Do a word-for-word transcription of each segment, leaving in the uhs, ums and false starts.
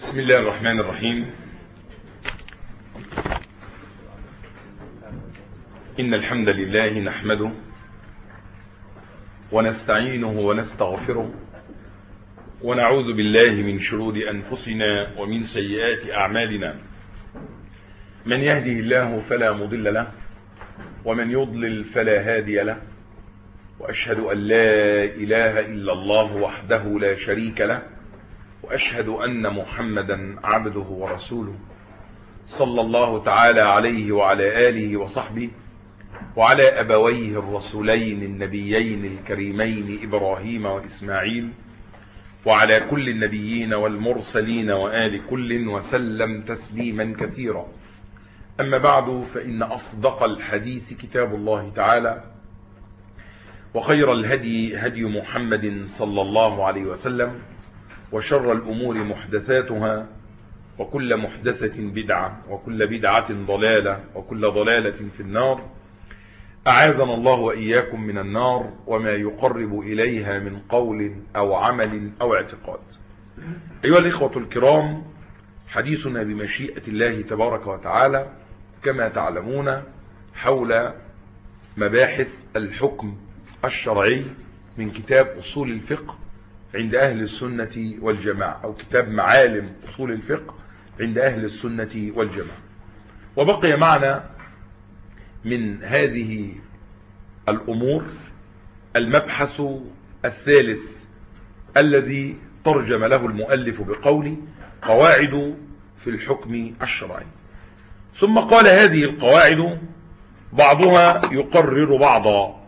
بسم الله الرحمن الرحيم. إن الحمد لله نحمده ونستعينه ونستغفره ونعوذ بالله من شرور أنفسنا ومن سيئات أعمالنا. من يهده الله فلا مضل له ومن يضلل فلا هادي له، وأشهد أن لا إله إلا الله وحده لا شريك له، وأشهد أن محمدا عبده ورسوله صلى الله تعالى عليه وعلى آله وصحبه وعلى أبويه الرسولين النبيين الكريمين إبراهيم وإسماعيل وعلى كل النبيين والمرسلين وآل كل وسلم تسليما كثيرا. أما بعد، فإن أصدق الحديث كتاب الله تعالى، وخير الهدي هدي محمد صلى الله عليه وسلم، وشر الأمور محدثاتها، وكل محدثة بدعة، وكل بدعة ضلالة، وكل ضلالة في النار. أعاذنا الله وإياكم من النار وما يقرب إليها من قول أو عمل أو اعتقاد. أيها الإخوة الكرام، حديثنا بمشيئة الله تبارك وتعالى كما تعلمون حول مباحث الحكم الشرعي من كتاب أصول الفقه عند أهل السنة والجماعة، أو كتاب معالم أصول الفقه عند أهل السنة والجماعة. وبقي معنا من هذه الأمور المبحث الثالث الذي ترجم له المؤلف بقوله قواعد في الحكم الشرعي. ثم قال هذه القواعد بعضها يقرر بعضا،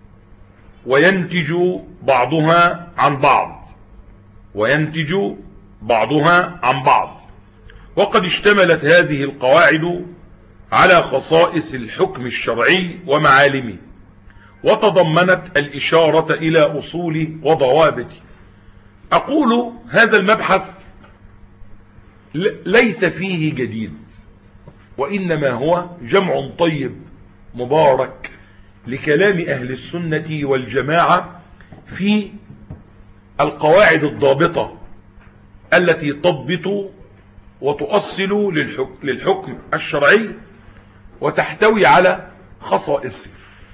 وينتج بعضها عن بعض وينتج بعضها عن بعض وقد اشتملت هذه القواعد على خصائص الحكم الشرعي ومعالمه، وتضمنت الإشارة إلى أصوله وضوابطه. أقول هذا المبحث ليس فيه جديد، وإنما هو جمع طيب مبارك لكلام أهل السنة والجماعة في القواعد الضابطة التي تضبط وتؤصل للحكم الشرعي وتحتوي على خصائصه.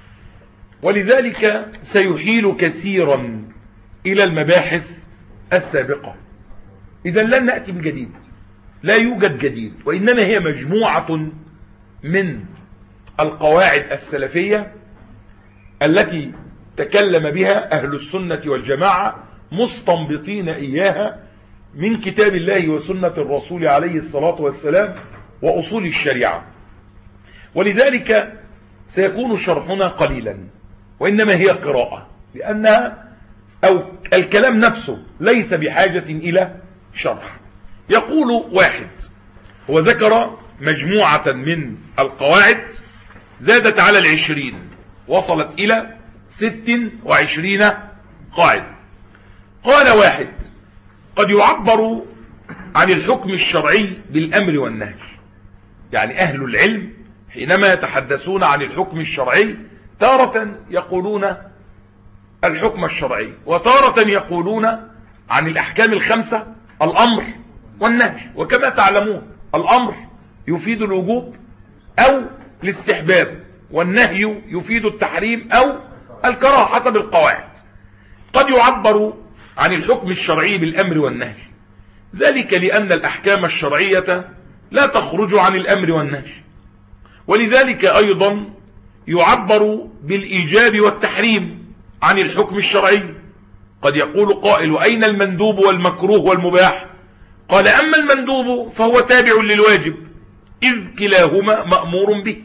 ولذلك سيحيل كثيرا إلى المباحث السابقة. إذا لن نأتي بجديد، لا يوجد جديد، وإنما هي مجموعة من القواعد السلفية التي تكلم بها أهل السنة والجماعة مستنبطين إياها من كتاب الله وسنة الرسول عليه الصلاة والسلام وأصول الشريعة. ولذلك سيكون شرحنا قليلا، وإنما هي قراءة، لأنها أو الكلام نفسه ليس بحاجة إلى شرح. يقول واحد، هو ذكر مجموعة من القواعد زادت على العشرين، وصلت إلى ست وعشرين قاعدة. قال واحد: قد يعبر عن الحكم الشرعي بالأمر والنهي. يعني أهل العلم حينما يتحدثون عن الحكم الشرعي تارة يقولون الحكم الشرعي، وتارة يقولون عن الأحكام الخمسة الأمر والنهي. وكما تعلمون الأمر يفيد الوجوب أو الاستحباب، والنهي يفيد التحريم أو الكراهة حسب القواعد. قد يعبر عن الحكم الشرعي بالأمر والنهي، ذلك لأن الأحكام الشرعية لا تخرج عن الأمر والنهي. ولذلك أيضا يعبر بالإيجاب والتحريم عن الحكم الشرعي. قد يقول قائل: وأين المندوب والمكروه والمباح؟ قال: أما المندوب فهو تابع للواجب، إذ كلاهما مأمور به،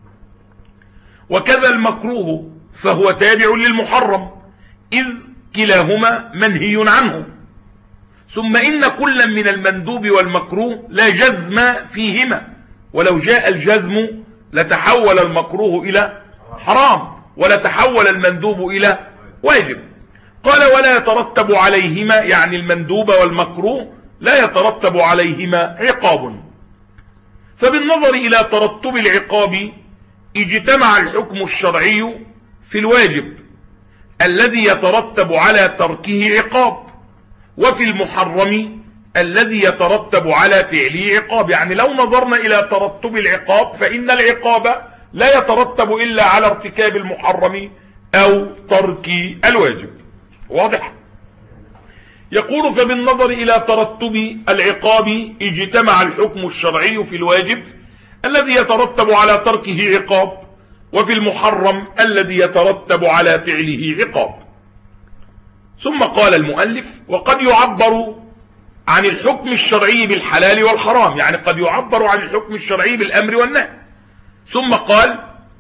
وكذا المكروه فهو تابع للمحرم، إذ كلاهما منهي عنه. ثم إن كل من المندوب والمكروه لا جزم فيهما، ولو جاء الجزم لتحول المكروه إلى حرام ولتحول المندوب إلى واجب. قال: ولا يترتب عليهما، يعني المندوب والمكروه لا يترتب عليهما عقاب. فبالنظر إلى ترتب العقاب اجتمع الحكم الشرعي في الواجب الذي يترتب على تركه عقاب، وفي المحرم الذي يترتب على فعله عقاب. يعني لو نظرنا إلى ترتب العقاب فإن العقاب لا يترتب إلا على ارتكاب المحرم أو ترك الواجب. واضح؟ يقول فبالنظر إلى ترتب العقاب اجتمع الحكم الشرعي في الواجب الذي يترتب على تركه عقاب، وفي المحرم الذي يترتب على فعله عقاب. ثم قال المؤلف وقد يعبر عن الحكم الشرعي بالحلال والحرام، يعني قد يعبر عن الحكم الشرعي بالأمر والنهي. ثم قال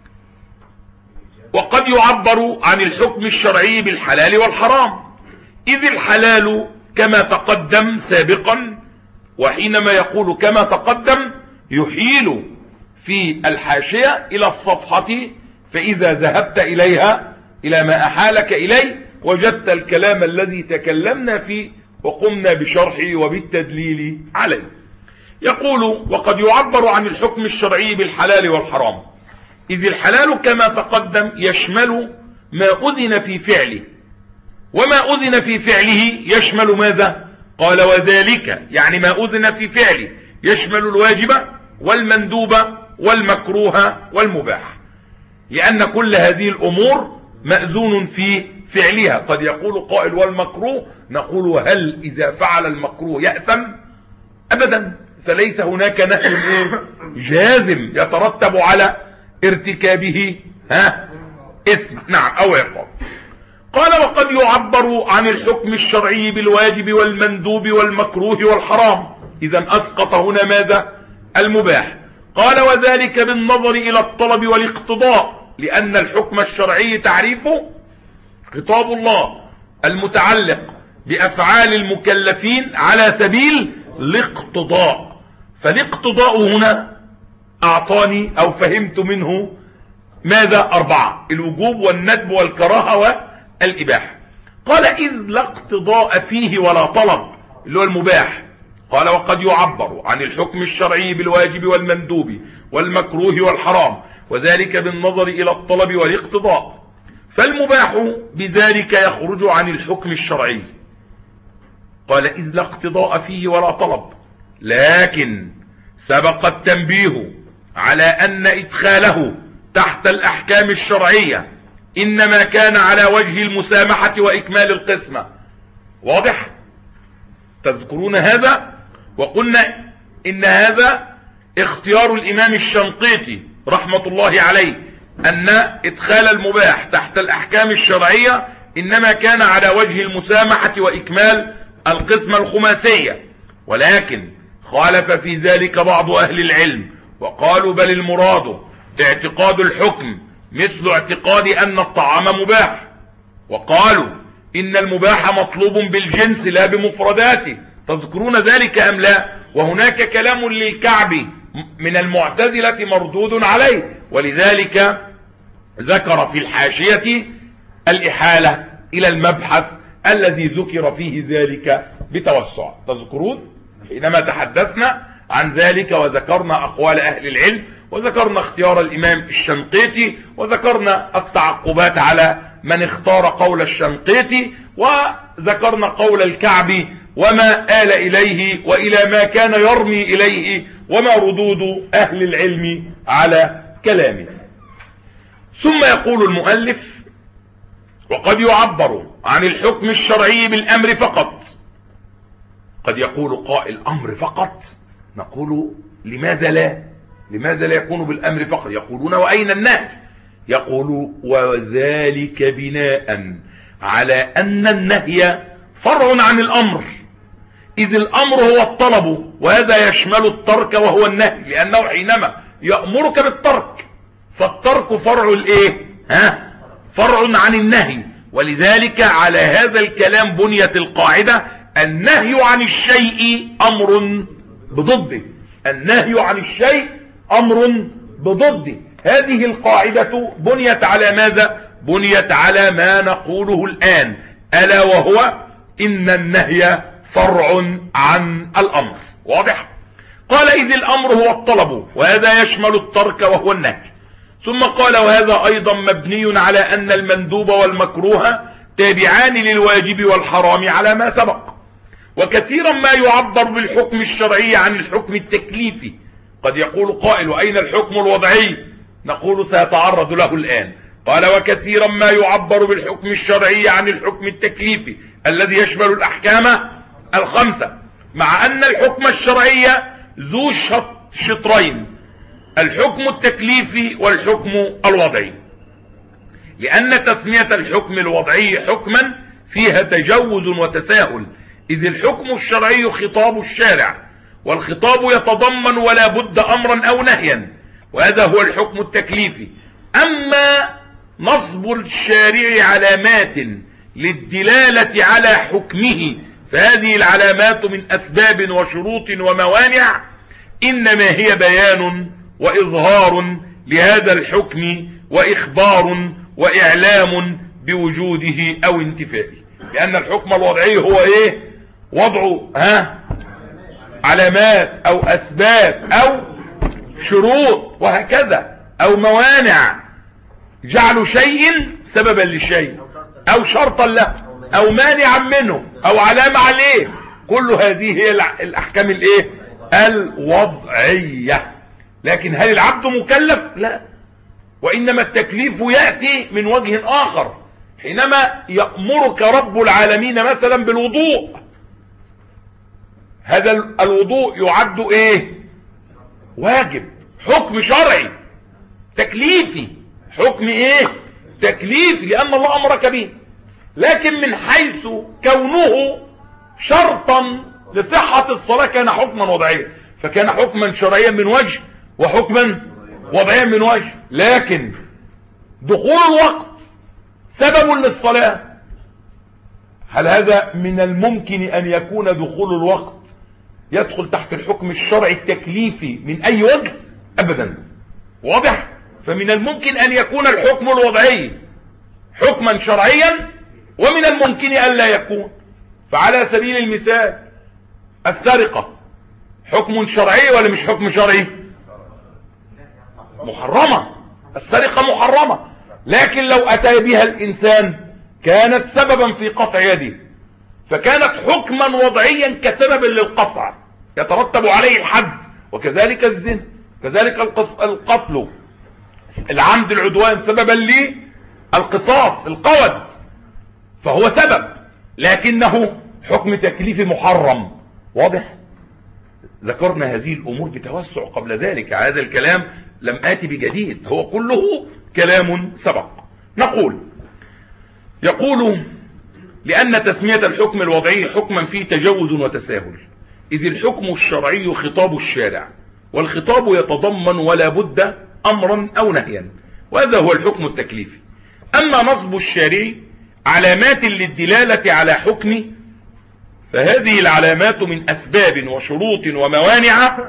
وقد يعبر عن الحكم الشرعي بالحلال والحرام، إذ الحلال كما تقدم سابقا، وحينما يقول كما تقدم يحيل في الحاشية إلى الصفحة، فإذا ذهبت إليها إلى ما أحالك إليه وجدت الكلام الذي تكلمنا فيه وقمنا بشرحه وبالتدليل عليه. يقول وقد يعبر عن الحكم الشرعي بالحلال والحرام، إذ الحلال كما تقدم يشمل ما أذن في فعله، وما أذن في فعله يشمل ماذا؟ قال وذلك، يعني ما أذن في فعله يشمل الواجب والمندوب والمكروه والمباح، لأن كل هذه الأمور مأذون في فعلها. قد يقول قائل والمكروه، نقول هل إذا فعل المكروه يأثم؟ أبدا، فليس هناك نهي جازم يترتب على ارتكابه ها إثم نعم أو عقاب. قال وقد يعبر عن الحكم الشرعي بالواجب والمندوب والمكروه والحرام، إذا أسقط هنا ماذا؟ المباح. قال وذلك بالنظر إلى الطلب والاقتضاء، لأن الحكم الشرعي تعريفه خطاب الله المتعلق بأفعال المكلفين على سبيل الاقتضاء، فالاقتضاء هنا أعطاني أو فهمت منه ماذا؟ أربعة: الوجوب والندب والكراهة والإباحة. قال إذ لا اقتضاء فيه ولا طلب، اللي هو المباح. قال وقد يعبر عن الحكم الشرعي بالواجب والمندوب والمكروه والحرام، وذلك بالنظر إلى الطلب والاقتضاء، فالمباح بذلك يخرج عن الحكم الشرعي. قال إذ لا اقتضاء فيه ولا طلب، لكن سبق التنبيه على أن إدخاله تحت الأحكام الشرعية إنما كان على وجه المسامحة وإكمال القسمة. واضح؟ تذكرون هذا؟ وقلنا إن هذا اختيار الإمام الشنقيطي رحمة الله عليه، أن إدخال المباح تحت الأحكام الشرعية إنما كان على وجه المسامحة وإكمال القسمة الخماسية، ولكن خالف في ذلك بعض أهل العلم وقالوا بل المراد اعتقاد الحكم مثل اعتقاد أن الطعام مباح، وقالوا إن المباح مطلوب بالجنس لا بمفرداته. تذكرون ذلك أم لا؟ وهناك كلام للكعبي من المعتزلة مردود عليه، ولذلك ذكر في الحاشية الإحالة إلى المبحث الذي ذكر فيه ذلك بتوسع. تذكرون حينما تحدثنا عن ذلك وذكرنا أقوال أهل العلم وذكرنا اختيار الإمام الشنقيطي وذكرنا التعقبات على من اختار قول الشنقيطي وذكرنا قول الكعبي وما آل إليه وإلى ما كان يرمي إليه وما ردود أهل العلم على كلامه. ثم يقول المؤلف وقد يعبر عن الحكم الشرعي بالأمر فقط. قد يقول قائل أمر فقط، نقول لماذا لا؟ لماذا لا يكون بالأمر فقط؟ يقولون وأين النهي؟ يقول وذلك بناء على أن النهي فرع عن الأمر، إذ الأمر هو الطلب، وهذا يشمل الترك وهو النهي، لأنه حينما يأمرك بالترك فالترك فرع الإيه؟ ها؟ فرع عن النهي. ولذلك على هذا الكلام بنيت القاعدة: النهي عن الشيء أمر بضده، النهي عن الشيء أمر بضده. هذه القاعدة بنيت على ماذا؟ بنيت على ما نقوله الآن، ألا وهو إن النهي فرع عن الأمر. واضح؟ قال إذ الأمر هو الطلب، وهذا يشمل الترك وهو النهي. ثم قال وهذا أيضا مبني على أن المندوب والمكروه تابعان للواجب والحرام على ما سبق، وكثيرا ما يعبر بالحكم الشرعي عن الحكم التكليفي. قد يقول قائل: أين الحكم الوضعي؟ نقول سيتعرض له الآن. قال: وكثيرا ما يعبر بالحكم الشرعي عن الحكم التكليفي الذي يشمل الأحكام الخمسة، مع أن الحكم الشرعي ذو شطرين: الحكم التكليفي والحكم الوضعي، لأن تسمية الحكم الوضعي حكما فيها تجوز وتساهل، إذ الحكم الشرعي خطاب الشارع، والخطاب يتضمن ولا بد أمرا أو نهيا، وهذا هو الحكم التكليفي. أما نصب الشارع علامات للدلالة على حكمه فهذه العلامات من أسباب وشروط وموانع، إنما هي بيان وإظهار لهذا الحكم وإخبار وإعلام بوجوده أو انتفائه. لأن الحكم الوضعي هو إيه؟ وضعه ها علامات أو أسباب أو شروط وهكذا، أو موانع، جعل شيء سببا لشيء أو شرطا له أو مانعا منه أو علامة عليه. كل هذه هي الأحكام الإيه؟ الوضعية. لكن هل العبد مكلف؟ لا، وإنما التكليف يأتي من وجه آخر، حينما يأمرك رب العالمين مثلا بالوضوء، هذا الوضوء يعد ايه؟ واجب، حكم شرعي تكليفي، حكم ايه؟ تكليفي، لأن الله أمرك به. لكن من حيث كونه شرطا لصحة الصلاة كان حكما وضعيا، فكان حكما شرعيا من وجه وحكما وضعيا من وجه. لكن دخول الوقت سبب للصلاة، هل هذا من الممكن أن يكون دخول الوقت يدخل تحت الحكم الشرعي التكليفي من أي وجه؟ أبدا. واضح؟ فمن الممكن أن يكون الحكم الوضعي حكما شرعيا، ومن الممكن أن لا يكون. فعلى سبيل المثال السرقة حكم شرعي ولا مش حكم شرعي؟ محرمة، السرقة محرمة، لكن لو أتى بها الإنسان كانت سببا في قطع يده، فكانت حكما وضعيا كسبب للقطع يترتب عليه الحد. وكذلك الزنا، كذلك القتل، العمد، العدوان سببا للقصاص، القود، فهو سبب لكنه حكم تكليفي محرم. واضح؟ ذكرنا هذه الأمور بتوسع قبل ذلك، هذا الكلام لم آتي بجديد، هو كله كلام سبق. نقول يقول: لأن تسمية الحكم الوضعي حكما فيه تجوز وتساهل، إذ الحكم الشرعي خطاب الشارع، والخطاب يتضمن ولا بد أمرا أو نهيا، وهذا هو الحكم التكليفي. أما نصب الشارع علامات للدلالة على حكمه فهذه العلامات من أسباب وشروط وموانع،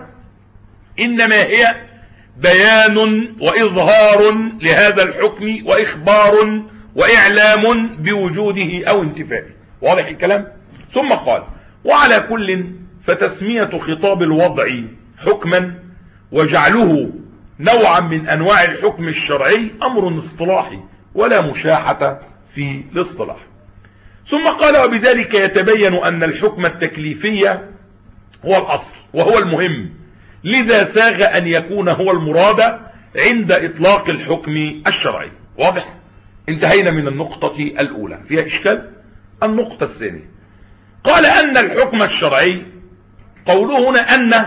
إنما هي بيان وإظهار لهذا الحكم وإخبار وإعلام بوجوده أو انتفائه. واضح الكلام؟ ثم قال: وعلى كل فتسمية خطاب الوضع حكما وجعله نوعا من أنواع الحكم الشرعي أمر اصطلاحي ولا مشاحة في الاصطلاح. ثم قال: وبذلك يتبين أن الحكم التكليفي هو الأصل وهو المهم، لذا ساغ أن يكون هو المراد عند إطلاق الحكم الشرعي. واضح؟ انتهينا من النقطة الأولى، فيها إشكال؟ النقطة الثانية قال أن الحكم الشرعي، قوله هنا أن،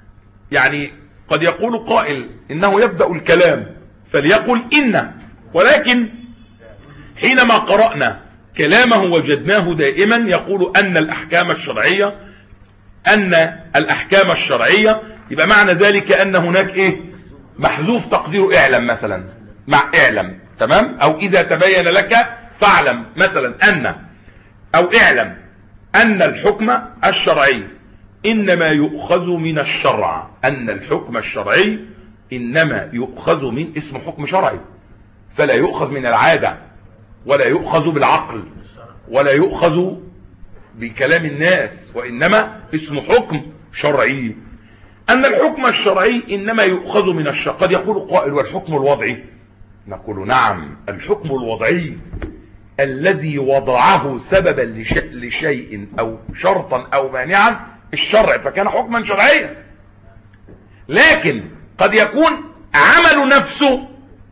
يعني قد يقول قائل إنه يبدأ الكلام فليقل إن، ولكن حينما قرأنا كلامه وجدناه دائما يقول أن الأحكام الشرعية، أن الأحكام الشرعية، يبقى معنى ذلك أن هناك إيه؟ محذوف تقديره اعلم مثلا، مع اعلم، تمام؟ أو إذا تبين لك فاعلم مثلا أن، أو اعلم أن الحكم الشرعي إنما يؤخذ من الشرع، أن الحكم الشرعي إنما يؤخذ من، اسم حكم شرعي، فلا يؤخذ من العادة ولا يؤخذ بالعقل ولا يؤخذ بكلام الناس، وإنما اسم حكم شرعي. أن الحكم الشرعي إنما يؤخذ من الشرع. قد يقول قائل: والحكم الوضعي؟ نقول: نعم، الحكم الوضعي الذي وضعه سببا لشيء أو شرطا أو مانعا الشرع، فكان حكما شرعيا. لكن قد يكون عمل نفسه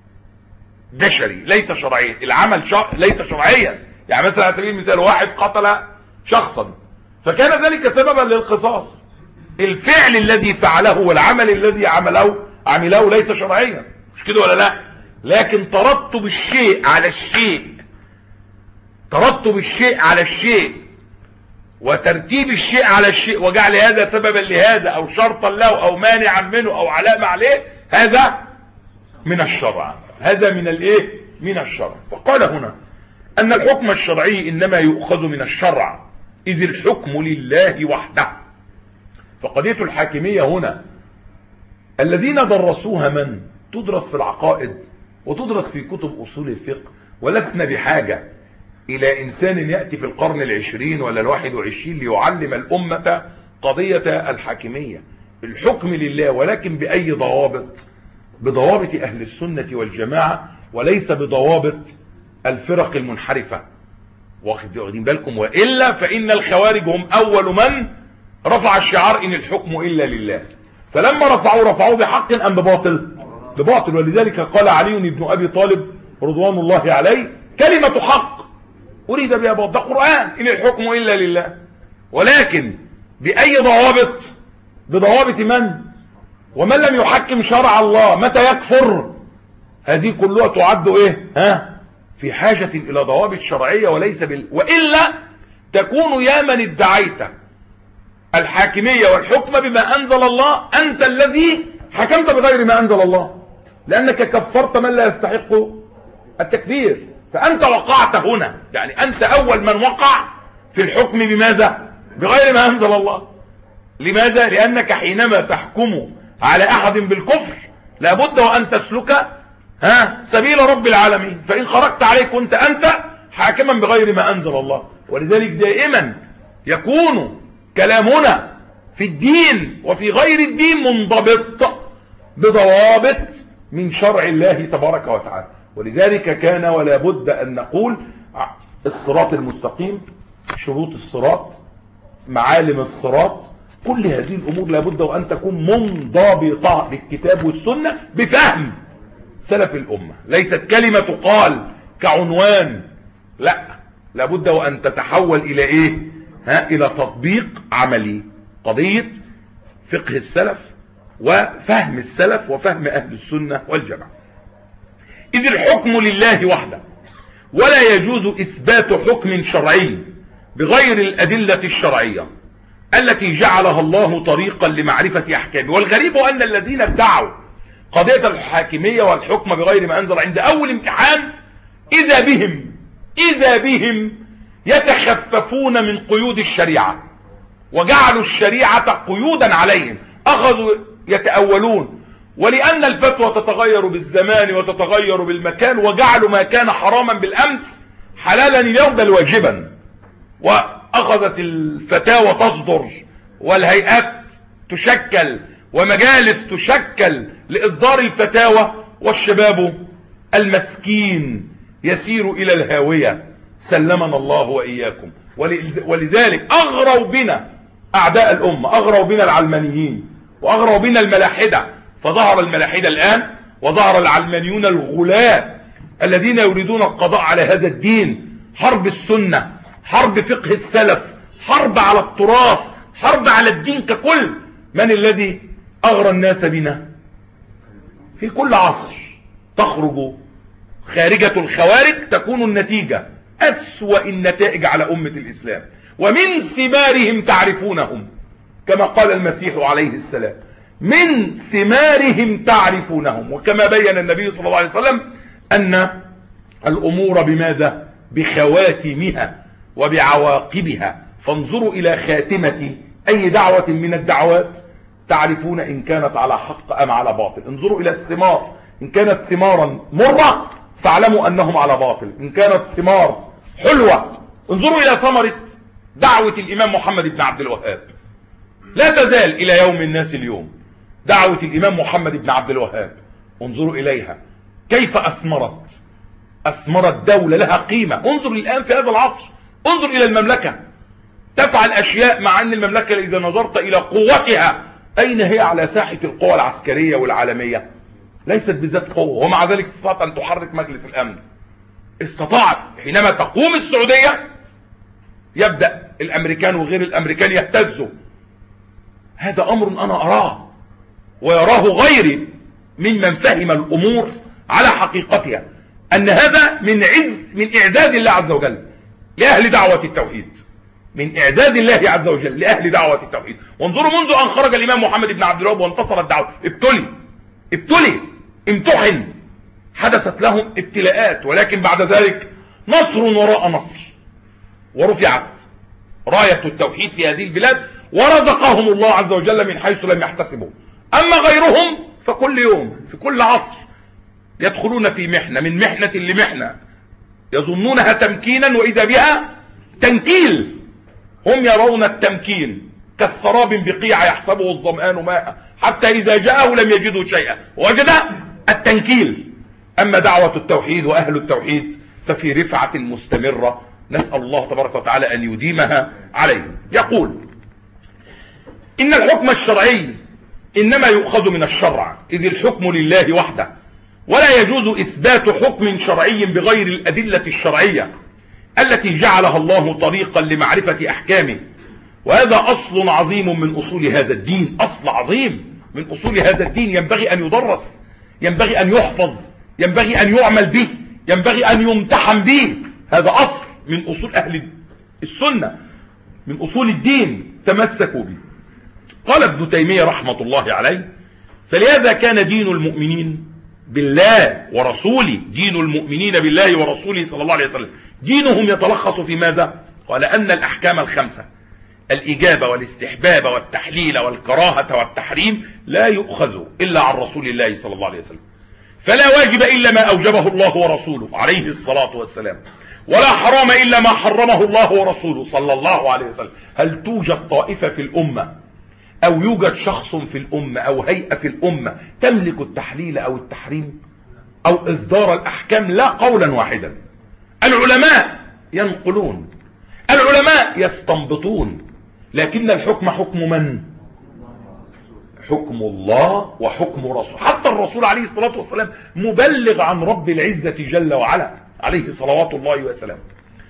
بشري ليس شرعيا، العمل شر... ليس شرعيا. يعني مثلا على سبيل المثال واحد قتل شخصا فكان ذلك سببا للقصاص، الفعل الذي فعله والعمل الذي عمله عمله ليس شرعيا، مش كده ولا لا؟ لكن ترتب الشيء على الشيء، ترتب الشيء على الشيء وترتيب الشيء على الشيء وجعل هذا سببا لهذا او شرطا له او مانعا منه او علامة عليه، هذا من الشرع، هذا من الايه؟ من الشرع. فقال هنا ان الحكم الشرعي انما يؤخذ من الشرع اذ الحكم لله وحده. فقضية الحاكمية هنا الذين درسوها من تدرس في العقائد وتدرس في كتب اصول الفقه، ولسنا بحاجة الى انسان يأتي في القرن العشرين ولا الواحد وعشرين ليعلم الامة قضية الحاكمية. الحكم لله، ولكن باي ضوابط؟ بضوابط اهل السنة والجماعة، وليس بضوابط الفرق المنحرفة. واخدين بالكم؟ وإلا فإن الخوارج هم أول من رفع الشعار إن الحكم إلا لله. فلما رفعوا رفعوا بحق أم بباطل؟ بباطل. ولذلك قال علي بن أبي طالب رضوان الله عليه كلمة حق أريد بها باطل، ده قرآن إن الحكم إلا لله. ولكن بأي ضوابط؟ بضوابط من؟ ومن لم يحكم شرع الله متى يكفر؟ هذه كلها تعد إيه؟ ها؟ في حاجة إلى ضوابط شرعية وليس بال... وإلا تكون يا من ادعيت الحاكمية والحكم بما أنزل الله أنت الذي حكمت بغير ما أنزل الله، لأنك كفرت من لا يستحق التكفير. فأنت وقعت هنا، يعني أنت أول من وقع في الحكم بماذا؟ بغير ما أنزل الله. لماذا؟ لأنك حينما تحكم على أحد بالكفر لابد وأن تسلك ها سبيل رب العالمين، فإن خرجت عليه كنت أنت حاكما بغير ما أنزل الله. ولذلك دائما يكون كلامنا في الدين وفي غير الدين منضبط بضوابط من شرع الله تبارك وتعالى. ولذلك كان ولا بد أن نقول الصراط المستقيم، شروط الصراط، معالم الصراط، كل هذه الأمور لابد وأن تكون منضبطة بالكتاب والسنة بفهم سلف الأمة، ليست كلمة تقال كعنوان، لا، لابد وأن تتحول إلى إيه؟ ها، إلى تطبيق عملي. قضية فقه السلف وفهم السلف وفهم أهل السنة والجماعة. إذ الحكم لله وحده، ولا يجوز إثبات حكم شرعي بغير الأدلة الشرعية التي جعلها الله طريقا لمعرفة أحكامه. والغريب أن الذين ادعوا قضية الحاكمية والحكم بغير ما أنزل عند أول امتحان إذا بهم إذا بهم يتخففون من قيود الشريعة وجعلوا الشريعة قيودا عليهم، أخذوا يتأولون، ولأن الفتوى تتغير بالزمان وتتغير بالمكان وجعلوا ما كان حراما بالأمس حلالا اليوم بل واجبا. وأخذت الفتاوى تصدر والهيئات تشكل ومجالس تشكل لإصدار الفتاوى، والشباب المسكين يسير إلى الهاوية، سلمنا الله وإياكم. ولذلك أغروا بنا أعداء الأمة، أغروا بنا العلمانيين وأغروا بنا الملاحدة، فظهر الملاحدة الآن وظهر العلمانيون الغلاة الذين يريدون القضاء على هذا الدين. حرب السنة، حرب فقه السلف، حرب على التراث، حرب على الدين ككل. من الذي أغرى الناس بنا؟ في كل عصر تخرج خارجة الخوارج تكون النتيجة أسوأ النتائج على أمة الإسلام، ومن ثمارهم تعرفونهم كما قال المسيح عليه السلام، من ثمارهم تعرفونهم. وكما بين النبي صلى الله عليه وسلم أن الأمور بماذا؟ بخواتمها وبعواقبها. فانظروا إلى خاتمة أي دعوة من الدعوات تعرفون إن كانت على حق أم على باطل. انظروا إلى الثمار، إن كانت ثمارا مرة فاعلموا أنهم على باطل، إن كانت ثمار حلوة انظروا إلى ثمرة دعوة الإمام محمد بن عبد الوهاب، لا تزال إلى يوم الناس اليوم دعوة الإمام محمد بن عبد الوهاب، انظروا إليها كيف أثمرت أثمرت دولة لها قيمة. انظر الآن في هذا العصر، انظر إلى المملكة تفعل أشياء مع أن المملكة إذا نظرت إلى قوتها أين هي على ساحة القوى العسكرية والعالمية؟ ليست بذات قوة، ومع ذلك استطاعت أن تحرك مجلس الأمن. استطاعت. حينما تقوم السعودية يبدأ الأمريكان وغير الأمريكان يهتزوا. هذا أمر أنا أراه ويراه غيري ممن فهم الأمور على حقيقتها، أن هذا من عز من إعزاز الله عز وجل لأهل دعوة التوحيد، من إعزاز الله عز وجل لأهل دعوة التوحيد. وانظروا منذ أن خرج الإمام محمد بن عبد الوهاب وانتصر الدعوة، ابتلي ابتلي امتحن، حدثت لهم ابتلاءات، ولكن بعد ذلك نصر وراء نصر، ورفعت راية التوحيد في هذه البلاد، ورزقهم الله عز وجل من حيث لم يحتسبوا. أما غيرهم فكل يوم في كل عصر يدخلون في محنة، من محنة لمحنة، يظنونها تمكينا وإذا بها تنكيل. هم يرون التمكين كالسراب بقيع يحسبه الظمآن ماء حتى إذا جاءه لم يجده شيئا، وجد التنكيل. أما دعوة التوحيد وأهل التوحيد ففي رفعة مستمرة، نسأل الله تبارك وتعالى أن يديمها عليه. يقول إن الحكم الشرعي إنما يؤخذ من الشرع، إذ الحكم لله وحده، ولا يجوز إثبات حكم شرعي بغير الأدلة الشرعية التي جعلها الله طريقا لمعرفة أحكامه. وهذا أصل عظيم من أصول هذا الدين، أصل عظيم من أصول هذا الدين ينبغي أن يدرس، ينبغي أن يحفظ، ينبغي أن يعمل به، ينبغي أن يمتحن به. هذا أصل من أصول أهل السنة، من أصول الدين، تمسكوا به. قال ابن تيمية رحمة الله عليه: فلهذا كان دين المؤمنين بالله ورسوله، دين المؤمنين بالله ورسوله صلى الله عليه وسلم، دينهم يتلخص في ماذا؟ قال أن الأحكام الخمسة، الإجابة والاستحباب والتحليل والكراهة والتحريم، لا يؤخذ إلا عن رسول الله صلى الله عليه وسلم، فلا واجب إلا ما أوجبه الله ورسوله عليه الصلاة والسلام، ولا حرام إلا ما حرمه الله ورسوله صلى الله عليه وسلم. هل توجد طائفة في الأمة أو يوجد شخص في الأمة أو هيئة في الأمة تملك التحليل أو التحريم أو إصدار الأحكام؟ لا، قولا واحدا. العلماء ينقلون، العلماء يستنبطون، لكن الحكم حكم من؟ حكم الله وحكم رسول. حتى الرسول عليه الصلاة والسلام مبلغ عن رب العزة جل وعلا عليه صلوات الله وسلامه.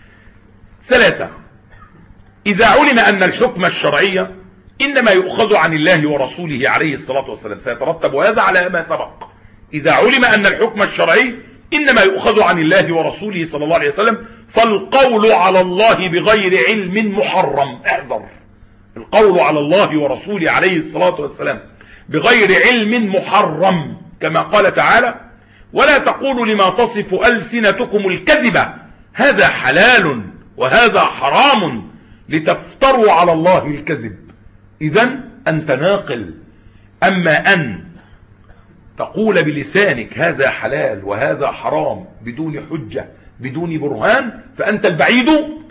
ثلاثة: إذا علم أن الحكم الشرعي إنما يؤخذ عن الله ورسوله عليه الصلاة والسلام، سيترتب هذا على ما سبق. إذا علم أن الحكم الشرعي إنما يؤخذ عن الله ورسوله صلى الله عليه وسلم، فالقول على الله بغير علم محرم. احذر، القول على الله ورسوله عليه الصلاة والسلام بغير علم محرم، كما قال تعالى: ولا تقولوا لما تصف ألسنتكم الكذبة هذا حلال وهذا حرام لتفتروا على الله الكذب. إذن أنت ناقل. أما أن تقول بلسانك هذا حلال وهذا حرام بدون حجة بدون برهان فأنت البعيد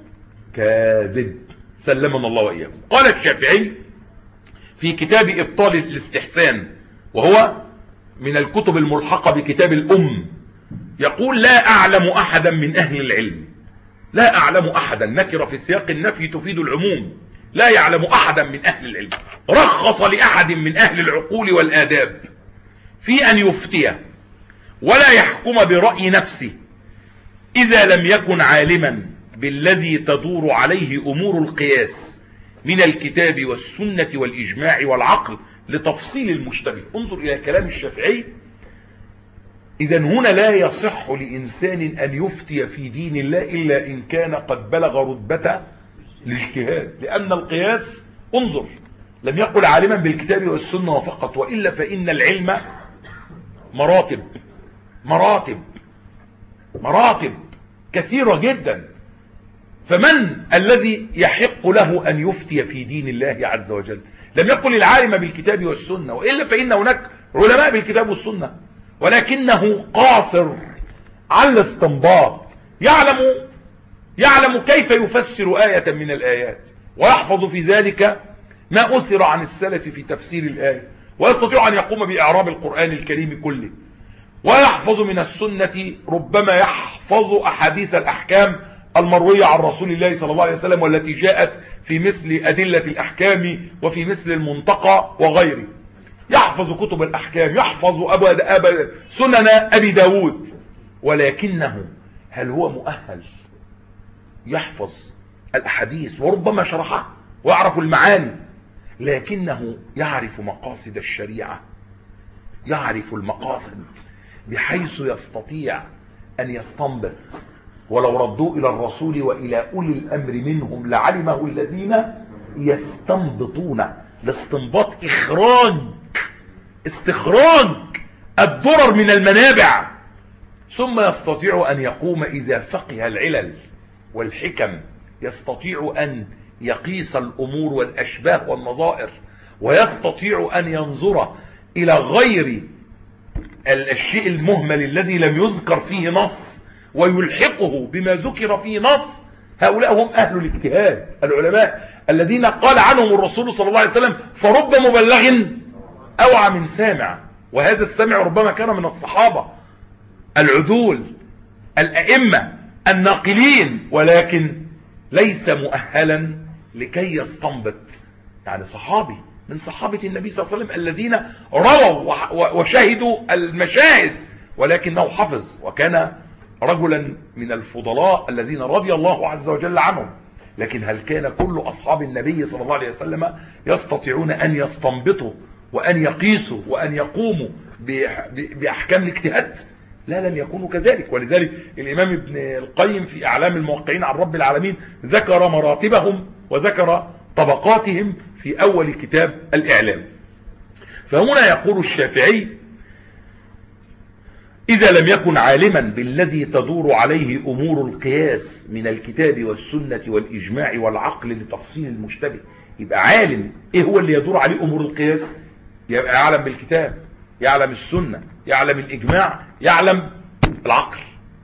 كاذب، سلمنا الله وإياكم. قال الشافعي في كتاب إبطال الاستحسان، وهو من الكتب الملحقة بكتاب الأم، يقول: لا أعلم أحدا من أهل العلم، لا أعلم أحدا، نكرة في سياق النفي تفيد العموم، لا يعلم أحدا من أهل العلم رخص لأحد من أهل العقول والآداب في أن يفتي ولا يحكم برأي نفسه إذا لم يكن عالما بالذي تدور عليه أمور القياس من الكتاب والسنة والإجماع والعقل لتفصيل المشتبه. انظر إلى كلام الشافعي. إذن هنا لا يصح لإنسان أن يفتي في دين الله إلا إن كان قد بلغ رتبة الاجتهاد، لأن القياس، انظر، لم يقل عالما بالكتاب والسنة فقط، وإلا فإن العلم مراتب مراتب مراتب كثيرة جدا. فمن الذي يحق له أن يفتي في دين الله عز وجل؟ لم يقل العالم بالكتاب والسنة، وإلا فإن هناك علماء بالكتاب والسنة، ولكنه قاصر على الاستنباط، يعلم يعلم كيف يفسر آية من الآيات، ويحفظ في ذلك ما أثر عن السلف في تفسير الآية، ويستطيع أن يقوم بإعراب القرآن الكريم كله، ويحفظ من السنة ربما يحفظ أحاديث الأحكام المروية عن رسول الله صلى الله عليه وسلم والتي جاءت في مثل أدلة الأحكام وفي مثل المنتقى وغيره. يحفظ كتب الأحكام، يحفظ أبا أبا سنن أبي داود، ولكنه هل هو مؤهل يحفظ الأحاديث وربما شرحها ويعرف المعاني؟ لكنه يعرف مقاصد الشريعة، يعرف المقاصد بحيث يستطيع أن يستنبط، ولو ردوا إلى الرسول وإلى أولي الأمر منهم لعلمه الذين يستنبطون. الاستنباط إخراج استخراج الضرر من المنابع، ثم يستطيع أن يقوم إذا فقه العلل والحكم، يستطيع أن يقيس الأمور والأشباه والنظائر، ويستطيع أن ينظر إلى غير الشيء المهمل الذي لم يذكر فيه نص ويلحقه بما ذكر فيه نص. هؤلاء هم أهل الاجتهاد، العلماء الذين قال عنهم الرسول صلى الله عليه وسلم فرب مبلغ أوعى من سامع. وهذا السامع ربما كان من الصحابة العدول الأئمة الناقلين، ولكن ليس مؤهلا لكي يستنبط. يعني صحابي من صحابة النبي صلى الله عليه وسلم الذين رووا وشهدوا المشاهد، ولكنه حفظ وكان رجلا من الفضلاء الذين رضي الله عز وجل عنهم. لكن هل كان كل أصحاب النبي صلى الله عليه وسلم يستطيعون أن يستنبطوا وأن يقيسوا وأن يقوموا بأحكام الاجتهاد؟ لا، لم يكونوا كذلك. ولذلك الإمام ابن القيم في أعلام الموقعين عن رب العالمين ذكر مراتبهم وذكر طبقاتهم في أول كتاب الإعلام. فهنا يقول الشافعي: إذا لم يكن عالما بالذي تدور عليه أمور القياس من الكتاب والسنة والإجماع والعقل لتفصيل المشتبه. يبقى عالم إيه هو اللي يدور عليه أمور القياس؟ يبقى يعلم بالكتاب، يعلم السنة، يعلم الإجماع، يعلم العقل،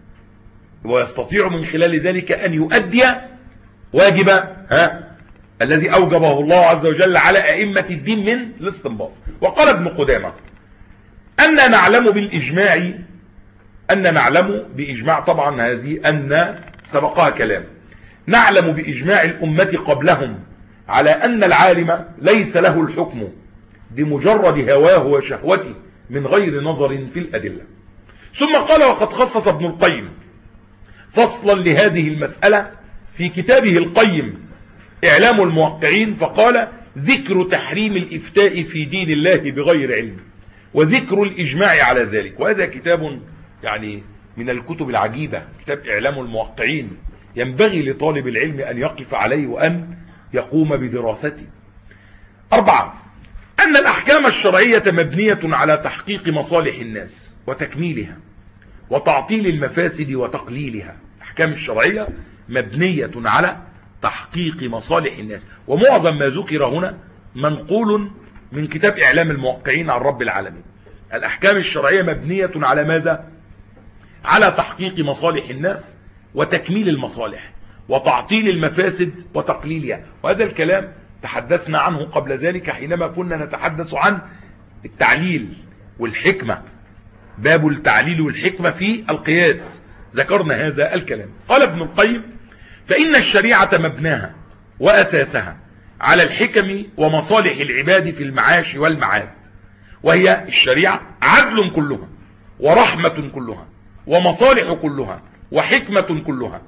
ويستطيع من خلال ذلك أن يؤدي واجب ها الذي أوجبه الله عز وجل على أئمة الدين من الاستنباط. وقال ابن قدامة: أن نعلم بالإجماع، أن نعلم بإجماع، طبعا هذه أن سبقها كلام، نعلم بإجماع الأمة قبلهم على أن العالم ليس له الحكم بمجرد هواه وشهوته من غير نظر في الأدلة. ثم قال: وقد خصص ابن القيم فصلا لهذه المسألة في كتابه القيم إعلام الموقعين، فقال: ذكر تحريم الإفتاء في دين الله بغير علم، وذكر الإجماع على ذلك. وهذا كتاب يعني من الكتب العجيبة، كتاب إعلام الموقعين، ينبغي لطالب العلم أن يقف عليه وأن يقوم بدراسته. أربعة: أن الأحكام الشرعية مبنية على تحقيق مصالح الناس وتكميلها وتعطيل المفاسد وتقليلها. الأحكام الشرعية مبنية على تحقيق مصالح الناس، ومعظم ما ذكر هنا منقول من كتاب إعلام الموقعين عن رب العالمين. الأحكام الشرعية مبنية على ماذا؟ على تحقيق مصالح الناس وتكميل المصالح وتعطيل المفاسد وتقليلها. وهذا الكلام تحدثنا عنه قبل ذلك حينما كنا نتحدث عن التعليل والحكمة، باب التعليل والحكمة في القياس، ذكرنا هذا الكلام. قال ابن القيم: فإن الشريعة مبناها وأساسها على الحكم ومصالح العباد في المعاش والمعاد، وهي الشريعة عدل كلها ورحمة كلها ومصالح كلها وحكمة كلها.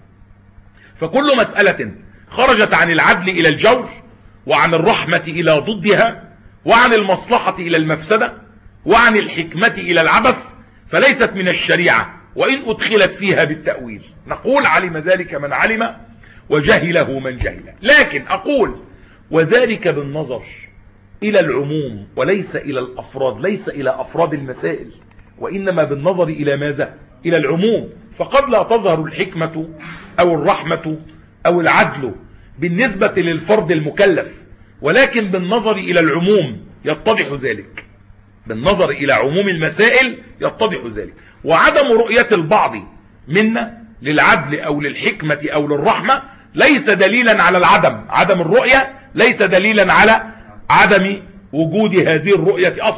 فكل مسألة خرجت عن العدل إلى الجور، وعن الرحمة إلى ضدها، وعن المصلحة إلى المفسدة، وعن الحكمة إلى العبث، فليست من الشريعة وإن أدخلت فيها بالتأويل. نقول: علم ذلك من علم وجهله من جهل. لكن أقول: وذلك بالنظر إلى العموم وليس إلى الأفراد، ليس إلى أفراد المسائل، وإنما بالنظر إلى ماذا؟ إلى العموم. فقد لا تظهر الحكمة أو الرحمة أو العدل بالنسبة للفرد المكلف، ولكن بالنظر إلى العموم يتضح ذلك، بالنظر إلى عموم المسائل يتضح ذلك. وعدم رؤية البعض منا للعدل أو للحكمة أو للرحمة ليس دليلا على العدم، عدم الرؤية ليس دليلا على عدم وجود هذه الرؤية أصلا،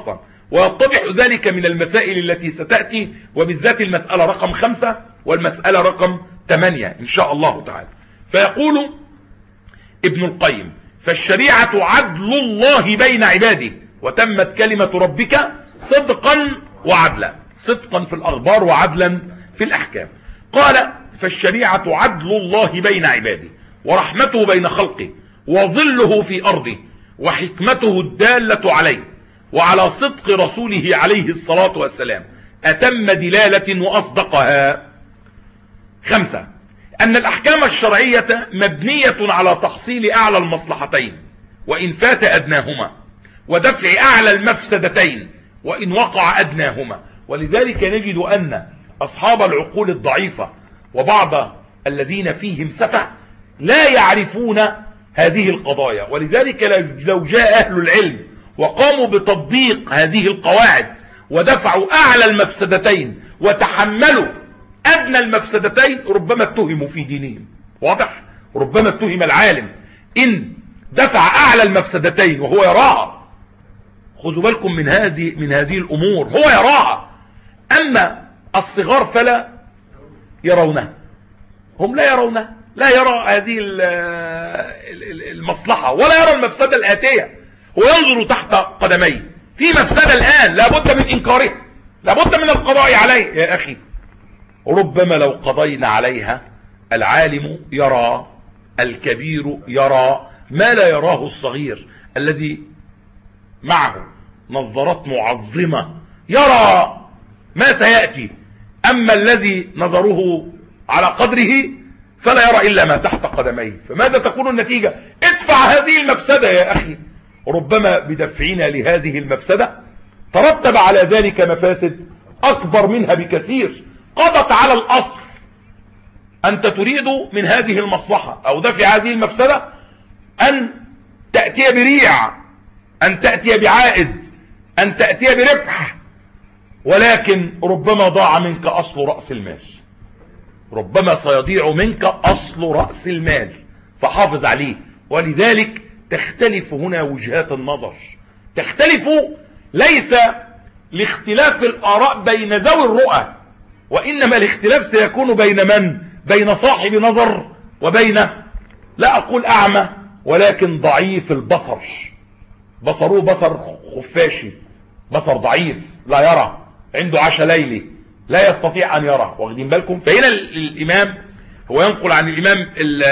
ويتضح ذلك من المسائل التي ستأتي، وبالذات المسألة رقم خمسة والمسألة رقم ثمانية إن شاء الله تعالى. فيقول ابن القيم: فالشريعة عدل الله بين عباده، وتمت كلمة ربك صدقا وعدلا، صدقا في الأخبار وعدلا في الأحكام. قال: فالشريعة عدل الله بين عباده، ورحمته بين خلقه، وظله في أرضه، وحكمته الدالة عليه، وعلى صدق رسوله عليه الصلاة والسلام، أتم دلالة وأصدقها. خمسة: أن الأحكام الشرعية مبنية على تحصيل أعلى المصلحتين وإن فات أدناهما، ودفع أعلى المفسدتين وإن وقع أدناهما. ولذلك نجد أن أصحاب العقول الضعيفة وبعض الذين فيهم سفه لا يعرفون هذه القضايا، ولذلك لو جاء أهل العلم وقاموا بتطبيق هذه القواعد ودفعوا أعلى المفسدتين وتحملوا أدنى المفسدتين ربما اتهموا في دينهم. واضح؟ ربما اتهم العالم إن دفع أعلى المفسدتين وهو يراها. خذوا بالكم من هذه من هذه الأمور، هو يراها، أما الصغار فلا يرونها، هم لا يرونها، لا يرى هذه المصلحة ولا يرى المفسدة الآتية، هو ينظر تحت قدميه في مفسدة الآن لابد من إنكارها، لابد من القضاء عليه. يا أخي ربما لو قضينا عليها العالم يرى، الكبير يرى ما لا يراه الصغير الذي معه نظرات معظمة، يرى ما سيأتي. أما الذي نظره على قدره فلا يرى إلا ما تحت قدميه. فماذا تكون النتيجة؟ ادفع هذه المفسدة يا أخي. ربما بدفعنا لهذه المفسدة ترتب على ذلك مفاسد أكبر منها بكثير، قضت على الأصل. أنت تريد من هذه المصلحة أو دفع هذه المفسدة أن تأتي بريع، أن تأتي بعائد، أن تأتي بربح، ولكن ربما ضاع منك أصل رأس المال، ربما سيضيع منك أصل رأس المال، فحافظ عليه. ولذلك تختلف هنا وجهات النظر، تختلف ليس لاختلاف الآراء بين ذوي الرؤى، وإنما الاختلاف سيكون بين من؟ بين صاحب نظر وبين، لا أقول أعمى، ولكن ضعيف البصر، بصره بصر خفاشي، بصر ضعيف لا يرى، عنده عشاء ليلي لا يستطيع أن يرى. واخدين بالكم؟ فهنا الإمام هو ينقل عن الإمام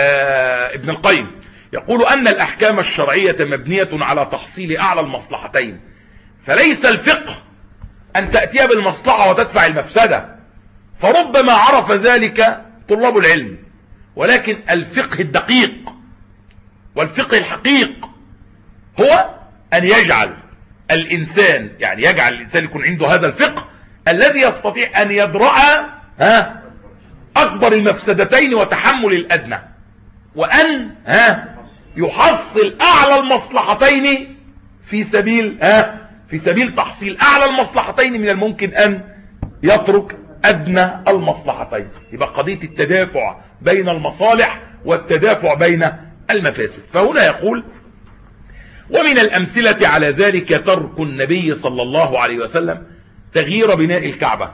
ابن القيم يقول أن الأحكام الشرعية مبنية على تحصيل أعلى المصلحتين، فليس الفقه أن تأتي بالمصلحة وتدفع المفسدة، فربما عرف ذلك طلاب العلم، ولكن الفقه الدقيق والفقه الحقيق هو أن يجعل الإنسان، يعني يجعل الإنسان يكون عنده هذا الفقه الذي يستطيع أن يدرأ ها أكبر المفسدتين وتحمل الأدنى، وأن ها يحصل أعلى المصلحتين في سبيل ها في سبيل تحصيل أعلى المصلحتين من الممكن أن يترك أدنى المصلحتين. يبقى قضية التدافع بين المصالح والتدافع بين المفاسد. فهنا يقول: ومن الأمثلة على ذلك ترك النبي صلى الله عليه وسلم تغيير بناء الكعبة،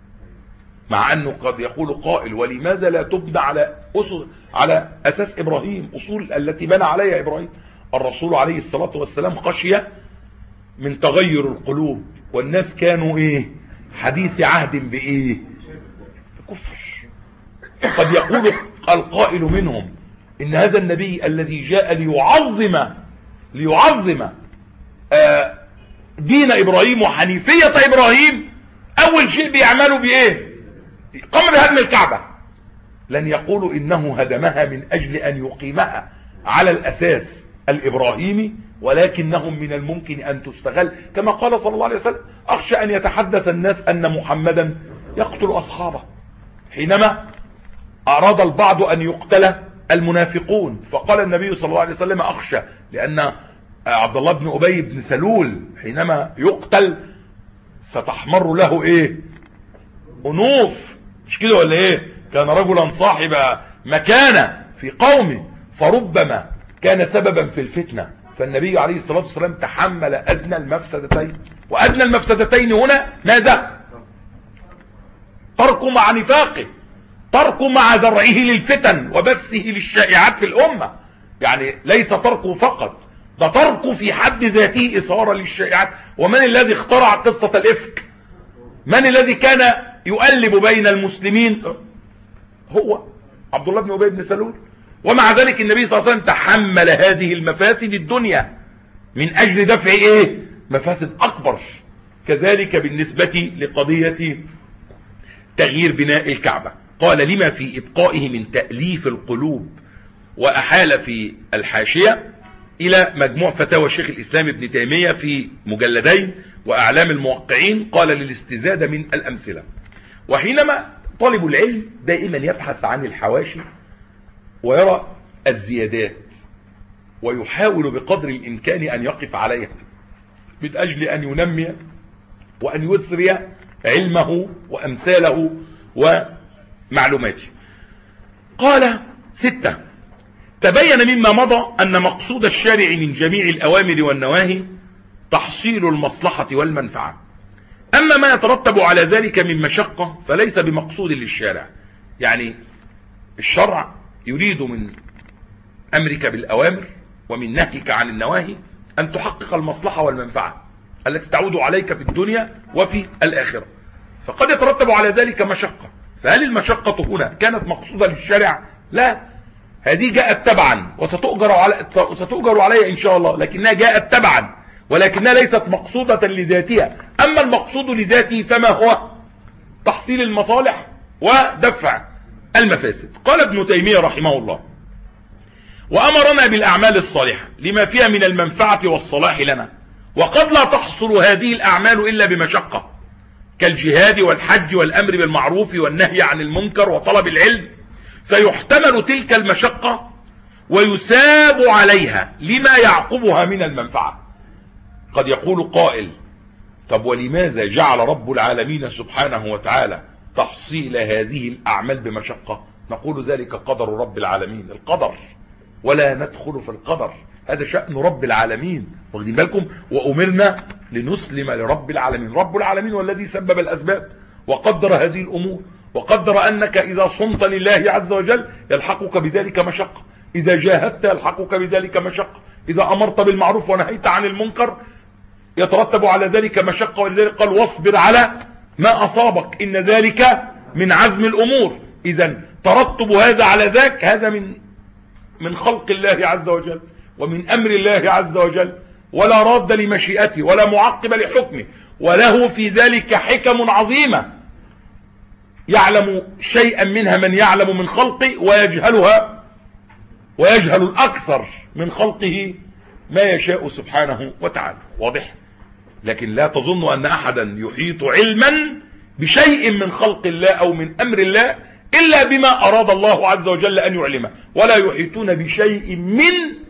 مع أنه قد يقول قائل: ولماذا لا تبنى على أصول على أساس إبراهيم، أصول التي بنى عليها إبراهيم؟ الرسول عليه الصلاة والسلام خشي من تغير القلوب، والناس كانوا إيه؟ حديث عهد بإيه؟ كفر. قد يقول القائل منهم إن هذا النبي الذي جاء ليعظم ليعظم آه دين إبراهيم وحنيفية إبراهيم، أول شيء بيعملوا بإيه؟ قام بهدم الكعبة. لن يقولوا إنه هدمها من أجل أن يقيمها على الأساس الإبراهيمي، ولكنهم من الممكن أن تستغل، كما قال صلى الله عليه وسلم: أخشى أن يتحدث الناس أن محمدا يقتل أصحابه، حينما أراد البعض أن يقتل المنافقون، فقال النبي صلى الله عليه وسلم: أخشى، لأن عبد الله بن أبي بن سلول حينما يقتل ستحمر له إيه؟ أنوف، مش كده ولا إيه؟ كان رجلا صاحب مكانة في قومه، فربما كان سببا في الفتنة، فالنبي عليه الصلاة والسلام تحمل أدنى المفسدتين، وأدنى المفسدتين هنا ماذا؟ ترك مع نفاقه، ترك مع زرعه للفتن وبثه للشائعات في الأمة. يعني ليس تركه فقط، ده تركه في حد ذاته إثارة للشائعات. ومن الذي اخترع قصة الإفك؟ من الذي كان يؤلب بين المسلمين؟ هو عبد الله بن أبي بن سلول. ومع ذلك النبي صلى الله عليه وسلم تحمل هذه المفاسد الدنيا من أجل دفع إيه؟ مفاسد أكبر. كذلك بالنسبة لقضية تغيير بناء الكعبة، قال لما في إبقائه من تأليف القلوب. وأحال في الحاشية إلى مجموع فتاوى شيخ الإسلام ابن تيمية في مجلدين وأعلام الموقعين، قال للاستزادة من الأمثلة. وحينما طالب العلم دائما يبحث عن الحواشي ويرى الزيادات ويحاول بقدر الإمكان أن يقف عليها من أجل أن ينمي وأن يثري علمه وأمثاله ومعلوماته. قال ستة: تبين مما مضى أن مقصود الشارع من جميع الأوامر والنواهي تحصيل المصلحة والمنفعة، أما ما يترتب على ذلك من مشقة فليس بمقصود للشارع. يعني الشرع يريد من أمرك بالأوامر ومن نهيك عن النواهي أن تحقق المصلحة والمنفعة التي تعود عليك في الدنيا وفي الآخرة، فقد يترتب على ذلك مشقة. فهل المشقة هنا كانت مقصودة للشارع؟ لا، هذه جاءت تبعا وستؤجر على ستؤجر عليها إن شاء الله، لكنها جاءت تبعا ولكنها ليست مقصودة لذاتها. أما المقصود لذاته فما هو؟ تحصيل المصالح ودفع المفاسد. قال ابن تيمية رحمه الله: وأمرنا بالأعمال الصالحة لما فيها من المنفعة والصلاح لنا، وقد لا تحصل هذه الأعمال إلا بمشقة، كالجهاد والحج والأمر بالمعروف والنهي عن المنكر وطلب العلم، فيحتمل تلك المشقة ويساب عليها لما يعقبها من المنفعة. قد يقول قائل: طب ولماذا جعل رب العالمين سبحانه وتعالى تحصيل هذه الأعمال بمشقة؟ نقول ذلك قدر رب العالمين، القدر، ولا ندخل في القدر، هذا شأن رب العالمين، واخدين بالكم؟ وأمرنا لنسلم لرب العالمين. رب العالمين والذي سبب الأسباب وقدر هذه الأمور، وقدر أنك إذا صمت لله عز وجل يلحقك بذلك مشقة، إذا جاهدت يلحقك بذلك مشقة، إذا أمرت بالمعروف ونهيت عن المنكر يترتب على ذلك مشقة. ولذلك قال: واصبر على ما أصابك إن ذلك من عزم الأمور. إذن ترتب هذا على ذاك، هذا من من خلق الله عز وجل ومن أمر الله عز وجل، ولا راد لمشيئته ولا معقب لحكمه، وله في ذلك حكم عظيمة يعلم شيئا منها من يعلم من خلقه ويجهلها، ويجهل الأكثر من خلقه ما يشاء سبحانه وتعالى. واضح؟ لكن لا تظن أن أحدا يحيط علما بشيء من خلق الله أو من أمر الله إلا بما أراد الله عز وجل أن يعلمه، ولا يحيطون بشيء من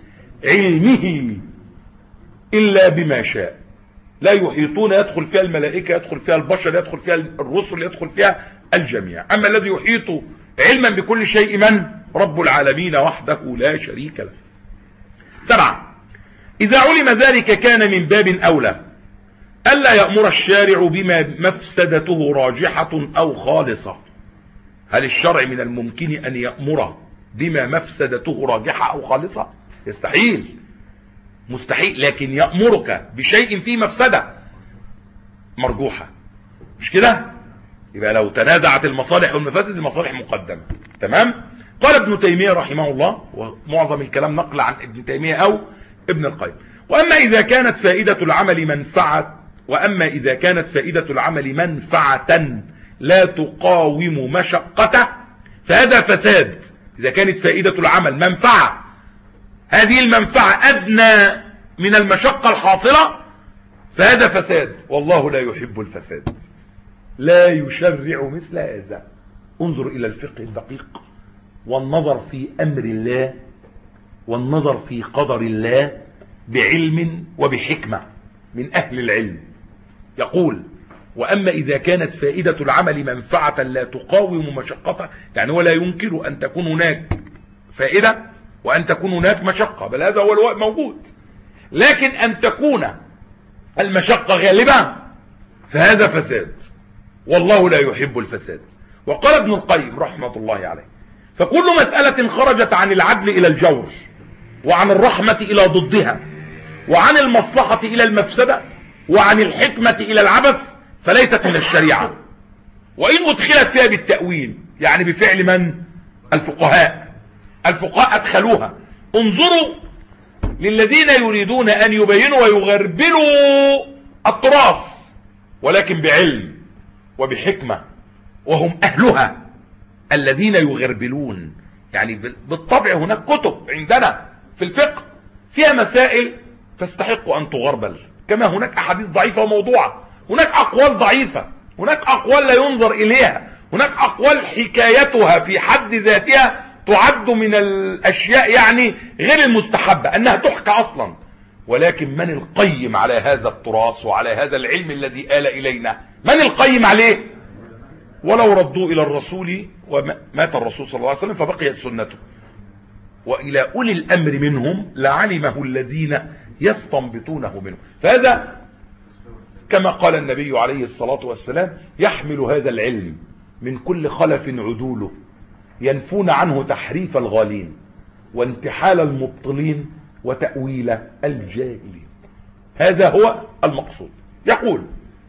علمه إلا بما شاء. لا يحيطون، يدخل فيها الملائكة، يدخل فيها البشر، يدخل فيها الرسل، يدخل فيها الجميع. أما الذي يحيط علما بكل شيء من؟ رب العالمين وحده لا شريك له. سبعة: إذا علم ذلك كان من باب أولى ألا يأمر الشارع بما مفسدته راجحة أو خالصة. هل الشرع من الممكن أن يأمر بما مفسدته راجحة أو خالصة؟ يستحيل، مستحيل. لكن يأمرك بشيء فيه مفسدة مرجوحة، مش كده؟ يبقى لو تنازعت المصالح والمفاسد المصالح مقدمة. تمام؟ قال ابن تيمية رحمه الله، ومعظم الكلام نقل عن ابن تيمية أو ابن القيم: وأما إذا كانت فائدة العمل منفعة وأما إذا كانت فائدة العمل منفعة لا تقاوم مشقته فهذا فساد. إذا كانت فائدة العمل منفعة، هذه المنفعة أدنى من المشقة الحاصلة، فهذا فساد، والله لا يحب الفساد، لا يشرع مثل هذا. انظر إلى الفقه الدقيق والنظر في أمر الله والنظر في قدر الله بعلم وبحكمة من أهل العلم. يقول: وأما إذا كانت فائدة العمل منفعة لا تقاوم مشقته، يعني ولا ينكر أن تكون هناك فائدة وأن تكون هناك مشقة، بل هذا هو الوقت موجود. لكن أن تكون المشقة غالبة فهذا فساد، والله لا يحب الفساد. وقال ابن القيم رحمة الله عليه: فكل مسألة خرجت عن العدل إلى الجور، وعن الرحمة إلى ضدها، وعن المصلحة إلى المفسدة، وعن الحكمة إلى العبث، فليست من الشريعة، وإن أدخلت فيها بالتأويل، يعني بفعل من؟ الفقهاء. الفقهاء أدخلوها. انظروا للذين يريدون أن يبينوا ويغربلوا التراث، ولكن بعلم وبحكمة، وهم أهلها الذين يغربلون. يعني بالطبع هناك كتب عندنا في الفقه فيها مسائل تستحق أن تغربل، كما هناك أحاديث ضعيفة وموضوعة، هناك أقوال ضعيفة، هناك أقوال لا ينظر إليها، هناك أقوال حكايتها في حد ذاتها تعد من الأشياء يعني غير المستحبة أنها تحكى أصلا. ولكن من القيم على هذا التراث وعلى هذا العلم الذي آل إلينا؟ من القيم عليه؟ ولو ردوا إلى الرسول ومات الرسول صلى الله عليه وسلم فبقيت سنته، وإلى أولي الأمر منهم لعلمه الذين يستنبطونه منه. فهذا كما قال النبي عليه الصلاة والسلام: يحمل هذا العلم من كل خلف عدوله، ينفون عنه تحريف الغالين، وانتحال المبطلين، وتأويل الجاهلين. هذا هو المقصود. يقول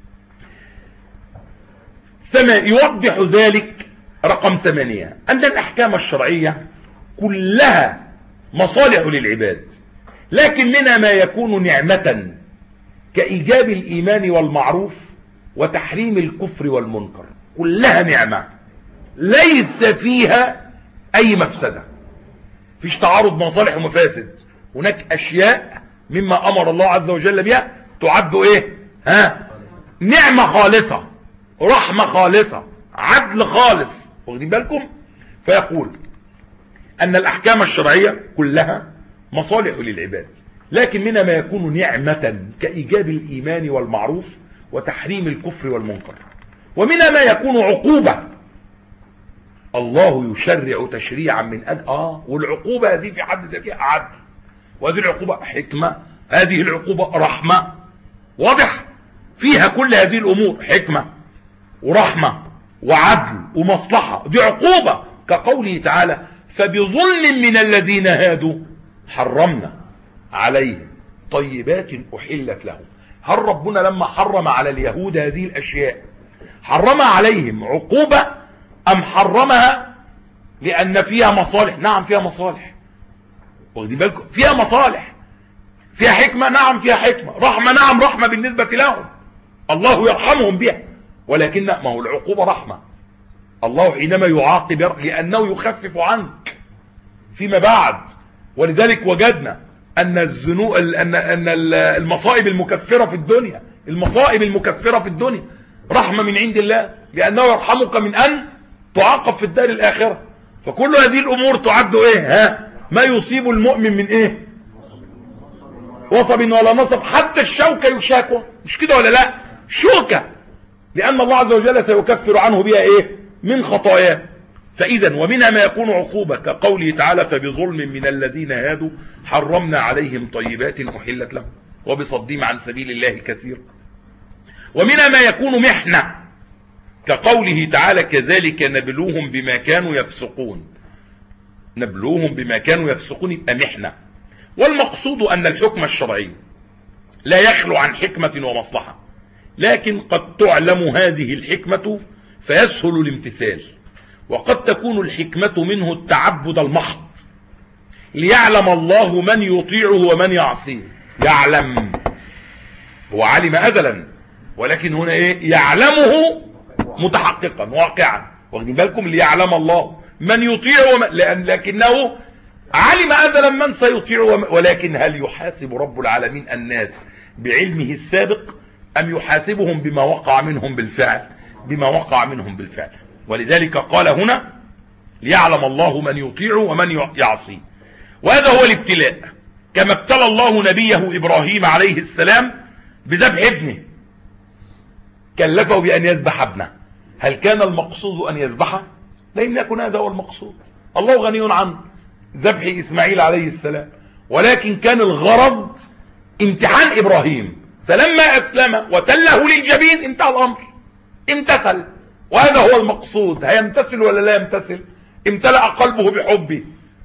يوضح ذلك رقم ثمانية أن الأحكام الشرعية كلها مصالح للعباد، لكن منها ما يكون نعمة كإيجاب الإيمان والمعروف وتحريم الكفر والمنكر. كلها نعمة ليس فيها أي مفسدة، فيش تعارض مصالح ومفاسد. هناك أشياء مما أمر الله عز وجل بها تعد إيه؟ ها؟ نعمة خالصة، رحمة خالصة، عدل خالص. واخدين بالكم؟ فيقول أن الأحكام الشرعية كلها مصالح للعباد، لكن منها ما يكون نعمة كإيجاب الإيمان والمعروف وتحريم الكفر والمنكر، ومنها ما يكون عقوبة. الله يشرع تشريعا من أجل آه والعقوبة هذه في حد ذاتها عدل، وهذه العقوبة حكمة، هذه العقوبة رحمة. واضح؟ فيها كل هذه الأمور حكمة ورحمة وعدل ومصلحة. دي عقوبة، كقوله تعالى: فبظلم من الذين هادوا حرمنا عليهم طيبات أحلت لهم. هل ربنا لما حرم على اليهود هذه الأشياء حرمها عليهم عقوبة أم حرمها لأن فيها مصالح؟ نعم فيها مصالح، واخدين بالكم؟ فيها مصالح، فيها حكمة، نعم فيها حكمة، رحمة، نعم رحمة بالنسبة لهم، الله يرحمهم بها. ولكن ما هو العقوبة رحمة. الله حينما يعاقب لأنه يخفف عنك فيما بعد. ولذلك وجدنا أن الذنوب أن أن المصائب المكفرة في الدنيا، المصائب المكفرة في الدنيا رحمة من عند الله، لأنه يرحمك من أن تعاقب في الدار الآخرة. فكل هذه الأمور تعد إيه؟ ها؟ ما يصيب المؤمن من إيه؟ وصب ولا نصب، حتى الشوكة يشاكوى، مش كده ولا لا؟ شوكة، لأن الله عز وجل سيكفر عنه بها إيه؟ من خطاياه. فإذا ومنها ما يكون عقوبة، كقوله تعالى: فبظلم من الذين هادوا حرمنا عليهم طيبات أحلت لهم وبصدهم عن سبيل الله كثير. ومنها ما يكون محنة، كقوله تعالى: كذلك نبلوهم بما كانوا يفسقون. نبلوهم بما كانوا يفسقون، يبقى محنة. والمقصود أن الحكم الشرعي لا يخلو عن حكمة ومصلحة، لكن قد تعلم هذه الحكمة فيسهل الامتثال، وقد تكون الحكمة منه التعبد المحض، ليعلم الله من يطيعه ومن يعصيه. يعلم، هو علم أزلا، ولكن هنا إيه؟ يعلمه متحققا واقعا. واخدين بالكم؟ ليعلم الله من يطيعه ومن... لأن لكنه علم أزلا من سيطيعه ومن... ولكن هل يحاسب رب العالمين الناس بعلمه السابق أم يحاسبهم بما وقع منهم بالفعل؟ بما وقع منهم بالفعل. ولذلك قال هنا: ليعلم الله من يطيعه ومن يعصيه. وهذا هو الابتلاء، كما ابتلى الله نبيه إبراهيم عليه السلام بذبح ابنه، كلفه بأن يذبح ابنه. هل كان المقصود أن يذبحه؟ لم يكن هذا هو المقصود، الله غني عن ذبح إسماعيل عليه السلام، ولكن كان الغرض امتحان إبراهيم، فلما أسلم وتله للجبين انتهى الأمر، امتثل، وهذا هو المقصود. هيمتثل ولا لا يمتثل؟ امتلأ قلبه بحبه.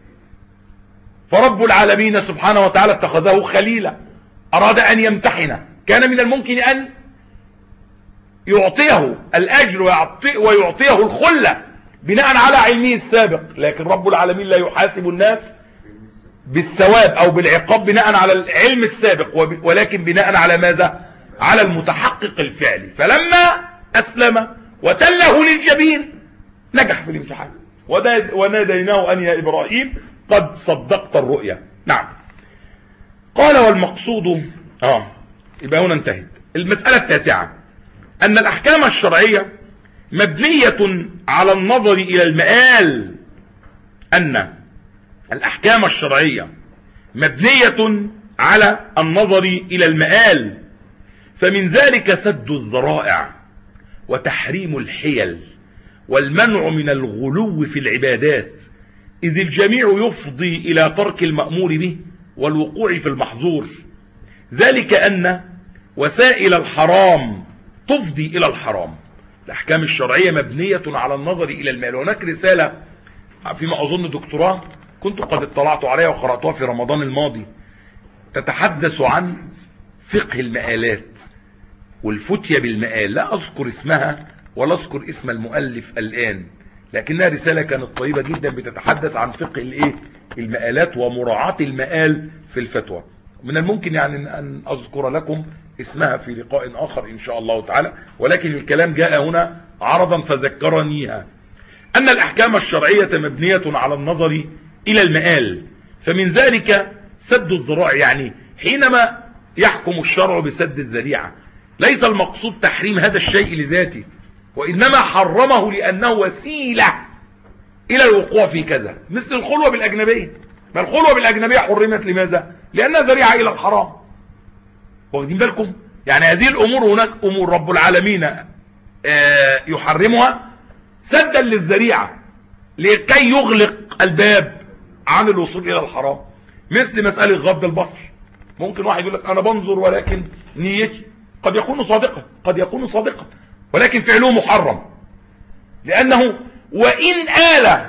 فرب العالمين سبحانه وتعالى اتخذه خليلا، أراد أن يمتحنه، كان من الممكن أن يعطيه الأجر ويعطيه الخلة بناء على علمه السابق، لكن رب العالمين لا يحاسب الناس بالثواب أو بالعقاب بناء على العلم السابق، ولكن بناء على ماذا؟ على المتحقق الفعلي. فلما أسلم وتله للجبين نجح في الامتحان، وناديناه أن يا إبراهيم قد صدقت الرؤيا. نعم. قال والمقصود آه يبقى هنا انتهت المسألة التاسعة، أن الأحكام الشرعية مبنية على النظر إلى المآل. أن الأحكام الشرعية مبنية على النظر إلى المآل، فمن ذلك سد الذرائع وتحريم الحيل والمنع من الغلو في العبادات، إذ الجميع يفضي إلى ترك المأمور به والوقوع في المحظور، ذلك أن وسائل الحرام تفضي إلى الحرام. الأحكام الشرعية مبنية على النظر إلى المآل. هناك رسالة فيما أظن دكتوراه كنت قد اطلعت عليها وقرأتها في رمضان الماضي، تتحدث عن فقه المآلات والفتية بالمآل. لا أذكر اسمها ولا أذكر اسم المؤلف الآن، لكنها رسالة كانت طيبة جدا بتتحدث عن فقه الايه المآلات ومراعاة المآل في الفتوى. من الممكن يعني أن أذكر لكم اسمها في لقاء آخر إن شاء الله تعالى، ولكن الكلام جاء هنا عرضا فذكرنيها. أن الأحكام الشرعية مبنية على النظر إلى المآل، فمن ذلك سد الذرائع. يعني حينما يحكم الشرع بسد الذريعة ليس المقصود تحريم هذا الشيء لذاته، وإنما حرمه لأنه وسيلة إلى الوقوع في كذا، مثل الخلوة بالأجنبية. ما الخلوة بالأجنبية حرمت لماذا؟ لأنها ذريعة إلى الحرام. واخدين بالكم؟ يعني هذه الأمور هناك أمور رب العالمين يحرمها سدا للذريعة لكي يغلق الباب عن الوصول إلى الحرام، مثل مسألة غض البصر. ممكن واحد يقول لك أنا بنظر ولكن نيتي قد يكون صادقا، قد يكون صادقا، ولكن فعله محرم، لأنه وإن آل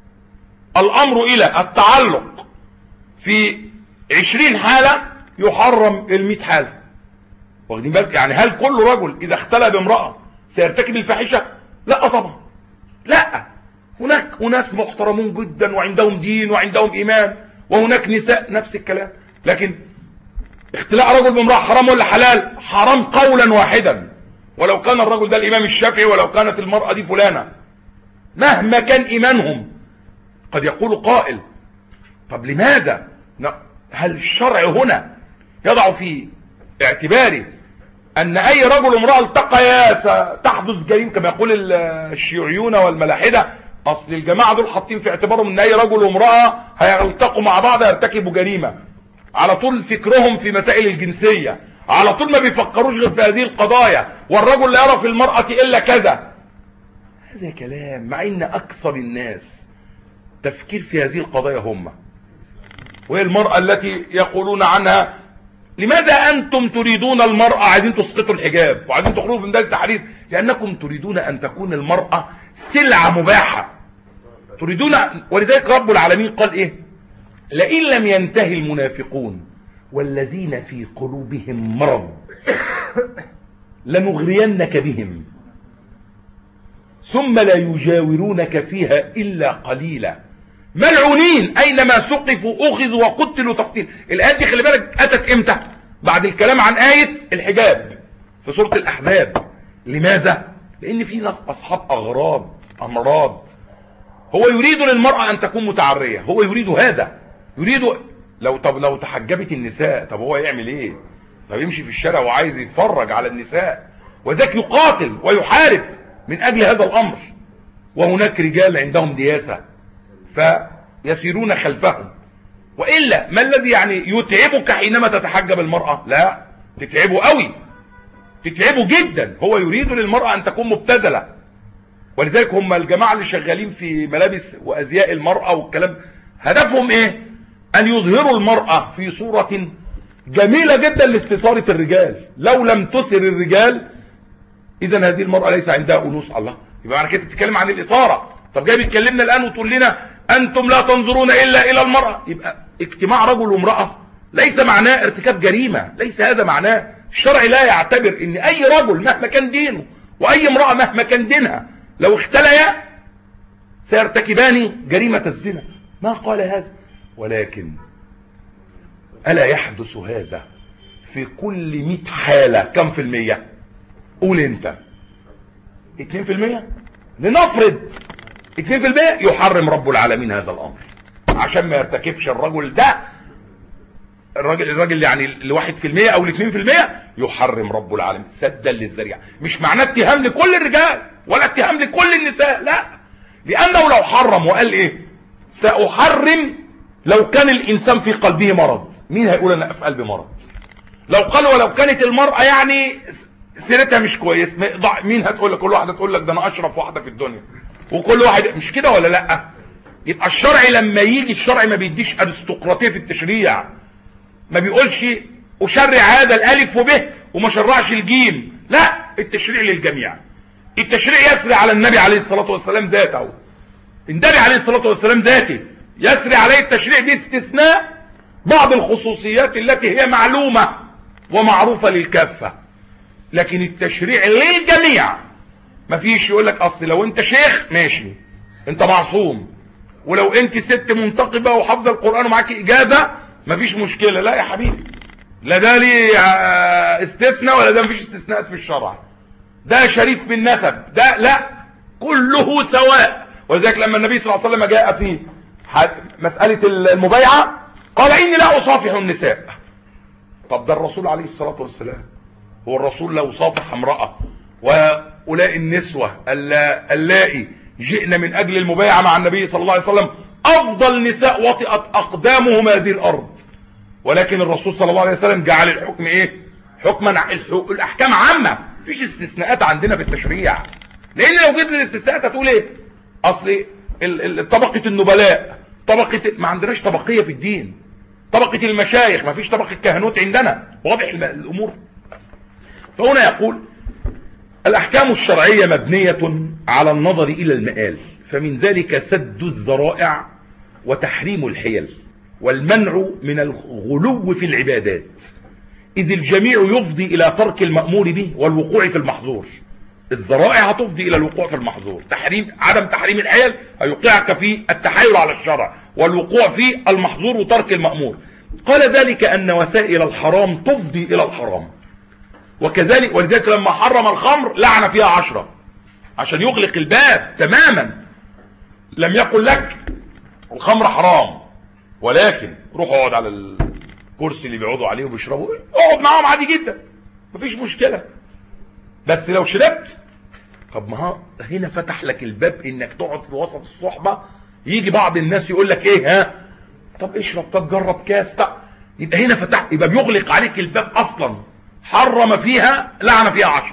الأمر إلى التعلق في عشرين حالة يحرم المئة حالة. واخدين بالك؟ يعني هل كل رجل إذا اختلى بامرأة سيرتكب الفاحشة؟ لا طبعا، لا. هناك أناس محترمون جدا وعندهم دين وعندهم إيمان، وهناك نساء نفس الكلام. لكن اختلاء رجل بامرأة حرام ولا حلال؟ حرام قولا واحدا، ولو كان الرجل ده الإمام الشافعي ولو كانت المرأة دي فلانة، مهما كان إيمانهم. قد يقول قائل طب لماذا؟ هل الشرع هنا يضع في اعتباره أن أي رجل وامرأة التقيا ستحدث جريمة كما يقول الشيوعيون والملاحدة؟ أصل الجماعة دول حاطين في اعتبارهم أن أي رجل وامرأة هيلتقوا مع بعض يرتكبوا جريمة. على طول فكرهم في مسائل الجنسية، على طول ما بيفكروش غير في هذه القضايا، والرجل لا يرى في المرأة إلا كذا. هذا كلام، مع أن أكثر الناس تفكير في هذه القضايا هم، وهي المرأة التي يقولون عنها لماذا أنتم تريدون المرأة عايزين تسقطوا الحجاب وعايزين تخرجوا في ميدان التحرير؟ لأنكم تريدون أن تكون المرأة سلعة مباحة تريدون. ولذلك رب العالمين قال إيه؟ لئن لم ينتهي المنافقون والذين في قلوبهم مرض لنغرينك بهم ثم لا يجاورونك فيها إلا قليلا ملعونين أينما سقفوا أخذوا وقتلوا تقتيل. الآيات دي خلي بالك أتت إمتى؟ بعد الكلام عن آية الحجاب في سورة الأحزاب. لماذا؟ لأن في ناس أصحاب أغراض أمراض. هو يريد للمرأة أن تكون متعرية، هو يريد هذا، يريد لو طب لو تحجبت النساء طب هو يعمل إيه؟ طب يمشي في الشارع وعايز يتفرج على النساء، وذاك يقاتل ويحارب من أجل هذا الأمر. وهناك رجال عندهم دياسة فيسيرون خلفهم. وإلا ما الذي يعني يتعبك حينما تتحجب المرأة؟ لا، تتعبه قوي، تتعبه جدا. هو يريد للمرأة أن تكون مبتذلة. ولذلك هم الجماعة اللي شغالين في ملابس وأزياء المرأة والكلام، هدفهم إيه؟ أن يظهروا المرأة في صورة جميلة جدا لاستثارة الرجال، لو لم تثر الرجال اذا هذه المرأة ليس عندها انوث. الله، يبقى معنى كده بتتكلم عن الاثارة. طب جاي بتكلمنا الان وتقول لنا انتم لا تنظرون الا الى المرأة. يبقى اجتماع رجل وامرأة ليس معناه ارتكاب جريمة، ليس هذا معناه. الشرع لا يعتبر ان اي رجل مهما كان دينه واي امرأة مهما كان دينها لو اختليا سيرتكبان جريمة الزنا، ما قال هذا. ولكن ألا يحدث هذا في كل مئة حالة كم في المية؟ قول انت. اتنين في المية. لنفرض اتنين في المية يحرم رب العالمين هذا الامر عشان ما يرتكبش الرجل ده، الراجل الراجل يعني لواحد في المية او لاتنين في المية يحرم رب العالمين سدا للذريعة. مش معناه اتهام لكل الرجال ولا اتهام لكل النساء، لا، لانه لو حرم وقال ايه سأحرم لو كان الانسان في قلبه مرض، مين هيقول انا في قلبي مرض؟ لو قال ولو كانت المرأة يعني سيرتها مش كويس، مين هتقول لك؟ كل واحدة تقول لك ده انا اشرف واحدة في الدنيا، وكل واحد مش كده ولا لا؟ يبقى الشرع لما يجي، الشرع ما بيديش ارستقراطية في التشريع، ما بيقولش اشرع هذا الالف وبه وما شرعش الجيم، لا، التشريع للجميع. التشريع يسري على النبي عليه الصلاة والسلام ذاته، النبي عليه الصلاة والسلام ذاته يسري عليه التشريع باستثناء بعض الخصوصيات التي هي معلومة ومعروفة للكافة، لكن التشريع للجميع. ما فيش يقول لك اصل لو انت شيخ ماشي انت معصوم، ولو انت ست منتقبة وحافظة القرآن ومعاك اجازة ما فيش مشكلة. لا يا حبيبي، لا ده ليه استثناء ولا ده مفيش استثناءات في الشرع، ده شريف في النسب، ده لا، كله سواء. ولذلك لما النبي صلى الله عليه وسلم جاء في مسألة المبايعة قال إني لا أصافح النساء. طب ده الرسول عليه الصلاة والسلام، هو الرسول لو صافح امرأة وأولئك النسوة اللائي جئن من أجل المبايعة مع النبي صلى الله عليه وسلم أفضل نساء وطئت أقدامهم هذه الأرض، ولكن الرسول صلى الله عليه وسلم جعل الحكم إيه؟ حكما، الأحكام عامة، مفيش استثناءات عندنا في التشريع. لأن لو جيت للاستثناءات هتقول إيه؟ أصل طبقة النبلاء، طبقة، ما عندناش طبقية في الدين، طبقة المشايخ، ما فيش طبقة كهنوت عندنا، واضح الأمور. فهنا يقول الأحكام الشرعية مبنية على النظر إلى المآل، فمن ذلك سد الذرائع وتحريم الحيل والمنع من الغلو في العبادات، إذ الجميع يفضي إلى ترك المأمور به والوقوع في المحظور. الذرائع هتفضي إلى الوقوع في المحظور، تحريم عدم تحريم الحيل هيوقعك في التحايل على الشرع والوقوع في المحظور وترك المأمور. قال ذلك أن وسائل الحرام تفضي إلى الحرام، وكذلك ولذلك لما حرم الخمر لعن فيها عشرة عشان يغلق الباب تماما. لم يقل لك الخمر حرام، ولكن روح اقعد على الكرسي اللي بيقعدوا عليه وبيشربوا، اقعد معاهم عادي جدا مفيش مشكلة، بس لو شربت. طب ما هنا فتح لك الباب انك تقعد في وسط الصحبة، يجي بعض الناس يقول لك ايه، ها طب اشرب، طب جرب كاس، طب يبقى هنا فتح، يبقى بيغلق عليك الباب اصلا، حرم فيها لعن فيها عشر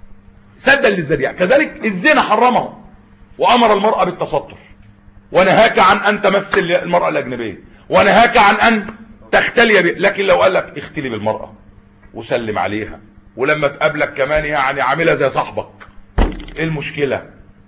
سدا للذريعة. كذلك الزنا حرمه وامر المرأة بالتستر، ونهاك عن ان تمس المرأة الاجنبية، ونهاك عن ان تختلي به. لكن لو قال لك اختلي بالمرأة وسلم عليها، ولما تقابلك كمان يعني عاملها زي صاحبك، ايه المشكلة؟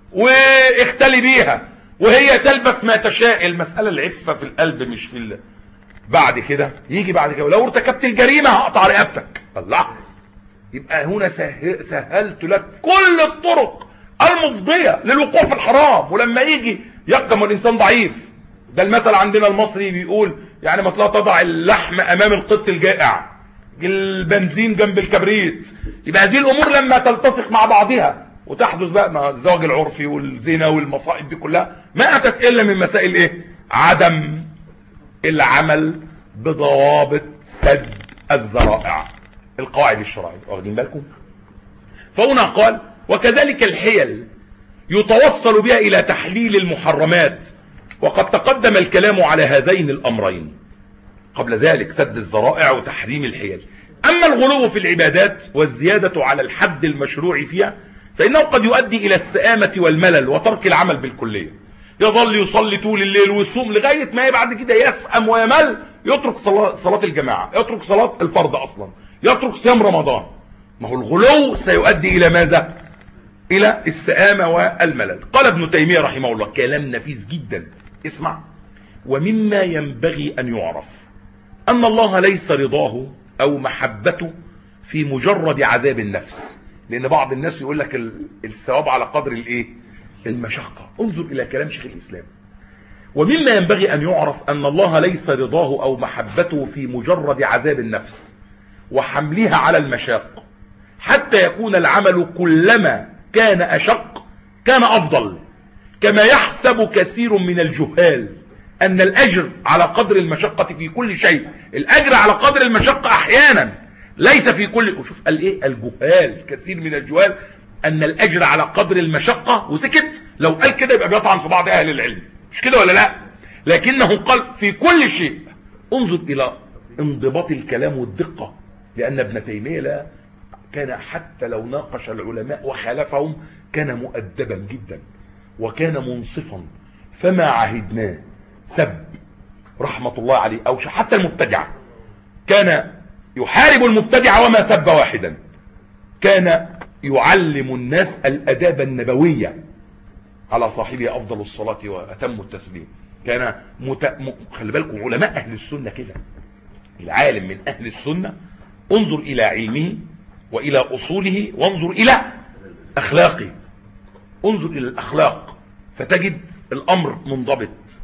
واختلي بيها وهي تلبس ما تشاء، المسألة العفة في القلب مش في ال... بعد كده يجي بعد كده لو ارتكبت الجريمة هقطع رقبتك. الله، يبقى هنا سهل سهلت لك كل الطرق المفضية للوقوع في الحرام. ولما يجي يقدم الانسان ضعيف، ده المثل عندنا المصري بيقول يعني ما تضع اللحم امام القط الجائع، البنزين جنب الكبريت. يبقى هذه الامور لما تلتصق مع بعضها وتحدث بقى مع الزواج العرفي والزنا والمصائب دي كلها، ما اتت الا من مسائل ايه؟ عدم العمل بضوابط سد الذرائع، القواعد الشرعية، واخدين بالكم؟ فهنا قال وكذلك الحيل يتوصل بها الى تحليل المحرمات، وقد تقدم الكلام على هذين الامرين قبل ذلك، سد الذرائع وتحريم الحيل. اما الغلو في العبادات والزيادة على الحد المشروع فيها فانه قد يؤدي الى السآمة والملل وترك العمل بالكلية، يظل يصلي طول الليل ويصوم لغاية ما بعد كده يسأم ويمل يترك صلاة, صلاة الجماعة، يترك صلاة الفرض أصلا، يترك صيام رمضان. ما هو الغلو سيؤدي إلى ماذا؟ إلى السآمة والملل. قال ابن تيمية رحمه الله كلام نفيس جدا، اسمع: ومما ينبغي أن يعرف أن الله ليس رضاه أو محبته في مجرد عذاب النفس. لأن بعض الناس يقول لك الثواب على قدر الإيه؟ المشقة. انظر إلى كلام شيخ الإسلام: ومما ينبغي أن يعرف أن الله ليس رضاه أو محبته في مجرد عذاب النفس وحملها على المشاق، حتى يكون العمل كلما كان أشق كان أفضل، كما يحسب كثير من الجهال أن الأجر على قدر المشقة في كل شيء. الأجر على قدر المشقة أحيانا، ليس في كل. وشوف قال إيه؟ الجهال، كثير من الجهال أن الأجر على قدر المشقة، وسكت. لو قال كده يبقى بيطعن في بعض أهل العلم، مش كده ولا لا؟ لكنه قال في كل شيء. انظر إلى انضباط الكلام والدقة، لأن ابن تيمية لا كان حتى لو ناقش العلماء وخالفهم كان مؤدبا جدا وكان منصفا، فما عهدناه سب رحمة الله عليه أو حتى المبتدع. كان يحارب المبتدع وما سب واحدا، كان يعلم الناس الأداب النبوية، على صاحبه أفضل الصلاة وأتم التسليم. كان مت... م... خلي بالكم علماء أهل السنة كده، العالم من أهل السنة انظر إلى علمه وإلى أصوله وانظر إلى أخلاقه. انظر إلى الأخلاق فتجد الأمر منضبط،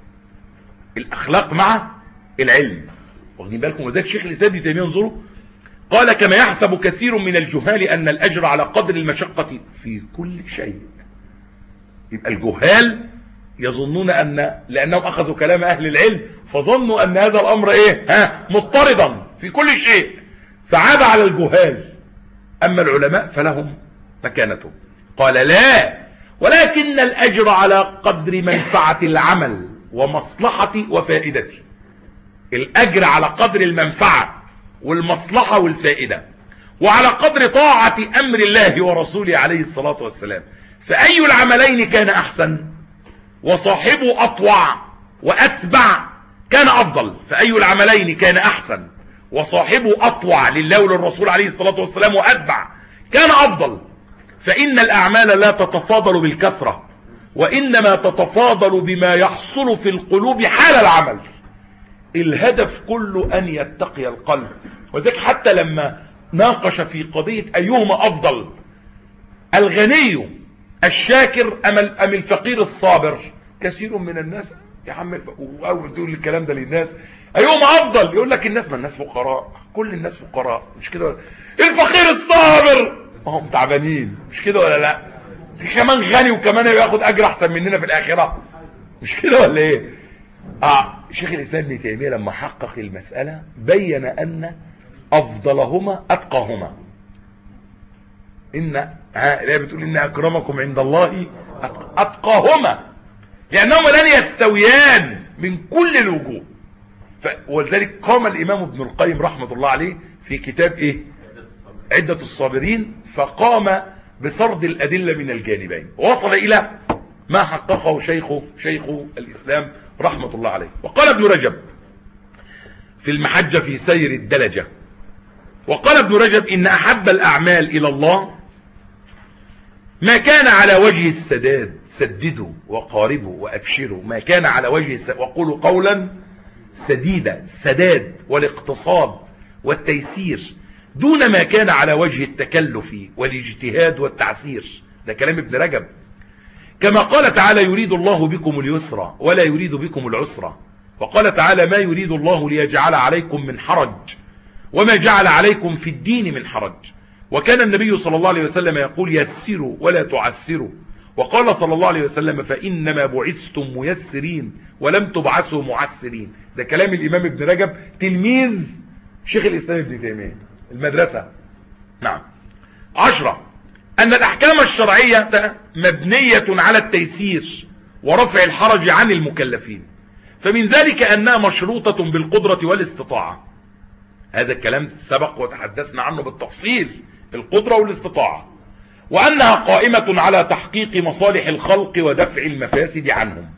الأخلاق مع العلم، واخدين بالكم؟ وذلك شيخ الإسلام ابن تيمية انظروا قال: كما يحسب كثير من الجهال أن الأجر على قدر المشقة في كل شيء. يبقى الجهال يظنون أن لأنهم أخذوا كلام أهل العلم فظنوا أن هذا الأمر إيه؟ ها مضطردا في كل شيء، فعاب على الجهال. أما العلماء فلهم مكانتهم. قال: لا، ولكن الأجر على قدر منفعة العمل ومصلحة وفائدته. الأجر على قدر المنفعة والمصلحة والفائدة، وعلى قدر طاعة أمر الله ورسوله عليه الصلاة والسلام. فأي العملين كان أحسن وصاحبه أطوع وأتبع كان أفضل. فأي العملين كان أحسن وصاحبه أطوع لله وللرسول عليه الصلاة والسلام وأتبع كان أفضل. فإن الأعمال لا تتفاضل بالكثرة، وإنما تتفاضل بما يحصل في القلوب حال العمل. الهدف كله أن يتقي القلب. وذلك حتى لما ناقش في قضية أيهما أفضل، الغني الشاكر أم الفقير الصابر، كثير من الناس يا عم أول تقول الكلام ده للناس أيهما أفضل، يقول لك الناس، ما الناس فقراء، كل الناس فقراء، مش كده؟ الفقير الصابر ما هم تعبانين، مش كده ولا لا؟ في كمان غني وكمان ياخد أجر أحسن مننا في الآخرة، مش كده ولا إيه؟ آه شيخ الإسلام ابن تيمية لما حقق المسألة بين أن أفضلهما أتقاهما. إن ها لا بتقول إن أكرمكم عند الله أتقاهما، لأنهما لن يستويان من كل الوجوه. ولذلك قام الإمام ابن القيم رحمة الله عليه في كتاب إيه؟ عدة الصابرين، فقام بسرد الأدلة من الجانبين، ووصل إلى ما حققه شيخ شيخ الإسلام رحمة الله عليه. وقال ابن رجب في المحجة في سير الدلجة، وقال ابن رجب: إن أحب الأعمال إلى الله ما كان على وجه السداد، سددوا وقاربوا وأبشروا، ما كان على وجه السداد، وقولوا قولا سديدا، السداد والاقتصاد والتيسير، دون ما كان على وجه التكلف والاجتهاد والتعسير. ده كلام ابن رجب. كما قال تعالى: يريد الله بكم اليسر ولا يريد بكم العسر. وقال تعالى: ما يريد الله ليجعل عليكم من حرج وما جعل عليكم في الدين من حرج. وكان النبي صلى الله عليه وسلم يقول: يسروا ولا تعسروا. وقال صلى الله عليه وسلم: فإنما بعثتم ميسرين ولم تبعثوا معسرين. ده كلام الإمام ابن رجب تلميذ شيخ الإسلام ابن تيمية، المدرسة. نعم. عشرة: أن الأحكام الشرعية مبنية على التيسير ورفع الحرج عن المكلفين، فمن ذلك أنها مشروطة بالقدرة والاستطاعة. هذا الكلام سبق وتحدثنا عنه بالتفصيل، القدرة والاستطاعة. وأنها قائمة على تحقيق مصالح الخلق ودفع المفاسد عنهم.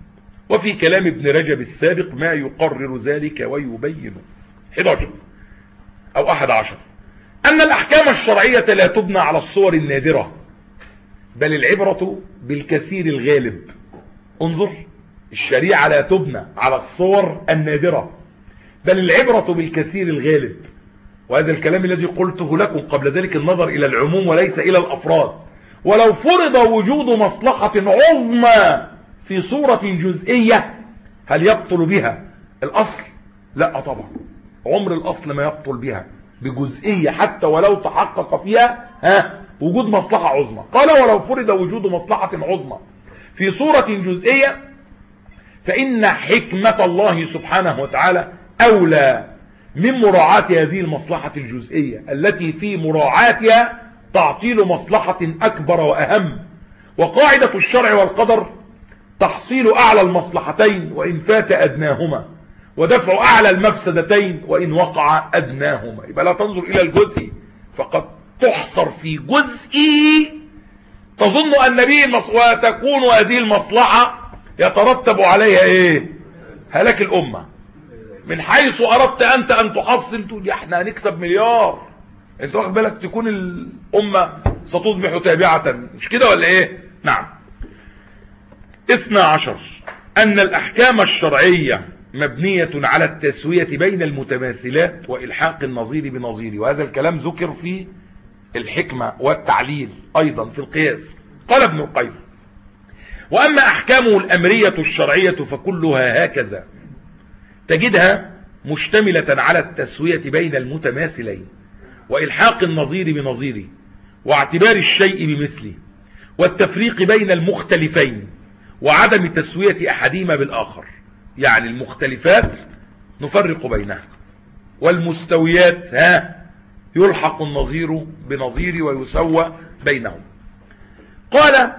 وفي كلام ابن رجب السابق ما يقرر ذلك ويبينه. أحد عشر أو أحد عشر أن الأحكام الشرعية لا تبنى على الصور النادرة، بل العبرة بالكثير الغالب. انظر، الشريعة لا تبنى على الصور النادرة، بل العبرة بالكثير الغالب. وهذا الكلام الذي قلته لكم قبل ذلك، النظر إلى العموم وليس إلى الأفراد. ولو فرض وجود مصلحة عظمى في صورة جزئية، هل يبطل بها الأصل؟ لا طبعا، عمر الأصل ما يبطل بها بجزئية حتى ولو تحقق فيها ها وجود مصلحة عظمى. قال ولو فرض وجود مصلحة عظمى في صورة جزئية، فإن حكمة الله سبحانه وتعالى أولى من مراعاة هذه المصلحة الجزئية التي في مراعاتها تعطيل مصلحة أكبر وأهم. وقاعدة الشرع والقدر تحصيل أعلى المصلحتين وإن فات أدناهما، ودفع أعلى المفسدتين وإن وقع أدناهما. يبقى لا تنظر إلى الجزء فقد تحصر في جزء تظن أن به، وتكون هذه المصلحة يترتب عليها إيه؟ هلاك الأمة. من حيث أردت أنت أن تحصل تقول احنا هنكسب مليار، انت واخد بالك تكون الأمة ستصبح تابعة، مش كده ولا إيه؟ نعم. اثنى عشر أن الأحكام الشرعية مبنية على التسوية بين المتماثلات وإلحاق النظير بنظيره. وهذا الكلام ذكر في الحكمة والتعليل أيضا في القياس. قال ابن القيم: وأما أحكامه الأمرية الشرعية فكلها هكذا، تجدها مشتملة على التسوية بين المتماثلين وإلحاق النظير بنظيره واعتبار الشيء بمثله والتفريق بين المختلفين وعدم تسوية أحدهما بالآخر. يعني المختلفات نفرق بينها، والمستويات ها يلحق النظير بنظير ويسوى بينهم. قال: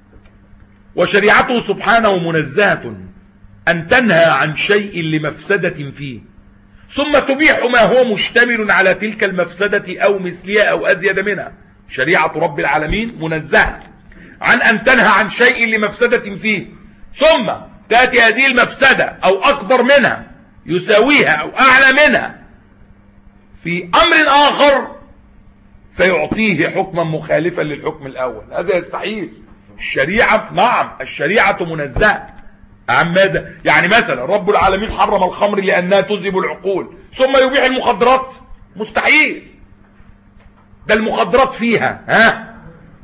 وشريعته سبحانه منزهة أن تنهى عن شيء لمفسدة فيه ثم تبيح ما هو مشتمل على تلك المفسدة أو مثلها أو أزيد منها. شريعة رب العالمين منزهة عن أن تنهى عن شيء لمفسدة فيه ثم تأتي هذه المفسدة أو أكبر منها يساويها أو أعلى منها في أمر آخر فيعطيه حكما مخالفا للحكم الأول. هذا يستحيل. الشريعة نعم الشريعة منزهة عن ماذا؟ يعني مثلا رب العالمين حرم الخمر لأنها تذهب العقول ثم يبيح المخدرات؟ مستحيل. ده المخدرات فيها ها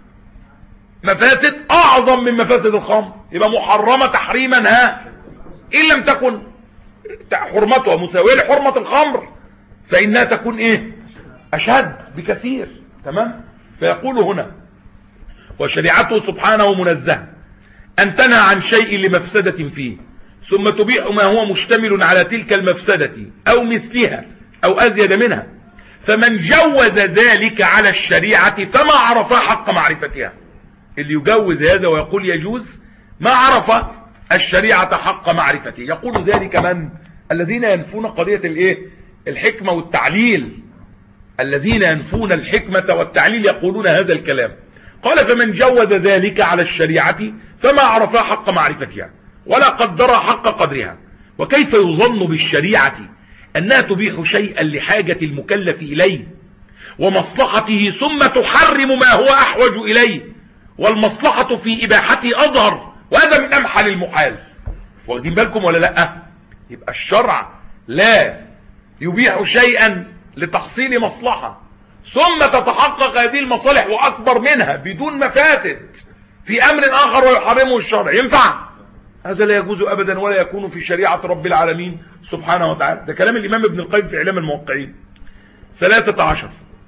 مفاسد أعظم من مفاسد الخمر، يبقى محرمة تحريما ها إن لم تكن حرمتها مساوية لحرمة الخمر فإنها تكون إيه؟ أشد بكثير. تمام؟ فيقول هنا: وشريعته سبحانه منزهة أن تنهى عن شيء لمفسدة فيه ثم تبيح ما هو مشتمل على تلك المفسدة أو مثلها أو أزيد منها، فمن جوز ذلك على الشريعة فما عرف حق معرفتها. اللي يجوز هذا ويقول يجوز ما عرف الشريعة حق معرفته. يقول ذلك من؟ الذين ينفون قضية الايه؟ الحكمة والتعليل. الذين ينفون الحكمة والتعليل يقولون هذا الكلام. قال: فمن جوز ذلك على الشريعة فما عرف حق معرفتها ولا قدر حق قدرها. وكيف يظن بالشريعة أنها تبيح شيئا لحاجة المكلف إليه ومصلحته ثم تحرم ما هو أحوج إليه والمصلحة في إباحته أظهر، وهذا من أمحل المحال. واخدين بالكم ولا لأ؟ يبقى الشرع لا يبيح شيئا لتحصيل مصلحة ثم تتحقق هذه المصالح وأكبر منها بدون مفاسد في أمر آخر ويحرمه الشرع. ينفع؟ هذا لا يجوز أبدا ولا يكون في شريعة رب العالمين سبحانه وتعالى. ده كلام الإمام ابن القيم في إعلام الموقعين. ثلاثة عشر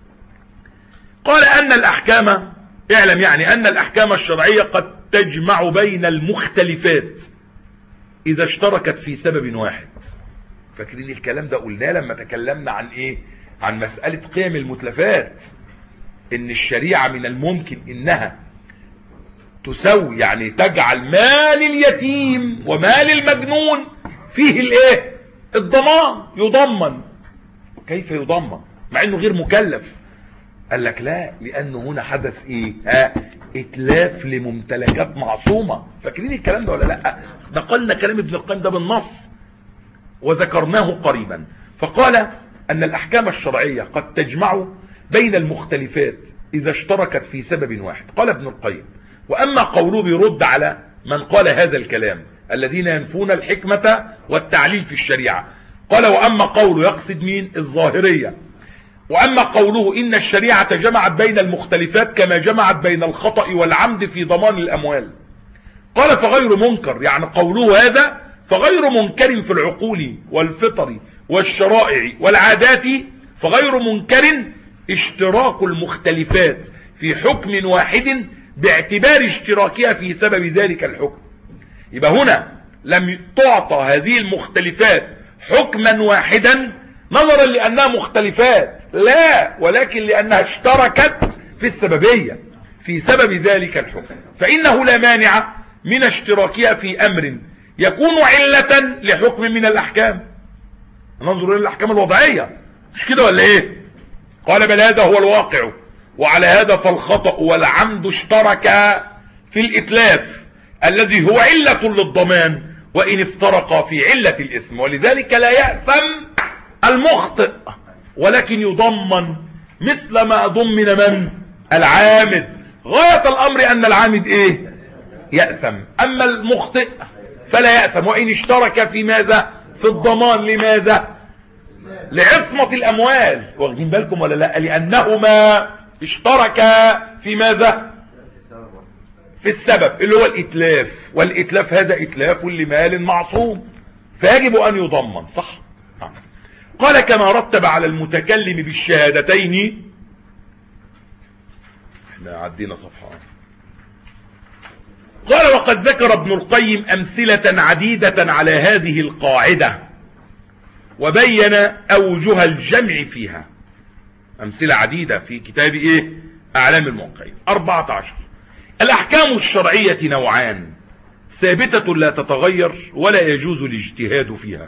قال: أن الأحكام اعلم يعني أن الأحكام الشرعية قد تجمع بين المختلفات إذا اشتركت في سبب واحد. فاكرين الكلام ده قلناه لما تكلمنا عن إيه؟ عن مسألة قيم المتلفات، إن الشريعة من الممكن إنها تسوي يعني تجعل مال اليتيم ومال المجنون فيه الإيه؟ الضمان، يضمن. كيف يضمن مع إنه غير مكلف؟ قال لك لا، لأنه هنا حدث إيه؟ ها اتلاف لممتلكات معصومة. فاكرين الكلام ده ولا لا؟ نقلنا كلام ابن القيم ده بالنص وذكرناه قريبا. فقال ان الاحكام الشرعية قد تجمع بين المختلفات اذا اشتركت في سبب واحد. قال ابن القيم: واما قوله بيرد على من قال هذا الكلام الذين ينفون الحكمة والتعليل في الشريعة. قال: واما قوله يقصد مين؟ الظاهرية. واما قوله ان الشريعة جمعت بين المختلفات كما جمعت بين الخطأ والعمد في ضمان الاموال. قال: فغير منكر، يعني قوله هذا فغير منكر في العقول والفطر والشرائع والعادات، فغير منكر اشتراك المختلفات في حكم واحد باعتبار اشتراكها في سبب ذلك الحكم. يبقى هنا لم تعطى هذه المختلفات حكما واحدا نظرا لأنها مختلفات، لا، ولكن لأنها اشتركت في السببية في سبب ذلك الحكم، فإنه لا مانع من اشتراكها في أمر يكون علة لحكم من الأحكام. ننظر إلى الأحكام الوضعية، مش كده ولا إيه؟ قال: بل هذا هو الواقع، وعلى هذا فالخطأ والعمد اشتركا في الإتلاف الذي هو علة للضمان وإن افترقا في علة الاسم، ولذلك لا يأثم المخطئ ولكن يضمن مثل ما ضمن من؟ العامد. غاية الأمر أن العامد إيه؟ يأثم، أما المخطئ فلا يأثم وإن اشترك في ماذا؟ في الضمان. لماذا؟ لعصمة الأموال. واخدين بالكم ولا لا؟ لأنهما اشتركا في ماذا؟ في السبب اللي هو الإتلاف، والإتلاف هذا إتلاف لمال معصوم فيجب أن يضمن. صح؟ قال: كما رتب على المتكلم بالشهادتين. احنا عدينا صفحة. قال: وقد ذكر ابن القيم أمثلة عديدة على هذه القاعدة وبين أوجه الجمع فيها. أمثلة عديدة في كتاب إيه؟ أعلام الموقعين. أربعة عشر. الأحكام الشرعية نوعان: ثابتة لا تتغير ولا يجوز الاجتهاد فيها،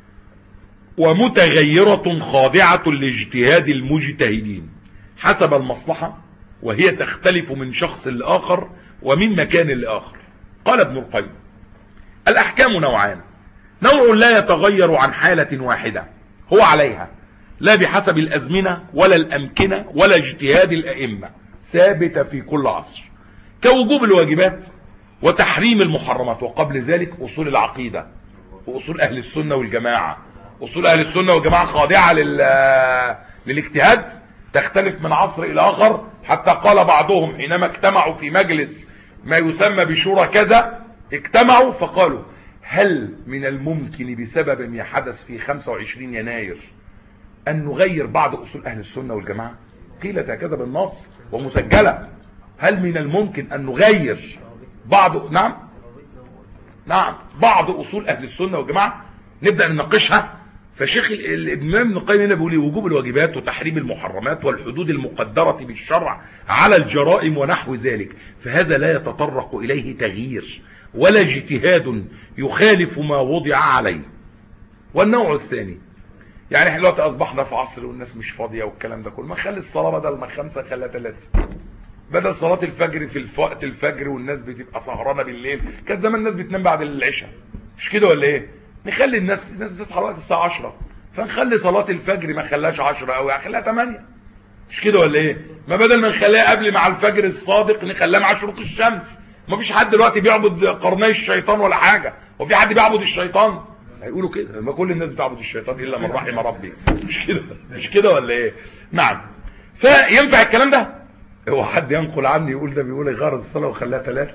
ومتغيرة خاضعة لاجتهاد المجتهدين حسب المصلحة، وهي تختلف من شخص لآخر ومن مكان لآخر. قال ابن القيم: الأحكام نوعان: نوع لا يتغير عن حالة واحدة هو عليها لا بحسب الأزمنة ولا الأمكنة ولا اجتهاد الأئمة، ثابتة في كل عصر، كوجوب الواجبات وتحريم المحرمات. وقبل ذلك أصول العقيدة وأصول أهل السنة والجماعة. أصول أهل السنة والجماعة خاضعة لل... للاجتهاد، تختلف من عصر إلى آخر، حتى قال بعضهم حينما اجتمعوا في مجلس ما يسمى بشورى كذا، اجتمعوا فقالوا: هل من الممكن بسبب ما حدث في خمسة وعشرين يناير أن نغير بعض أصول أهل السنة والجماعة؟ قيلت هكذا بالنص ومسجلة. هل من الممكن أن نغير بعض نعم نعم بعض أصول أهل السنة والجماعة نبدأ نناقشها؟ فشيخ الإمام ابن القيم هنا بيقول: وجوب الواجبات وتحريم المحرمات والحدود المقدرة بالشرع على الجرائم ونحو ذلك، فهذا لا يتطرق إليه تغيير ولا اجتهاد يخالف ما وضع عليه. والنوع الثاني: يعني احنا دلوقتي أصبحنا في عصر والناس مش فاضية والكلام ده كله، ما خلي الصلاة بدل ما خمسة خليها ثلاثة، بدل صلاة الفجر في وقت الفجر والناس بتبقى سهرانة بالليل، كانت زمان الناس بتنام بعد العشاء، مش كده ولا ايه؟ نخلي الناس الناس بتصحى وقت الساعة عشرة، فنخلي صلاة الفجر ما خلاش عشرة قوي، خليها ثمانية، مش كده ولا ايه؟ ما بدل ما نخليها قبل مع الفجر الصادق نخليها مع شروق الشمس. ما فيش حد دلوقتي بيعبد قرني الشيطان ولا حاجة، وفي حد بيعبد الشيطان؟ هيقولوا كده، ما كل الناس بتعبد الشيطان الا من رحم ربي، مش كده مش كده ولا ايه؟ نعم. فينفع الكلام ده؟ هو حد ينقل عني يقول ده بيقول غرض الصلاة وخلاها ثلاثة؟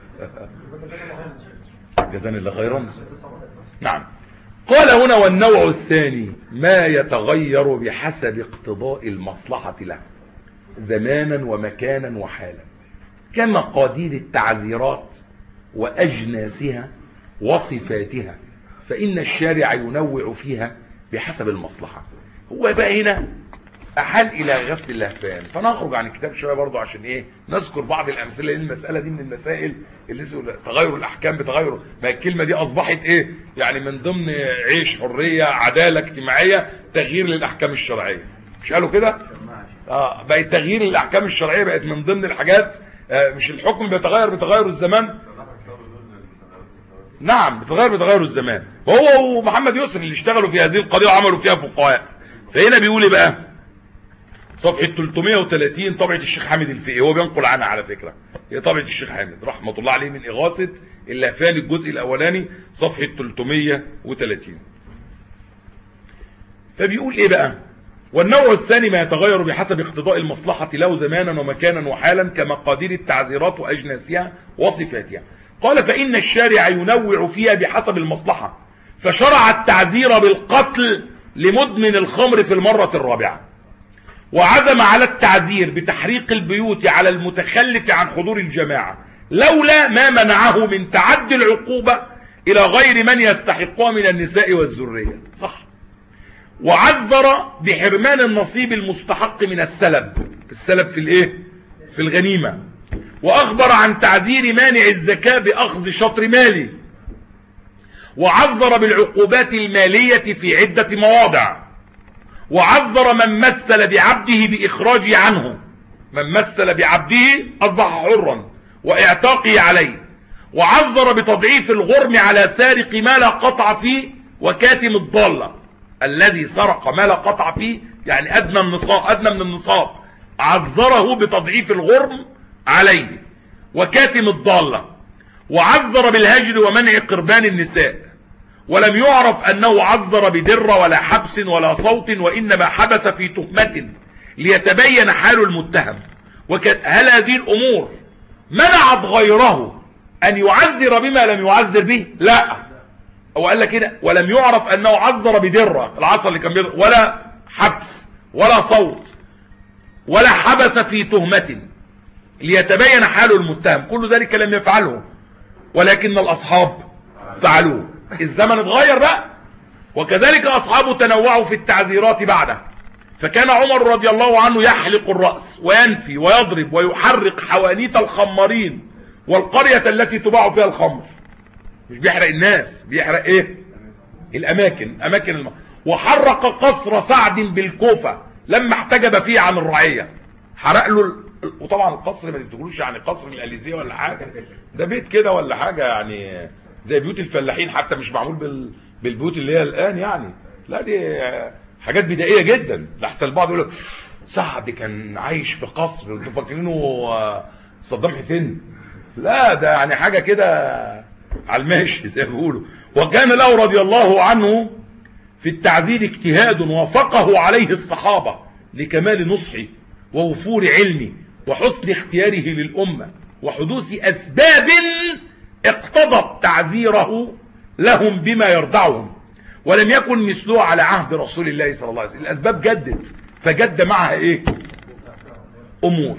جزاني الله خيرا. نعم. قال هنا: والنوع الثاني ما يتغير بحسب اقتضاء المصلحة له زمانا ومكانا وحالا، كمقادير التعزيرات وأجناسها وصفاتها، فإن الشارع ينوع فيها بحسب المصلحة. هو بقى هنا أحال إلى غسل اللهفان، فنخرج عن الكتاب شوية برضو عشان إيه؟ نذكر بعض الأمثلة. لأن المسألة دي من المسائل اللي تغير الأحكام بتغير، ما الكلمة دي أصبحت إيه؟ يعني من ضمن عيش، حرية، عدالة اجتماعية، تغيير للأحكام الشرعية، مش قالوا كده؟ آه بقت تغيير للأحكام الشرعية بقت من ضمن الحاجات آه مش الحكم بيتغير بتغير الزمان؟ نعم بتغير بتغير الزمان. وهو ومحمد يسر اللي اشتغلوا في هذه القضية وعملوا فيها فقهاء. فهنا بيقول ايه بقى؟ صفحة ثلاثمائة وثلاثين طبعة الشيخ حامد الفقي، هو بينقل عنها على فكرة، هي طبعة الشيخ حامد رحمة الله عليه من إغاثة اللهفان الجزء الأولاني صفحة ثلاثمائة وثلاثين. فبيقول ايه بقى؟ والنوع الثاني ما يتغير بحسب اقتضاء المصلحة له زمانا ومكانا وحالا كمقادير التعزيرات وأجناسها وصفاتها. قال فإن الشارع ينوع فيها بحسب المصلحة، فشرع التعزير بالقتل لمدمن الخمر في المرة الرابعة، وعزم على التعزير بتحريق البيوت على المتخلف عن حضور الجماعة لولا ما منعه من تعدي العقوبة إلى غير من يستحقها من النساء والذرية. صح. وعذر بحرمان النصيب المستحق من السلب، السلب في الايه؟ في الغنيمة. واخبر عن تعزير مانع الزكاة باخذ شطر ماله. وعذر بالعقوبات المالية في عدة مواضع. وعذر من مثل بعبده باخراجه عنه، من مثل بعبده اصبح حرا واعتاقه عليه. وعذر بتضعيف الغرم على سارق ما لا قطع فيه وكاتم الضالة، الذي سرق ما لا قطع فيه يعني ادنى النصاب، ادنى من النصاب، عذره بتضعيف الغرم عليه وكاتم الضالة. وعذر بالهجر ومنع قربان النساء، ولم يعرف انه عذر بدر ولا حبس ولا صوت، وانما حبس في تهمة ليتبين حال المتهم. هل هذه الامور منعت غيره ان يعذر بما لم يعذر به؟ لا، هو قال لك كده ولم يعرف انه عذر بدره العصا اللي كان بيضرب، ولا حبس ولا صوت ولا حبس في تهمة ليتبين حال المتهم، كل ذلك لم يفعله ولكن الاصحاب فعلوه. الزمن اتغير بقى، وكذلك اصحابه تنوعوا في التعزيرات بعده. فكان عمر رضي الله عنه يحلق الرأس وينفي ويضرب ويحرق حوانيت الخمارين والقرية التي تباع فيها الخمر. مش بيحرق الناس، بيحرق ايه؟ الاماكن، اماكن الم... وحرق قصر سعد بالكوفة لما احتجب فيه عن الرعية، حرق له ال... وطبعا القصر ما تفتكروش يعني قصر الاليزيه ولا حاجة، ده بيت كده ولا حاجة يعني زي بيوت الفلاحين، حتى مش معمول بال... بالبيوت اللي هي الان يعني، لا دي حاجات بدائية جدا. لحسن البعض يقول لك سعد كان عايش في قصر، انتوا فاكرينه صدام حسين؟ لا ده يعني حاجة كده على الماشي زي ما بيقولوا. وكان له رضي الله عنه في التعزير اجتهاد وافقه عليه الصحابة لكمال نصحه ووفور علمه وحسن اختياره للأمة وحدوث أسباب اقتضت تعزيره لهم بما يرضعهم، ولم يكن مثله على عهد رسول الله صلى الله عليه وسلم. الأسباب جدت، فجد معها ايه؟ أمور،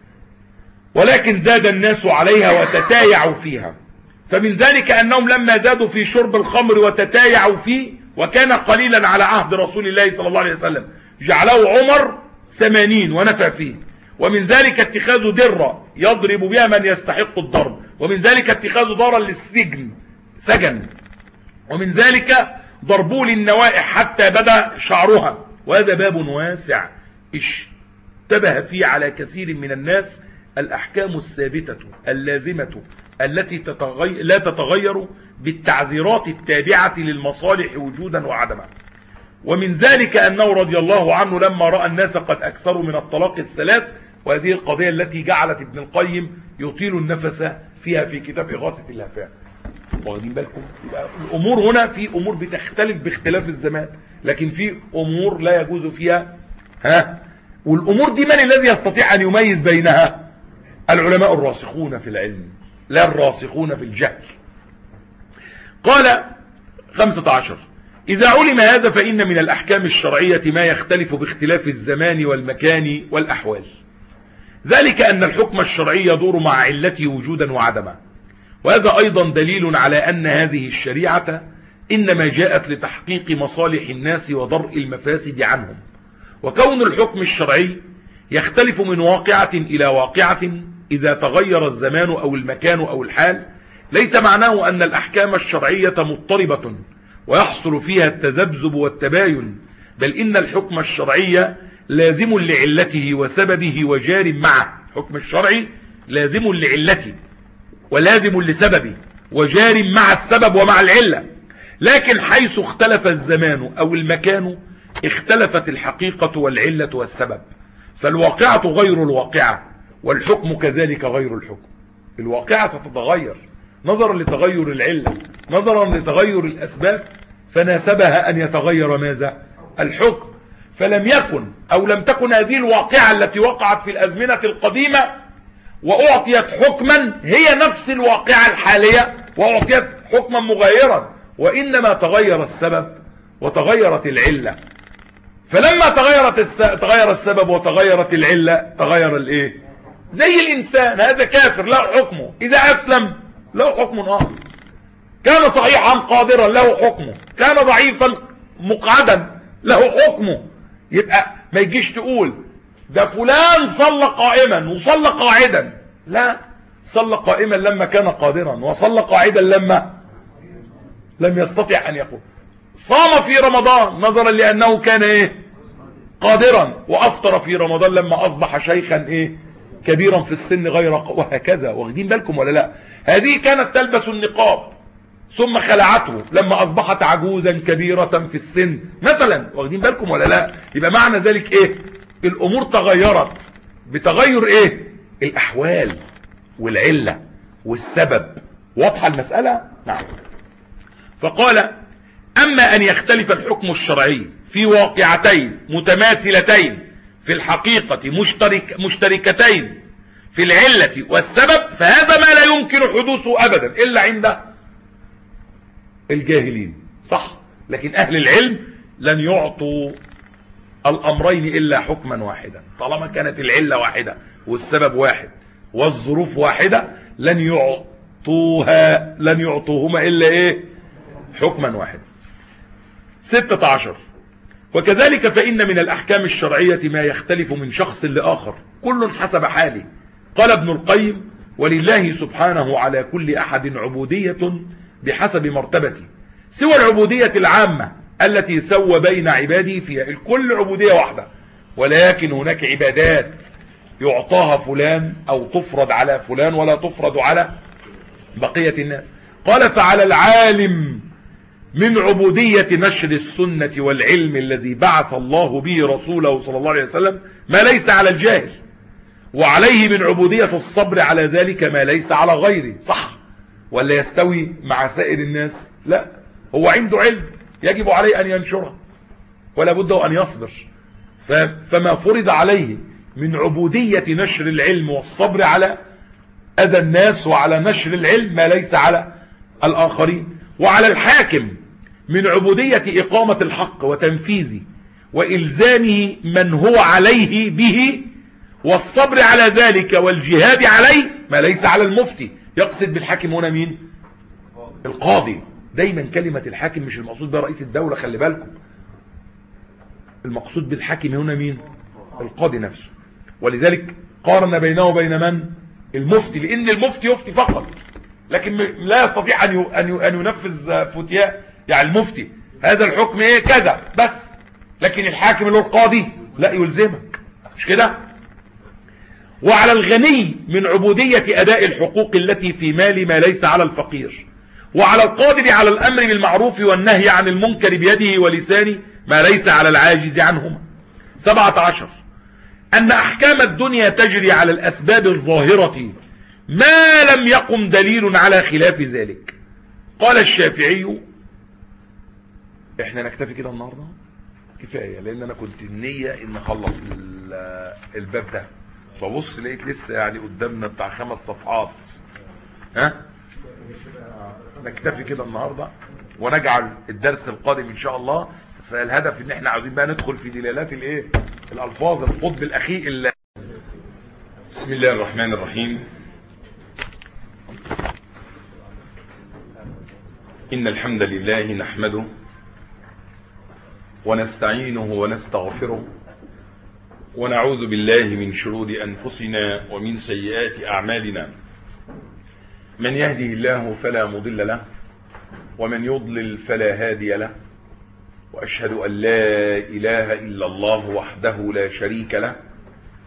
ولكن زاد الناس عليها وتتايعوا فيها. فمن ذلك أنهم لما زادوا في شرب الخمر وتتايعوا فيه، وكان قليلا على عهد رسول الله صلى الله عليه وسلم، جعله عمر ثمانين ونفع فيه. ومن ذلك اتخاذ درة يضرب بها من يستحق الضرب، ومن ذلك اتخاذ دارا للسجن سجن، ومن ذلك ضربوا للنوائح حتى بدا شعرها. وهذا باب واسع اشتبه فيه على كثير من الناس الأحكام الثابتة اللازمة التي تتغير لا تتغير بالتعزيرات التابعة للمصالح وجودا وعدما. ومن ذلك أنه رضي الله عنه لما رأى الناس قد أكثروا من الطلاق الثلاث، وهذه القضية التي جعلت ابن القيم يطيل النفس فيها في كتاب إغاثة اللهفان. واخدين بالكم؟ الأمور هنا في أمور بتختلف باختلاف الزمان، لكن في أمور لا يجوز فيها ها والأمور دي من الذي يستطيع أن يميز بينها؟ العلماء الراسخون في العلم لا الراسخون في الجهل. قال خمسة عشر: إذا علم هذا فإن من الأحكام الشرعية ما يختلف باختلاف الزمان والمكان والأحوال. ذلك أن الحكم الشرعي يدور مع علته وجودا وعدما، وهذا أيضا دليل على أن هذه الشريعة إنما جاءت لتحقيق مصالح الناس ودرء المفاسد عنهم. وكون الحكم الشرعي يختلف من واقعة إلى واقعة إذا تغير الزمان أو المكان أو الحال، ليس معناه أن الأحكام الشرعية مضطربة ويحصل فيها التذبذب والتباين، بل إن الحكم الشرعي لازم لعلته وسببه وجار معه. الحكم الشرعي لازم لعلتي ولازم لسببي وجار مع السبب ومع العلة، لكن حيث اختلف الزمان أو المكان اختلفت الحقيقة والعلة والسبب، فالواقعة غير الواقعة والحكم كذلك غير الحكم. الواقعة ستتغير نظرا لتغير العلة، نظرا لتغير الأسباب، فناسبها أن يتغير ماذا؟ الحكم. فلم يكن أو لم تكن هذه الواقعة التي وقعت في الأزمنة القديمة وأعطيت حكما هي نفس الواقعة الحالية وأعطيت حكما مغيرا، وإنما تغير السبب وتغيرت العلة. فلما تغيرت الس... تغير السبب وتغيرت العلة تغير الايه؟ زي الإنسان، هذا كافر له حكمه، إذا أسلم له حكم آخر، كان صحيحا قادرا له حكمه، كان ضعيفا مقعدا له حكمه. يبقى ما يجيش تقول ده فلان صلى قائما وصلى قاعدا، لا، صلى قائما لما كان قادرا وصلى قاعدا لما لم يستطع أن يقوم. صام في رمضان نظرا لأنه كان ايه؟ قادرا، وأفطر في رمضان لما أصبح شيخا ايه؟ كبيرا في السن غير ق... وهكذا. واخدين بالكم ولا لا؟ هذه كانت تلبس النقاب ثم خلعته لما أصبحت عجوزا كبيرة في السن مثلا. واخدين بالكم ولا لا؟ يبقى معنى ذلك ايه؟ الأمور تغيرت بتغير ايه؟ الأحوال والعلة والسبب. واضحة المسألة؟ نعم. فقال: أما أن يختلف الحكم الشرعي في واقعتين متماثلتين في الحقيقة مشترك مشتركتين في العلة والسبب، فهذا ما لا يمكن حدوثه أبدا إلا عند الجاهلين، صح؟ لكن أهل العلم لن يعطوا الأمرين إلا حكما واحدا. طالما كانت العلة واحدة والسبب واحد والظروف واحدة لن يعطوها لن يعطوهما إلا إيه؟ حكما واحد. ستة عشر: وكذلك فإن من الأحكام الشرعية ما يختلف من شخص لآخر كل حسب حاله. قال ابن القيم: ولله سبحانه على كل أحد عبودية بحسب مرتبته، سوى العبودية العامة التي سوى بين عباده فيها. الكل عبودية واحدة، ولكن هناك عبادات يعطاها فلان أو تفرض على فلان ولا تفرض على بقية الناس. قال: فعلى العالم من عبودية نشر السنة والعلم الذي بعث الله به رسوله صلى الله عليه وسلم ما ليس على الجاهل، وعليه من عبودية الصبر على ذلك ما ليس على غيره. صح ولا يستوي مع سائر الناس؟ لا، هو عنده علم يجب عليه أن ينشره ولا بد أن يصبر، فما فرض عليه من عبودية نشر العلم والصبر على أذى الناس وعلى نشر العلم ما ليس على الآخرين. وعلى الحاكم من عبودية إقامة الحق وتنفيذه وإلزامه من هو عليه به والصبر على ذلك والجهاد عليه ما ليس على المفتي. يقصد بالحاكم هنا مين؟ القاضي. دايما كلمة الحاكم مش المقصود بها رئيس الدولة، خلي بالكم، المقصود بالحاكم هنا مين؟ القاضي نفسه. ولذلك قارن بينه وبين من؟ المفتي، لأن المفتي يفتي فقط لكن لا يستطيع أن ينفذ فتياء. يعني المفتي هذا الحكم ايه؟ كذا بس، لكن الحاكم اللي هو القاضي لا، يلزمك، مش كده؟ وعلى الغني من عبودية أداء الحقوق التي في مال ما ليس على الفقير، وعلى القادر على الأمر بالمعروف والنهي عن المنكر بيده ولسانه ما ليس على العاجز عنهما. سبعة عشر: أن أحكام الدنيا تجري على الأسباب الظاهرة ما لم يقم دليل على خلاف ذلك. قال الشافعي: احنا نكتفي كده النهاردة كفاية، لأن أنا كنت النية إن أخلص الباب ده، فبص لقيت لسه يعني قدامنا بتاع خمس صفحات. ها نكتفي كده النهاردة ونجعل الدرس القادم إن شاء الله. بس الهدف إن احنا عاوزين بقى ندخل في دلالات الايه؟ الألفاظ، القطب الأخير اللي... بسم الله الرحمن الرحيم. إن الحمد لله نحمده ونستعينه ونستغفره ونعوذ بالله من شرور أنفسنا ومن سيئات أعمالنا. من يهده الله فلا مضل له ومن يضلل فلا هادي له، وأشهد أن لا إله إلا الله وحده لا شريك له،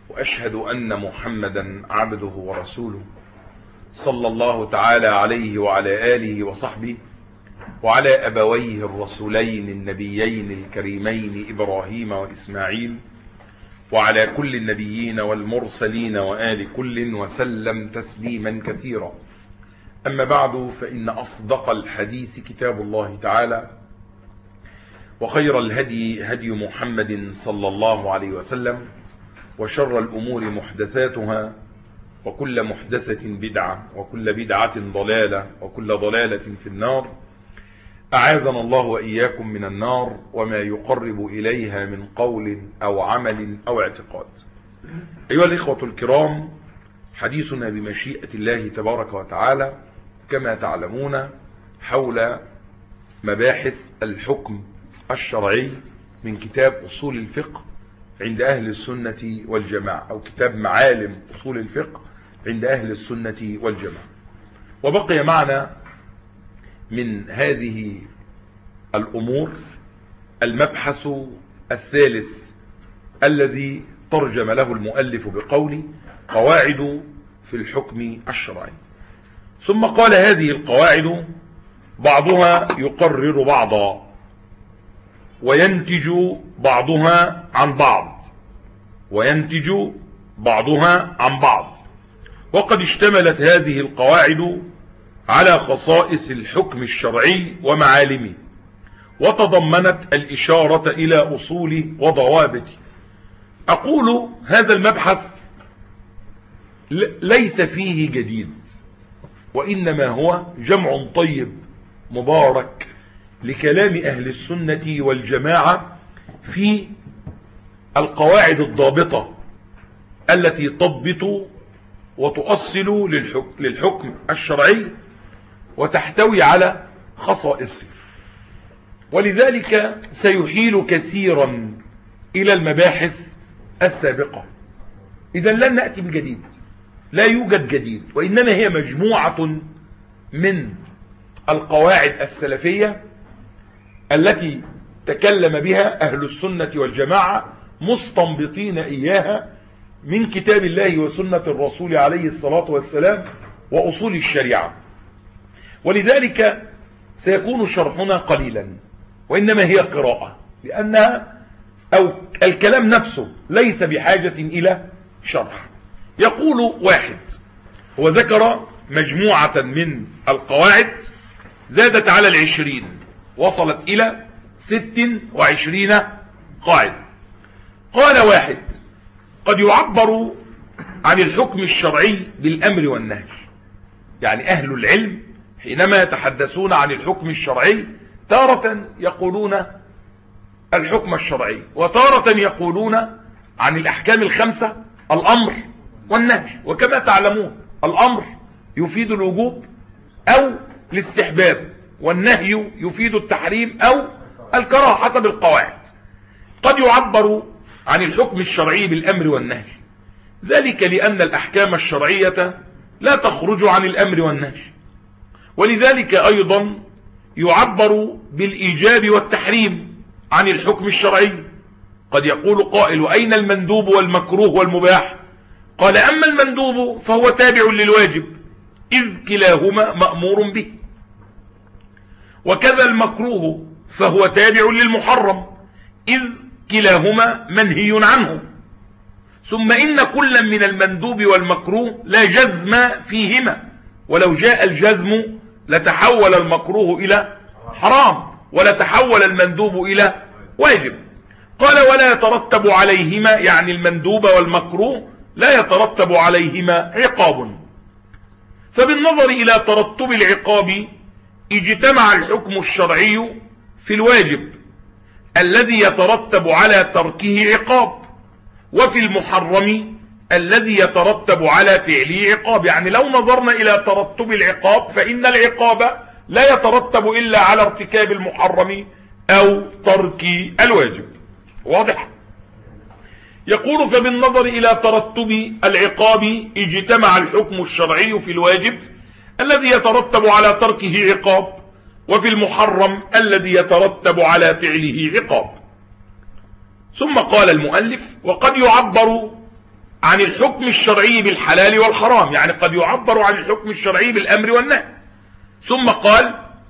وأشهد أن محمدا عبده ورسوله صلى الله تعالى عليه وعلى آله وصحبه وعلى أبويه الرسولين النبيين الكريمين إبراهيم وإسماعيل وعلى كل النبيين والمرسلين وآل كل وسلم تسليما كثيرا. أما بعد، فإن أصدق الحديث كتاب الله تعالى، وخير الهدي هدي محمد صلى الله عليه وسلم، وشر الأمور محدثاتها، وكل محدثة بدعة، وكل بدعة ضلالة، وكل ضلالة في النار. أعاذنا الله وإياكم من النار وما يقرب إليها من قول أو عمل أو اعتقاد. أيها الإخوة الكرام، حديثنا بمشيئة الله تبارك وتعالى كما تعلمون حول مباحث الحكم الشرعي من كتاب أصول الفقه عند أهل السنة والجماعة، أو كتاب معالم أصول الفقه عند أهل السنة والجماعة. وبقي معنا من هذه الأمور المبحث الثالث الذي ترجم له المؤلف بقوله قواعد في الحكم الشرعي. ثم قال هذه القواعد بعضها يقرر بعضا وينتج بعضها عن بعض وينتج بعضها عن بعض وقد اشتملت هذه القواعد على خصائص الحكم الشرعي ومعالمه، وتضمنت الإشارة إلى أصوله وضوابطه. أقول هذا المبحث ليس فيه جديد، وإنما هو جمع طيب مبارك لكلام أهل السنة والجماعة في القواعد الضابطة التي تضبط وتؤصل للحكم الشرعي وتحتوي على خصائصه، ولذلك سيحيل كثيرا إلى المباحث السابقة. إذا لن نأتي بجديد، لا يوجد جديد، وإنما هي مجموعة من القواعد السلفية التي تكلم بها أهل السنة والجماعة مستنبطين إياها من كتاب الله وسنة الرسول عليه الصلاة والسلام وأصول الشريعة. ولذلك سيكون شرحنا قليلا، وإنما هي قراءة، لأنها أو الكلام نفسه ليس بحاجة إلى شرح. يقول واحد، هو ذكر مجموعة من القواعد زادت على العشرين، وصلت إلى ست وعشرين قاعدة. قال واحد: قد يعبر عن الحكم الشرعي بالأمر والنهي. يعني أهل العلم حينما يتحدثون عن الحكم الشرعي تارة يقولون الحكم الشرعي، وتارة يقولون عن الأحكام الخمسة الأمر والنهي. وكما تعلمون الأمر يفيد الوجوب أو الاستحباب، والنهي يفيد التحريم أو الكراهة حسب القواعد. قد يعبر عن الحكم الشرعي بالأمر والنهي، ذلك لأن الأحكام الشرعية لا تخرج عن الأمر والنهي. ولذلك أيضا يعبر بالإيجاب والتحريم عن الحكم الشرعي. قد يقول قائل: أين المندوب والمكروه والمباح؟ قال: أما المندوب فهو تابع للواجب، إذ كلاهما مأمور به، وكذا المكروه فهو تابع للمحرم، إذ كلاهما منهي عنه. ثم إن كل من المندوب والمكروه لا جزم فيهما، ولو جاء الجزم لتحول المكروه إلى حرام ولتحول المندوب إلى واجب. قال: ولا يترتب عليهما، يعني المندوب والمكروه لا يترتب عليهما عقاب. فبالنظر إلى ترتب العقاب اجتمع الحكم الشرعي في الواجب الذي يترتب على تركه عقاب، وفي المحرم الذي يترتب على فعله عقاب. يعني لو نظرنا إلى ترتب العقاب فإن العقاب لا يترتب إلا على ارتكاب المحرم أو ترك الواجب. واضح؟ يقول: فبالنظر إلى ترتب العقاب اجتمع الحكم الشرعي في الواجب الذي يترتب على تركه عقاب، وفي المحرم الذي يترتب على فعله عقاب. ثم قال المؤلف: وقد يعبر عن الحكم الشرعي بالحلال والحرام، يعني قد يعبر عن الحكم الشرعي بالأمر والنهي. ثم قال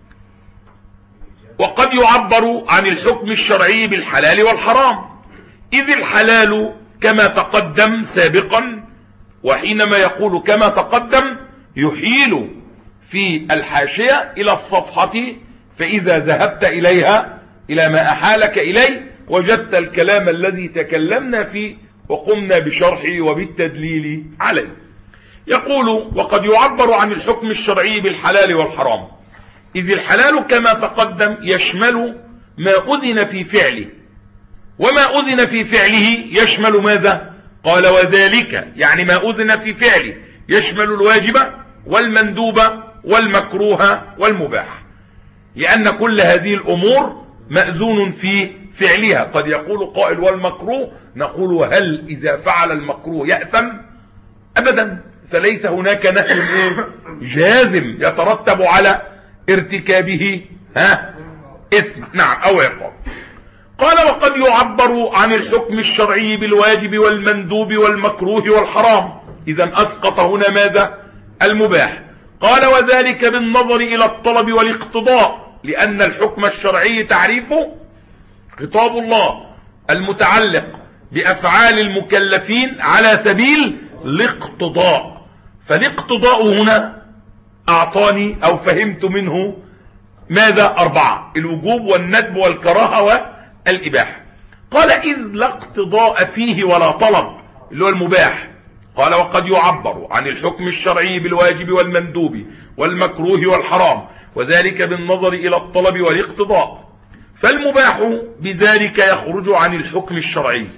وقد يعبر عن الحكم الشرعي بالحلال والحرام، إذ الحلال كما تقدم سابقا. وحينما يقول كما تقدم يحيل في الحاشية إلى الصفحة، فإذا ذهبت إليها إلى ما أحالك إليه وجدت الكلام الذي تكلمنا فيه وقمنا بشرحه وبالتدليل عليه. يقول وقد يعبر عن الحكم الشرعي بالحلال والحرام، إذ الحلال كما تقدم يشمل ما أذن في فعله، وما أذن في فعله يشمل ماذا؟ قال وذلك، يعني ما أذن في فعله يشمل الواجب والمندوب والمكروه والمباح، لأن كل هذه الأمور مأذون في فعلها. قد يقول قائل والمكروه، نقول وهل إذا فعل المكروه يأثم؟ أبدا، فليس هناك نهي جازم يترتب على ارتكابه ها إثم، نعم، أو عقاب. قال وقد يعبر عن الحكم الشرعي بالواجب والمندوب والمكروه والحرام، إذا أسقط هنا ماذا؟ المباح. قال وذلك بالنظر إلى الطلب والاقتضاء، لأن الحكم الشرعي تعريفه خطاب الله المتعلق بأفعال المكلفين على سبيل الاقتضاء، فالاقتضاء هنا أعطاني أو فهمت منه ماذا؟ أربعة: الوجوب والندب والكراهة والإباحة. قال إذ لا اقتضاء فيه ولا طلب، اللي هو المباح. قال وقد يعبر عن الحكم الشرعي بالواجب والمندوب والمكروه والحرام، وذلك بالنظر إلى الطلب والاقتضاء، فالمباح بذلك يخرج عن الحكم الشرعي.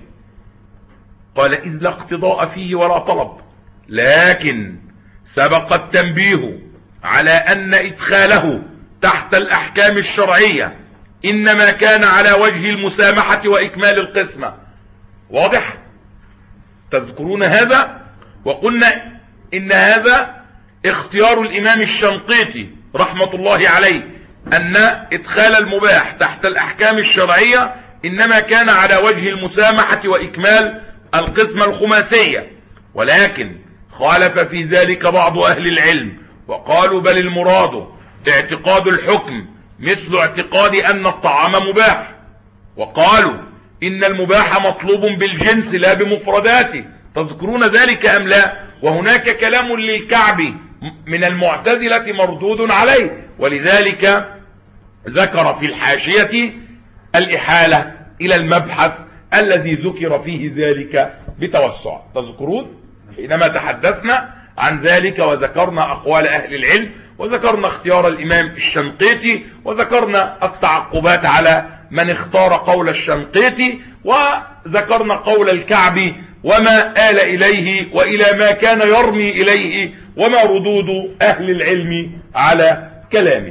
قال إذ لا اقتضاء فيه ولا طلب، لكن سبق التنبيه على أن إدخاله تحت الأحكام الشرعية إنما كان على وجه المسامحة وإكمال القسمة. واضح؟ تذكرون هذا؟ وقلنا إن هذا اختيار الإمام الشنقيطي رحمة الله عليه، أن إدخال المباح تحت الأحكام الشرعية إنما كان على وجه المسامحة وإكمال القسمة الخماسية، ولكن خالف في ذلك بعض أهل العلم وقالوا بل المراد اعتقاد الحكم مثل اعتقاد أن الطعام مباح، وقالوا إن المباح مطلوب بالجنس لا بمفرداته. تذكرون ذلك أم لا؟ وهناك كلام للكعبي من المعتزلة مردود عليه، ولذلك ذكر في الحاشية الإحالة إلى المبحث الذي ذكر فيه ذلك بتوسع. تذكرون حينما تحدثنا عن ذلك وذكرنا أقوال أهل العلم وذكرنا اختيار الإمام الشنقيطي وذكرنا التعقبات على من اختار قول الشنقيطي وذكرنا قول الكعبي وما آل إليه وإلى ما كان يرمي إليه وما ردود أهل العلم على كلامه.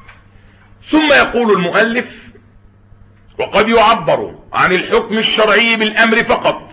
ثم يقول المؤلف وقد يعبر عن الحكم الشرعي بالأمر فقط.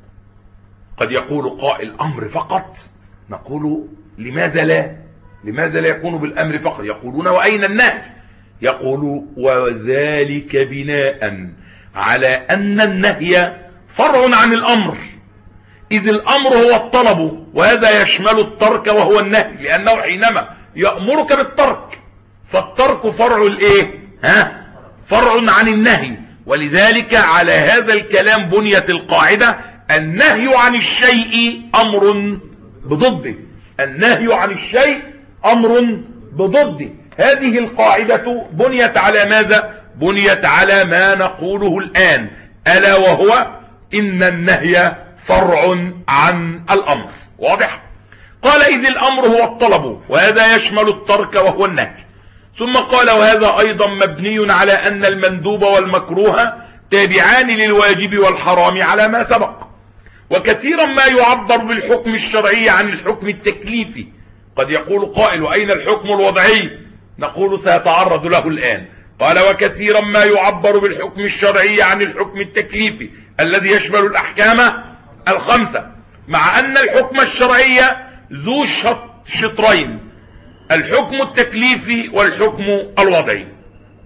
قد يقول قائل أمر فقط، نقول لماذا لا؟ لماذا لا يكون بالأمر فقط؟ يقولون وأين النهي؟ يقول وذلك بناء على أن النهي فرع عن الأمر، إذ الأمر هو الطلب، وهذا يشمل الترك وهو النهي، لأنه حينما يأمرك بالترك فالترك فرع الإيه؟ ها؟ فرع عن النهي. ولذلك على هذا الكلام بنيت القاعدة: النهي عن الشيء أمر بضده، النهي عن الشيء أمر بضده. هذه القاعدة بنيت على ماذا؟ بنيت على ما نقوله الآن، ألا وهو إن النهي فرع عن الأمر. واضح؟ قال إذ الأمر هو الطلب، وهذا يشمل الترك وهو النهي. ثم قال وهذا أيضا مبني على أن المندوب والمكروه تابعان للواجب والحرام على ما سبق. وكثيرا ما يعبر بالحكم الشرعي عن الحكم التكليفي. قد يقول قائل أين الحكم الوضعي؟ نقول سيتعرض له الآن. قال وكثيرا ما يعبر بالحكم الشرعي عن الحكم التكليفي الذي يشمل الأحكام الخمسة، مع أن الحكم الشرعي ذو شطرين: الحكم التكليفي والحكم الوضعي،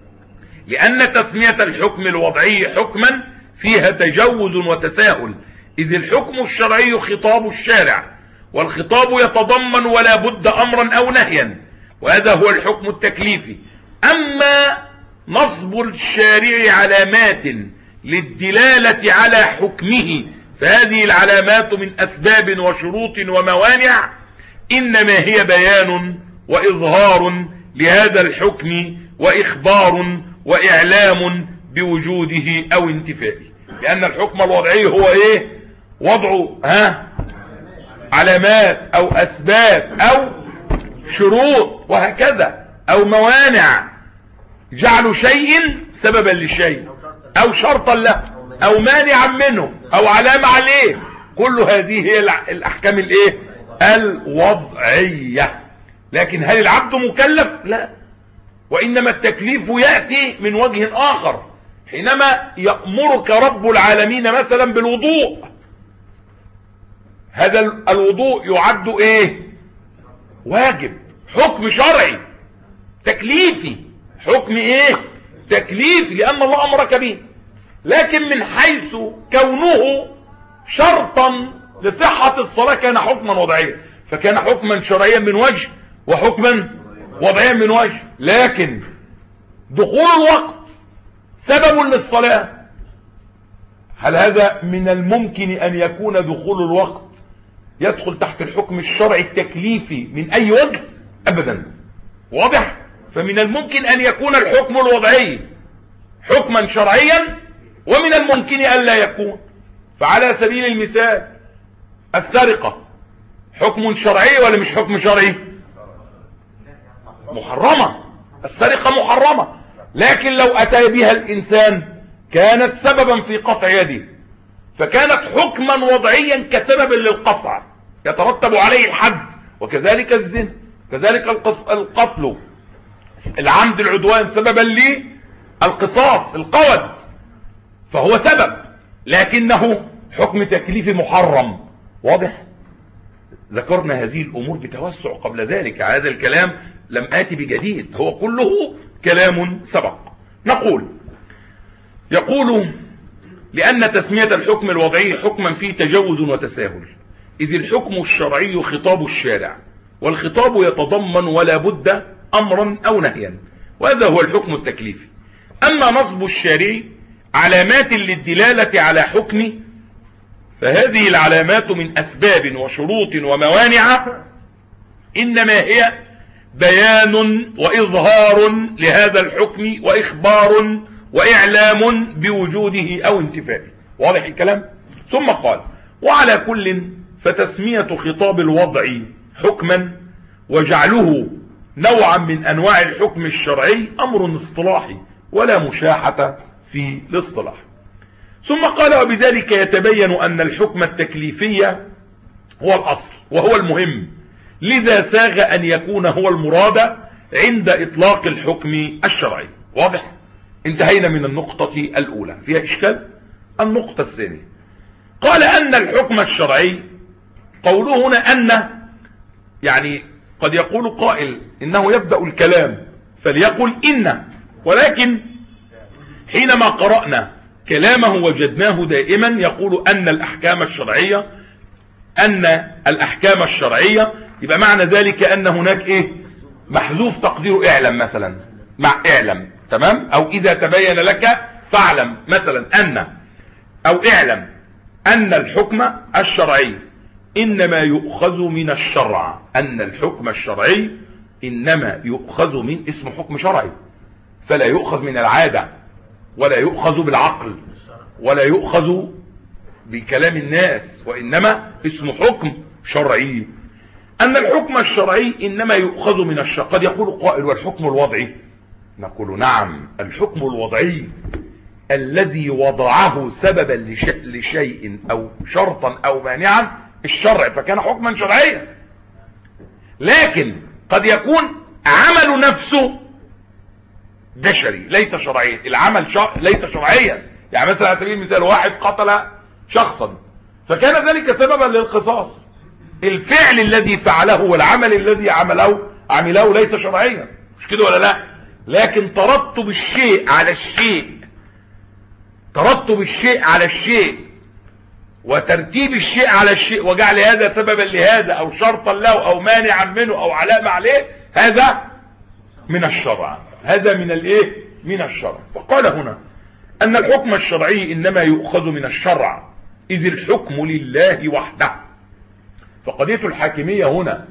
لأن تسمية الحكم الوضعي حكما فيها تجوز وتساهل، إذ الحكم الشرعي خطاب الشارع، والخطاب يتضمن ولا بد أمرا أو نهيا، وهذا هو الحكم التكليفي. أما نصب الشارع علامات للدلالة على حكمه فهذه العلامات من أسباب وشروط وموانع، إنما هي بيان وإظهار لهذا الحكم وإخبار وإعلام بوجوده أو انتفائه. لأن الحكم الوضعي هو إيه؟ وضعه ها علامات أو أسباب أو شروط وهكذا، أو موانع، جعل شيء سببا لشيء أو شرطا له أو مانعا منه أو علامة عليه. كل هذه هي الأحكام الإيه؟ الوضعية. لكن هل العبد مكلف؟ لا، وإنما التكليف يأتي من وجه آخر، حينما يأمرك رب العالمين مثلا بالوضوء، هذا الوضوء يعد ايه؟ واجب، حكم شرعي تكليفي، حكم ايه؟ تكليفي، لأن الله أمرك به. لكن من حيث كونه شرطا لصحة الصلاة كان حكما وضعيا، فكان حكما شرعيا من وجه وحكما وضعيا من وجه. لكن دخول الوقت سبب للصلاة، هل هذا من الممكن أن يكون دخول الوقت يدخل تحت الحكم الشرعي التكليفي من أي وجه؟ أبدا. واضح؟ فمن الممكن أن يكون الحكم الوضعي حكما شرعيا، ومن الممكن أن لا يكون. فعلى سبيل المثال السرقة حكم شرعي ولا مش حكم شرعي؟ محرمة، السرقة محرمة، لكن لو أتى بها الإنسان كانت سببا في قطع يده، فكانت حكما وضعيا كسبب للقطع يترتب عليه الحد. وكذلك الزنا، كذلك القتل، العمد، العدوان سببا للقصاص، القود، فهو سبب لكنه حكم تكليفي محرم. واضح؟ ذكرنا هذه الأمور بتوسع قبل ذلك، هذا الكلام لم آتي بجديد، هو كله كلام سبق. نقول يقول لأن تسمية الحكم الوضعي حكما فيه تجوز وتساهل، إذ الحكم الشرعي خطاب الشارع، والخطاب يتضمن ولا بد أمرا أو نهيا، وهذا هو الحكم التكليفي. أما نصب الشارع علامات للدلالة على حكمه فهذه العلامات من أسباب وشروط وموانع، إنما هي بيان وإظهار لهذا الحكم وإخبار وإعلام بوجوده أو انتفائه. واضح الكلام؟ ثم قال وعلى كل فتسمية خطاب الوضع حكما وجعله نوعا من أنواع الحكم الشرعي أمر اصطلاحي ولا مشاحة في الاصطلاح. ثم قال وبذلك يتبين أن الحكم التكليفي هو الأصل وهو المهم، لذا ساغ أن يكون هو المراد عند إطلاق الحكم الشرعي. واضح؟ انتهينا من النقطة الأولى، فيها إشكال؟ النقطة الثانية قال أن الحكم الشرعي، قوله هنا أن، يعني قد يقول قائل إنه يبدأ الكلام فليقل إن، ولكن حينما قرأنا كلامه وجدناه دائما يقول أن الأحكام الشرعية، أن الأحكام الشرعية، يبقى معنى ذلك أن هناك إيه؟ محذوف تقدير اعلم مثلا، مع اعلم، تمام؟ أو إذا تبين لك فاعلم مثلا أن، أو اعلم أن الحكم الشرعي إنما يؤخذ من الشرع، أن الحكم الشرعي إنما يؤخذ من، اسم حكم شرعي، فلا يؤخذ من العادة ولا يؤخذ بالعقل ولا يؤخذ بكلام الناس، وإنما اسم حكم شرعي. أن الحكم الشرعي إنما يؤخذ من الشرع. قد يقول قائل والحكم الوضعي؟ نقول نعم، الحكم الوضعي الذي وضعه سببا لشيء أو شرطا أو مانعا الشرع فكان حكما شرعيا. لكن قد يكون عمل نفسه بشري ليس شرعيا، العمل شر... ليس شرعيا. يعني مثلا على سبيل المثال واحد قتل شخصا فكان ذلك سببا للقصاص، الفعل الذي فعله والعمل الذي عمله عمله ليس شرعيا، مش كده ولا لا؟ لكن ترتب الشيء على الشيء، ترتب الشيء على الشيء وترتيب الشيء على الشيء وجعل هذا سببا لهذا او شرطا له او مانعا منه او علامة عليه، هذا من الشرع، هذا من الايه من الشرع. فقال هنا ان الحكم الشرعي انما يؤخذ من الشرع اذ الحكم لله وحده. فقضية الحاكمية هنا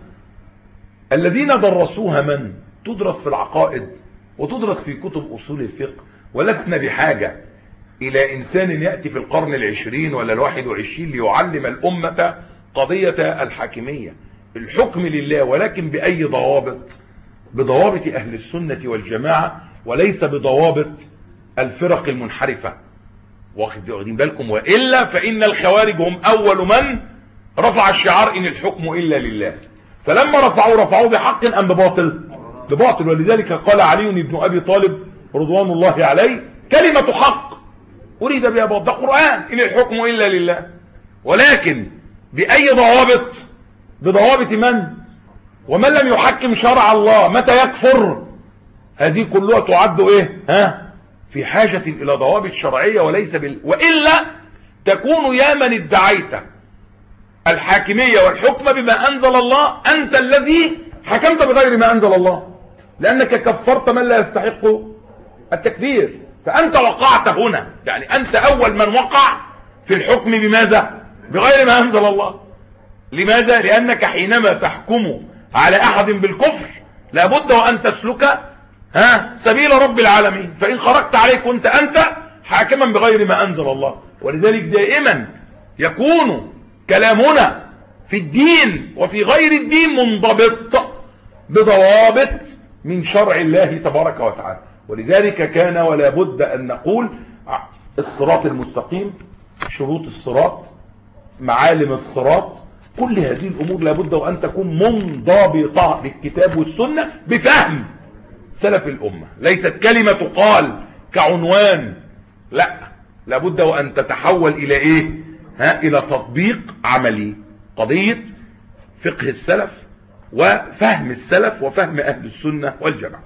الذين درسوها من تدرس في العقائد وتدرس في كتب اصول الفقه، ولسنا بحاجة الى انسان يأتي في القرن العشرين ولا الواحد وعشرين ليعلم الامة قضية الحاكمية. الحكم لله، ولكن باي ضوابط؟ بضوابط اهل السنة والجماعة، وليس بضوابط الفرق المنحرفة. واخدين بالكم؟ وإلا فإن الخوارج هم أول من رفع الشعار إن الحكم إلا لله. فلما رفعوا رفعوا بحق أم بباطل؟ بباطل. ولذلك قال علي بن أبي طالب رضوان الله عليه كلمة حق أريد بها باطل. ده قرآن إن الحكم إلا لله، ولكن بأي ضوابط؟ بضوابط من؟ ومن لم يحكم شرع الله متى يكفر؟ هذه كلها تعد إيه؟ ها؟ في حاجة إلى ضوابط شرعية وليس بال... وإلا تكون يا من ادعيت الحاكمية والحكم بما أنزل الله أنت الذي حكمت بغير ما أنزل الله، لأنك كفرت من لا يستحق التكفير. فأنت وقعت هنا، يعني أنت أول من وقع في الحكم بماذا؟ بغير ما أنزل الله. لماذا؟ لأنك حينما تحكم على أحد بالكفر لابد وأن تسلك ها سبيل رب العالمين، فإن خرجت عليه كنت أنت حاكما بغير ما أنزل الله. ولذلك دائما يكون كلامنا في الدين وفي غير الدين منضبط بضوابط من شرع الله تبارك وتعالى. ولذلك كان ولا بد أن نقول الصراط المستقيم، شروط الصراط، معالم الصراط، كل هذه الأمور لابد وأن تكون منضبطة بالكتاب والسنة بفهم سلف الأمة، ليست كلمة تقال كعنوان، لا، لابد وأن تتحول إلى إيه؟ ها، إلى تطبيق عملي. قضية فقه السلف وفهم السلف وفهم أهل السنة والجماعة.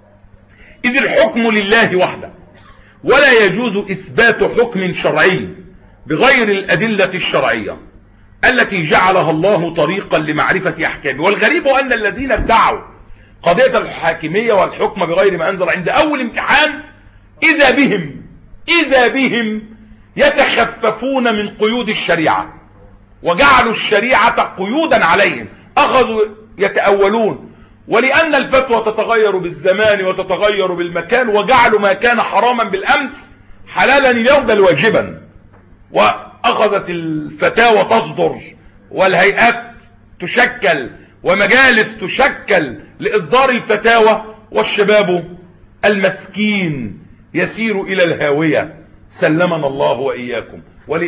إذ الحكم لله وحده، ولا يجوز إثبات حكم شرعي بغير الأدلة الشرعية التي جعلها الله طريقا لمعرفة أحكامه. والغريب أن الذين ادعوا قضية الحاكمية والحكم بغير ما أنزل عند أول امتحان إذا بهم إذا بهم يتخففون من قيود الشريعة، وجعلوا الشريعة قيودا عليهم، أخذوا يتأولون، ولأن الفتوى تتغير بالزمان وتتغير بالمكان، وجعلوا ما كان حراما بالأمس حلالا اليوم بل واجبا. وأخذت الفتاوى تصدر والهيئات تشكل ومجالس تشكل لإصدار الفتاوى، والشباب المسكين يسير إلى الهاوية، سلمنا الله وإياكم.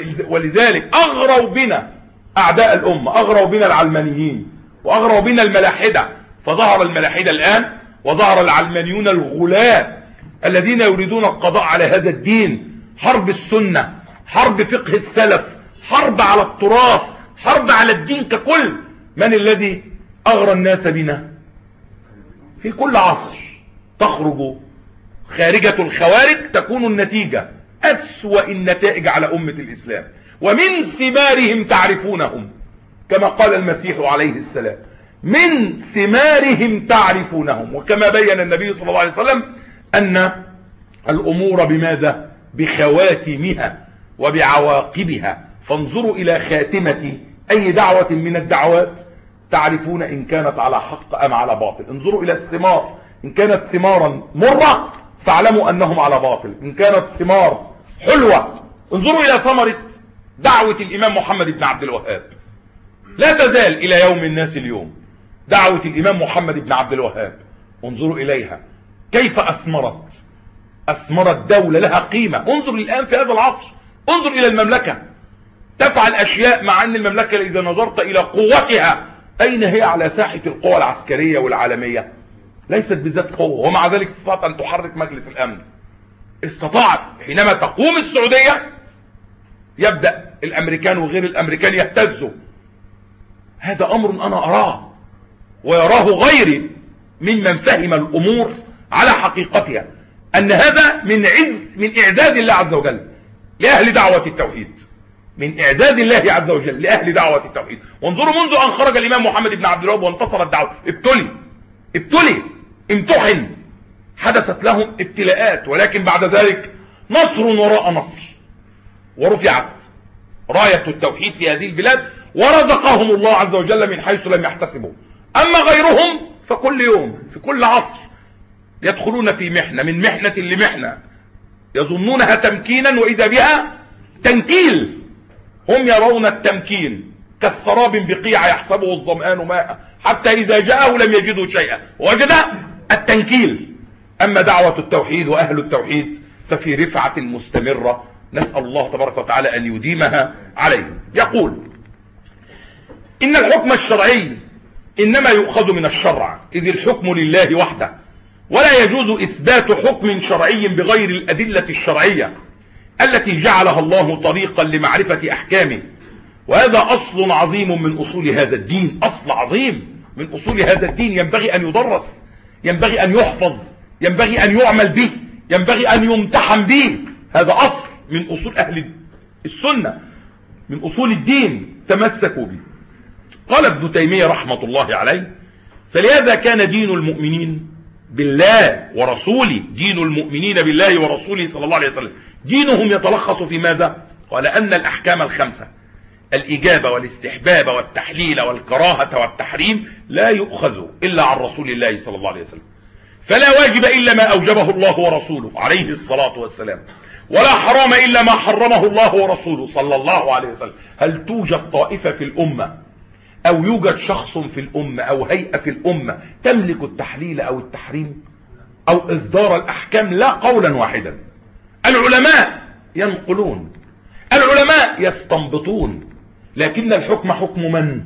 ولذلك أغروا بنا أعداء الأمة، أغروا بنا العلمانيين، وأغروا بنا الملاحدة، فظهر الملاحدة الآن، وظهر العلمانيون الغلاة الذين يريدون القضاء على هذا الدين. حرب السنة، حرب فقه السلف، حرب على التراث، حرب على الدين ككل. من الذي أغرى الناس بنا؟ في كل عصر تخرج خارجة الخوارج تكون النتيجة أسوأ النتائج على أمة الإسلام، ومن ثمارهم تعرفونهم، كما قال المسيح عليه السلام، من ثمارهم تعرفونهم. وكما بين النبي صلى الله عليه وسلم أن الأمور بماذا؟ بخواتمها وبعواقبها. فانظروا إلى خاتمة أي دعوة من الدعوات تعرفون إن كانت على حق أم على باطل. انظروا إلى الثمار، إن كانت ثمارا مرة فاعلموا أنهم على باطل، إن كانت ثمار حلوة. انظروا إلى ثمرة دعوة الإمام محمد بن عبد الوهاب، لا تزال إلى يوم الناس اليوم دعوة الإمام محمد بن عبد الوهاب. انظروا إليها كيف أثمرت، أثمرت دولة لها قيمة. انظر الآن في هذا العصر، انظر إلى المملكة تفعل أشياء، مع أن المملكة إذا نظرت إلى قوتها أين هي على ساحة القوى العسكرية والعالمية؟ ليست بذات قوة، ومع ذلك استطاعت أن تحرك مجلس الأمن. استطاعت. حينما تقوم السعودية يبدأ الأمريكان وغير الأمريكان يهتزوا. هذا أمر أنا أراه ويراه غيري ممن فهم الأمور على حقيقتها، أن هذا من عز من إعزاز الله عز وجل لأهل دعوة التوحيد، من إعزاز الله عز وجل لأهل دعوة التوحيد. وانظروا منذ أن خرج الإمام محمد بن عبد الوهاب وانتصر الدعوة ابتلي ابتلي امتحن، حدثت لهم ابتلاءات، ولكن بعد ذلك نصر وراء نصر، ورفعت راية التوحيد في هذه البلاد، ورزقهم الله عز وجل من حيث لم يحتسبوا. أما غيرهم فكل يوم في كل عصر يدخلون في محنة، من محنة لمحنة، يظنونها تمكينا وإذا بها تنكيل. هم يرون التمكين كالسراب بقيع يحسبه الظمآن ماء حتى إذا جاءه لم يجده شيئا، وجد التنكيل. أما دعوة التوحيد وأهل التوحيد ففي رفعة مستمرة، نسأل الله تبارك وتعالى أن يديمها عليهم. يقول إن الحكم الشرعي إنما يؤخذ من الشرع، إذ الحكم لله وحده، ولا يجوز إثبات حكم شرعي بغير الأدلة الشرعية التي جعلها الله طريقا لمعرفة أحكامه. وهذا أصل عظيم من أصول هذا الدين، أصل عظيم من أصول هذا الدين، ينبغي أن يدرس، ينبغي أن يحفظ، ينبغي أن يعمل به، ينبغي أن يمتحن به. هذا أصل من أصول أهل السنة، من أصول الدين، تمسكوا به. قال ابن تيمية رحمة الله عليه: فلهذا كان دين المؤمنين بالله ورسوله، دين المؤمنين بالله ورسوله صلى الله عليه وسلم، دينهم يتلخص في ماذا؟ قال أن الأحكام الخمسة، الإجابة والاستحباب والتحليل والكراهة والتحريم، لا يؤخذ إلا عن رسول الله صلى الله عليه وسلم، فلا واجب إلا ما أوجبه الله ورسوله عليه الصلاة والسلام، ولا حرام إلا ما حرمه الله ورسوله صلى الله عليه وسلم. هل توجد طائفة في الأمة أو يوجد شخص في الأمة أو هيئة في الأمة تملك التحليل أو التحريم أو إصدار الأحكام؟ لا، قولا واحدا. العلماء ينقلون، العلماء يستنبطون، لكن الحكم حكم من؟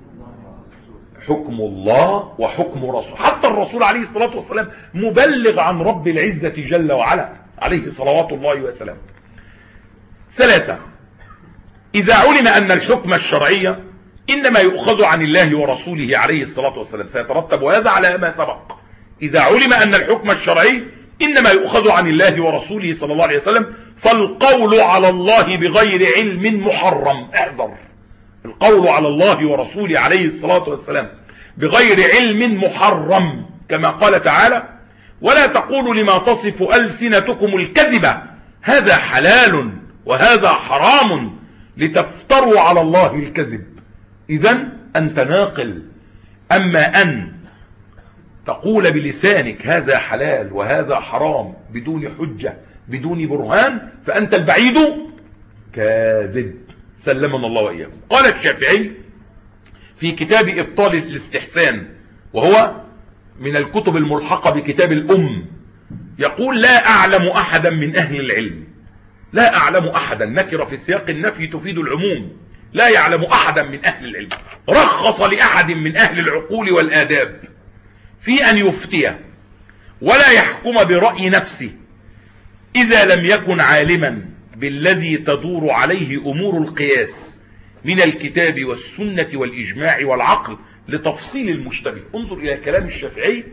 حكم الله وحكم رسول. حتى الرسول عليه الصلاة والسلام مبلغ عن رب العزة جل وعلا عليه صلوات الله وسلامه. ثلاثة: إذا علم أن الحكم الشرعي إنما يؤخذ عن الله ورسوله عليه الصلاة والسلام، سيترتب هذا على ما سبق. إذا علم أن الحكم الشرعي إنما يؤخذ عن الله ورسوله صلى الله عليه وسلم، فالقول على الله بغير علم محرم. احذر، القول على الله ورسوله عليه الصلاة والسلام بغير علم محرم، كما قال تعالى: ولا تقولوا لما تصف ألسنتكم الكذب هذا حلال وهذا حرام لتفتروا على الله الكذب. إذن أنت ناقل. أما أن تقول بلسانك هذا حلال وهذا حرام بدون حجة بدون برهان، فأنت البعيد كاذب، سلمنا الله وإياكم. قال الشافعي في كتاب إبطال الاستحسان، وهو من الكتب الملحقة بكتاب الأم، يقول: لا أعلم أحدا من أهل العلم، لا أعلم أحدا، نكرة في سياق النفي تفيد العموم، لا يعلم أحدا من أهل العلم رخص لأحد من أهل العقول والآداب في أن يفتي ولا يحكم برأي نفسه إذا لم يكن عالما بالذي تدور عليه أمور القياس من الكتاب والسنة والإجماع والعقل لتفصيل المشتبه. انظر إلى كلام الشافعي.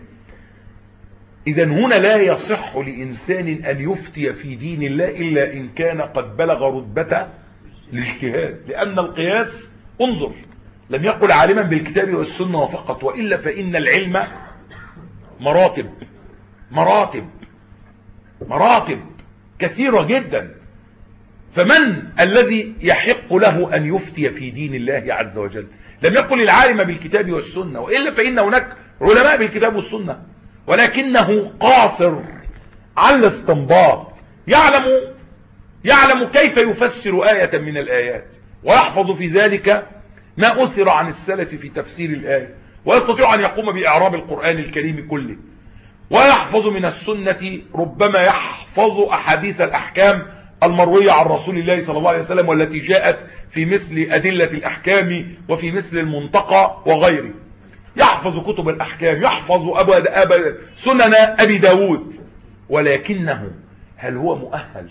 إذن هنا لا يصح لإنسان أن يفتي في دين الله إلا إن كان قد بلغ رتبة الاجتهاد، لأن القياس، انظر، لم يقل عالما بالكتاب والسنة فقط، وإلا فإن العلم مراتب مراتب مراتب كثيرة جدا. فمن الذي يحق له أن يفتي في دين الله عز وجل؟ لم يقل العالم بالكتاب والسنة، وإلا فإن هناك علماء بالكتاب والسنة، ولكنه قاصر على الاستنباط، يعلم يعلم كيف يفسر آية من الآيات، ويحفظ في ذلك ما أثر عن السلف في تفسير الآية، ويستطيع أن يقوم بإعراب القرآن الكريم كله، ويحفظ من السنة، ربما يحفظ أحاديث الأحكام المروية عن رسول الله صلى الله عليه وسلم والتي جاءت في مثل أدلة الأحكام وفي مثل المنتقى وغيره. يحفظ كتب الأحكام، يحفظ أبا أبا سنن أبي داود، ولكنه هل هو مؤهل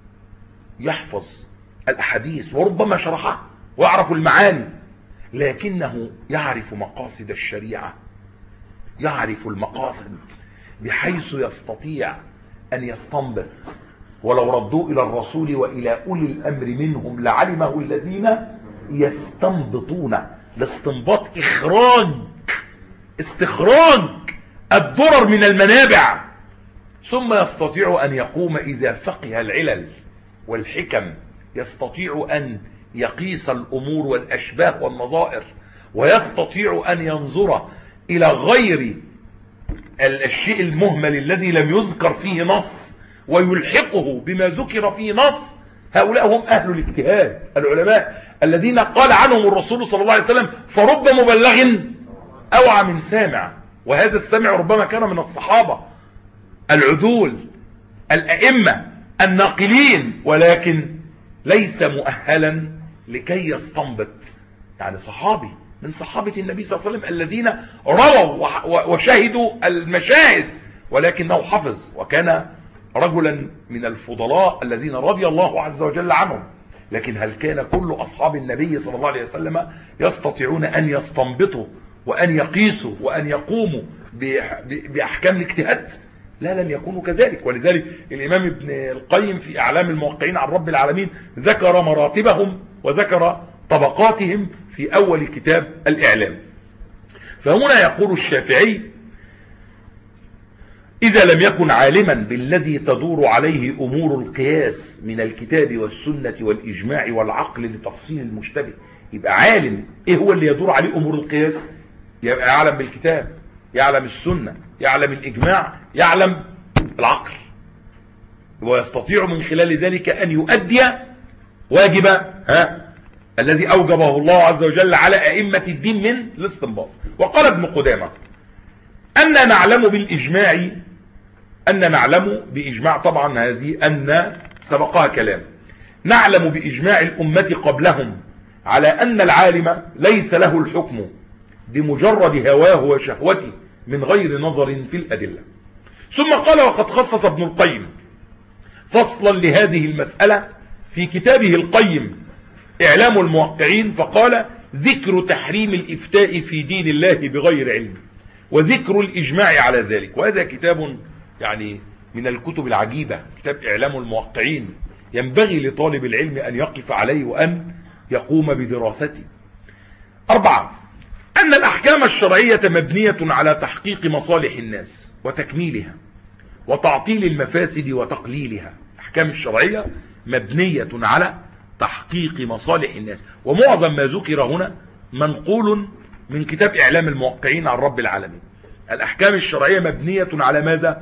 يحفظ الأحاديث وربما شرحها ويعرف المعاني؟ لكنه يعرف مقاصد الشريعة، يعرف المقاصد بحيث يستطيع أن يستنبط ولو ردوا إلى الرسول وإلى أولي الأمر منهم لعلمه الذين يستنبطون. الاستنباط إخراج استخراج الضرر من المنابع. ثم يستطيع أن يقوم إذا فقه العلل والحكم، يستطيع أن يقيس الأمور والأشباه والنظائر، ويستطيع أن ينظر إلى غير الشيء المهمل الذي لم يذكر فيه نص ويلحقه بما ذكر فيه نص. هؤلاء هم أهل الاجتهاد العلماء الذين قال عنهم الرسول صلى الله عليه وسلم فرب مبلغ أوعى من سامع. وهذا السامع ربما كان من الصحابة العدول الأئمة الناقلين، ولكن ليس مؤهلا لكي يستنبط. يعني صحابي من صحابة النبي صلى الله عليه وسلم الذين رووا وشهدوا المشاهد، ولكنه حفظ وكان رجلا من الفضلاء الذين رضي الله عز وجل عنهم. لكن هل كان كل أصحاب النبي صلى الله عليه وسلم يستطيعون أن يستنبطوا وأن يقيسوا وأن يقوموا بأحكام الاجتهاد؟ لا، لم يكونوا كذلك. ولذلك الإمام ابن القيم في أعلام الموقعين عن رب العالمين ذكر مراتبهم وذكر طبقاتهم في أول كتاب الإعلام. فهنا يقول الشافعي: إذا لم يكن عالما بالذي تدور عليه أمور القياس من الكتاب والسنة والإجماع والعقل لتفصيل المشتبه. يبقى عالم إيه هو اللي يدور عليه أمور القياس؟ يبقى يعلم بالكتاب، يعلم السنة، يعلم الإجماع، يعلم العقل، ويستطيع من خلال ذلك أن يؤدي واجب ها الذي أوجبه الله عز وجل على أئمة الدين من الاستنباط. وقال ابن قدامة: أن نعلم بالإجماع أن نعلم بإجماع، طبعا هذه أن سبقها كلام، نعلم بإجماع الأمة قبلهم على أن العالم ليس له الحكم بمجرد هواه وشهوته من غير نظر في الأدلة. ثم قال: وقد خصص ابن القيم فصلا لهذه المسألة في كتابه القيم إعلام الموقعين، فقال: ذكر تحريم الإفتاء في دين الله بغير علم، وذكر الإجماع على ذلك. وهذا كتاب يعني من الكتب العجيبة، كتاب إعلام الموقعين، ينبغي لطالب العلم أن يقف عليه وأن يقوم بدراسته. أربعة: أن الأحكام الشرعية مبنية على تحقيق مصالح الناس وتكميلها وتعطيل المفاسد وتقليلها. الأحكام الشرعية مبنية على تحقيق مصالح الناس، ومعظم ما ذكر هنا منقول من كتاب إعلام الموقعين عن رب العالمين. الأحكام الشرعية مبنية على ماذا؟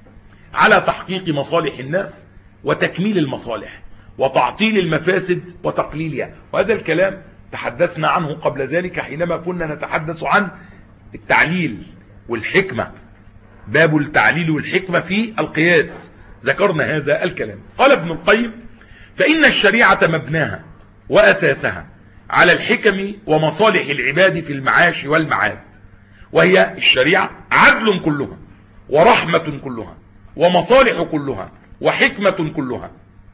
على تحقيق مصالح الناس وتكميل المصالح وتعطيل المفاسد وتقليلها. وهذا الكلام تحدثنا عنه قبل ذلك حينما كنا نتحدث عن التعليل والحكمة، باب التعليل والحكمة في القياس، ذكرنا هذا الكلام. قال ابن القيم: فإن الشريعة مبناها وأساسها على الحكم ومصالح العباد في المعاش والمعاد، وهي الشريعة عدل كلها ورحمة كلها ومصالح كلها وحكمة كلها.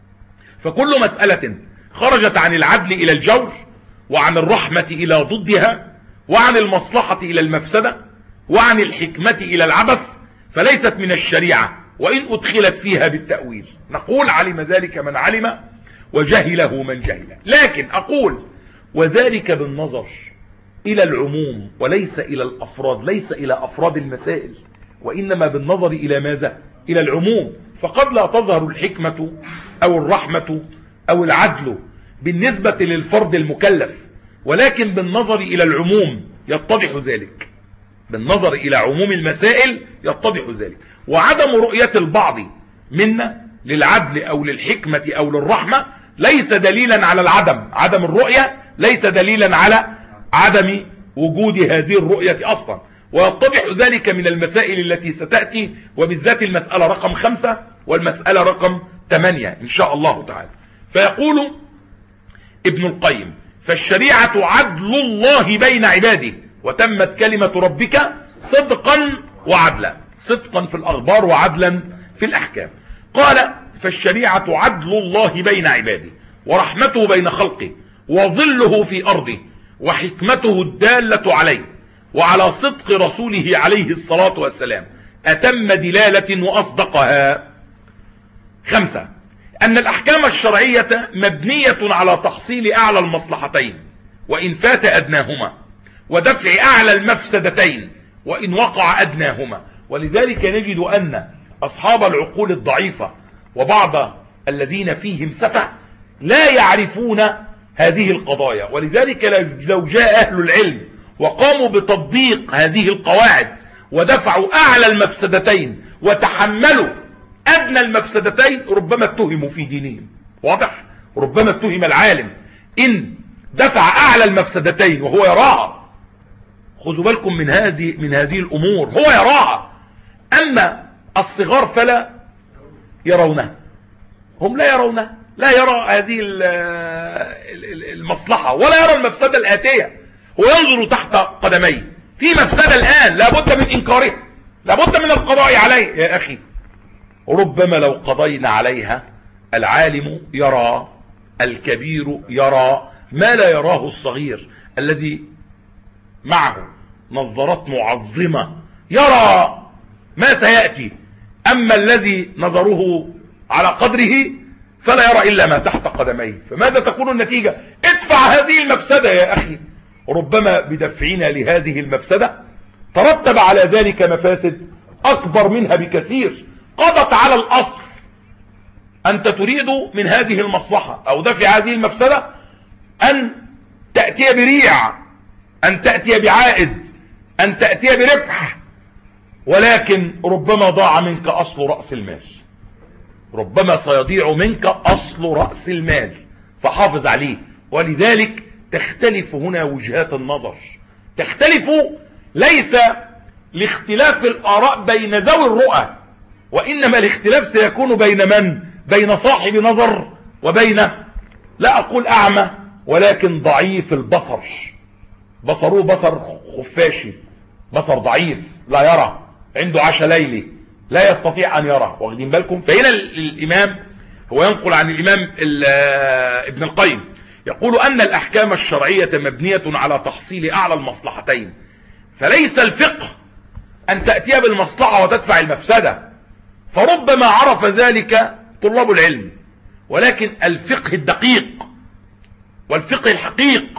فكل مسألة خرجت عن العدل إلى الجور، وعن الرحمة إلى ضدها، وعن المصلحة إلى المفسدة، وعن الحكمة إلى العبث، فليست من الشريعة وإن أدخلت فيها بالتأويل. نقول: علم ذلك من علم وجهله من جهل. لكن أقول: وذلك بالنظر إلى العموم وليس إلى الأفراد، ليس إلى أفراد المسائل، وإنما بالنظر إلى ماذا؟ إلى العموم. فقد لا تظهر الحكمة أو الرحمة أو العدل بالنسبة للفرد المكلف، ولكن بالنظر إلى العموم يتضح ذلك، بالنظر إلى عموم المسائل يتضح ذلك. وعدم رؤية البعض منا للعدل أو للحكمة أو للرحمة ليس دليلا على العدم، عدم الرؤية ليس دليلا على عدم وجود هذه الرؤية أصلا. ويتضح ذلك من المسائل التي ستأتي، وبالذات المسألة رقم خمسة والمسألة رقم ثمانية إن شاء الله تعالى. فيقول ابن القيم: فالشريعة عدل الله بين عباده، وتمت كلمة ربك صدقا وعدلا، صدقا في الأخبار وعدلا في الأحكام. قال: فالشريعة عدل الله بين عباده، ورحمته بين خلقه، وظله في أرضه، وحكمته الدالة عليه وعلى صدق رسوله عليه الصلاة والسلام، أتم دلالة وأصدقها. خمسة: أن الأحكام الشرعية مبنية على تحصيل أعلى المصلحتين وإن فات أدناهما، ودفع أعلى المفسدتين وإن وقع أدناهما. ولذلك نجد أن أصحاب العقول الضعيفة وبعض الذين فيهم سفه لا يعرفون هذه القضايا. ولذلك لو جاء أهل العلم وقاموا بتطبيق هذه القواعد ودفعوا أعلى المفسدتين وتحملوا أدنى المفسدتين ربما اتهموا في دينهم. واضح؟ ربما اتهم العالم إن دفع أعلى المفسدتين وهو يراها. خذوا بالكم من هذه من هذه الأمور، هو يراها، أما الصغار فلا يرونها، هم لا يرونها، لا يرى هذه المصلحة ولا يرى المفسدة الآتية، هو ينظر تحت قدميه في مفسدة الآن لابد من إنكارها، لابد من القضاء عليه. يا أخي ربما لو قضينا عليها العالم يرى، الكبير يرى ما لا يراه الصغير الذي معه نظرات معظمة، يرى ما سيأتي. أما الذي نظره على قدره فلا يرى إلا ما تحت قدميه. فماذا تكون النتيجة؟ ادفع هذه المفسدة يا أخي. ربما بدفعنا لهذه المفسدة ترتب على ذلك مفاسد أكبر منها بكثير قضت على الأصل. أنت تريد من هذه المصلحة أو دفع هذه المفسدة أن تأتي بريع، أن تأتي بعائد، أن تأتي بربح، ولكن ربما ضاع منك أصل رأس المال، ربما سيضيع منك أصل رأس المال، فحافظ عليه. ولذلك تختلف هنا وجهات النظر، تختلف ليس لاختلاف الآراء بين ذوي الرؤى، وإنما الاختلاف سيكون بين من؟ بين صاحب نظر وبين، لا أقول أعمى، ولكن ضعيف البصر، بصره بصر خفاشي، بصر ضعيف لا يرى، عنده عشاء ليلي لا يستطيع أن يرى. واخدين بالكم؟ فهنا الإمام هو ينقل عن الإمام ابن القيم يقول أن الأحكام الشرعية مبنية على تحصيل أعلى المصلحتين، فليس الفقه أن تأتي بالمصلحة وتدفع المفسدة، فربما عرف ذلك طلاب العلم، ولكن الفقه الدقيق والفقه الحقيق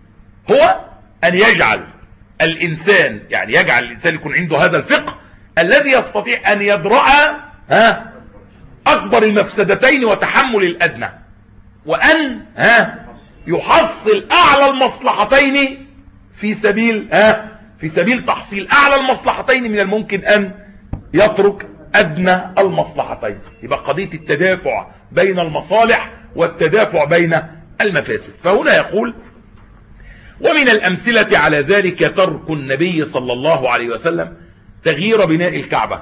هو أن يجعل الإنسان، يعني يجعل الإنسان يكون عنده هذا الفقه الذي يستطيع أن يدرأ ها أكبر المفسدتين وتحمل الأدنى، وأن ها يحصل أعلى المصلحتين في سبيل ها في سبيل تحصيل أعلى المصلحتين من الممكن أن يترك أدنى المصلحتين. يبقى قضية التدافع بين المصالح والتدافع بين المفاسد. فهنا يقول: ومن الأمثلة على ذلك ترك النبي صلى الله عليه وسلم تغيير بناء الكعبة،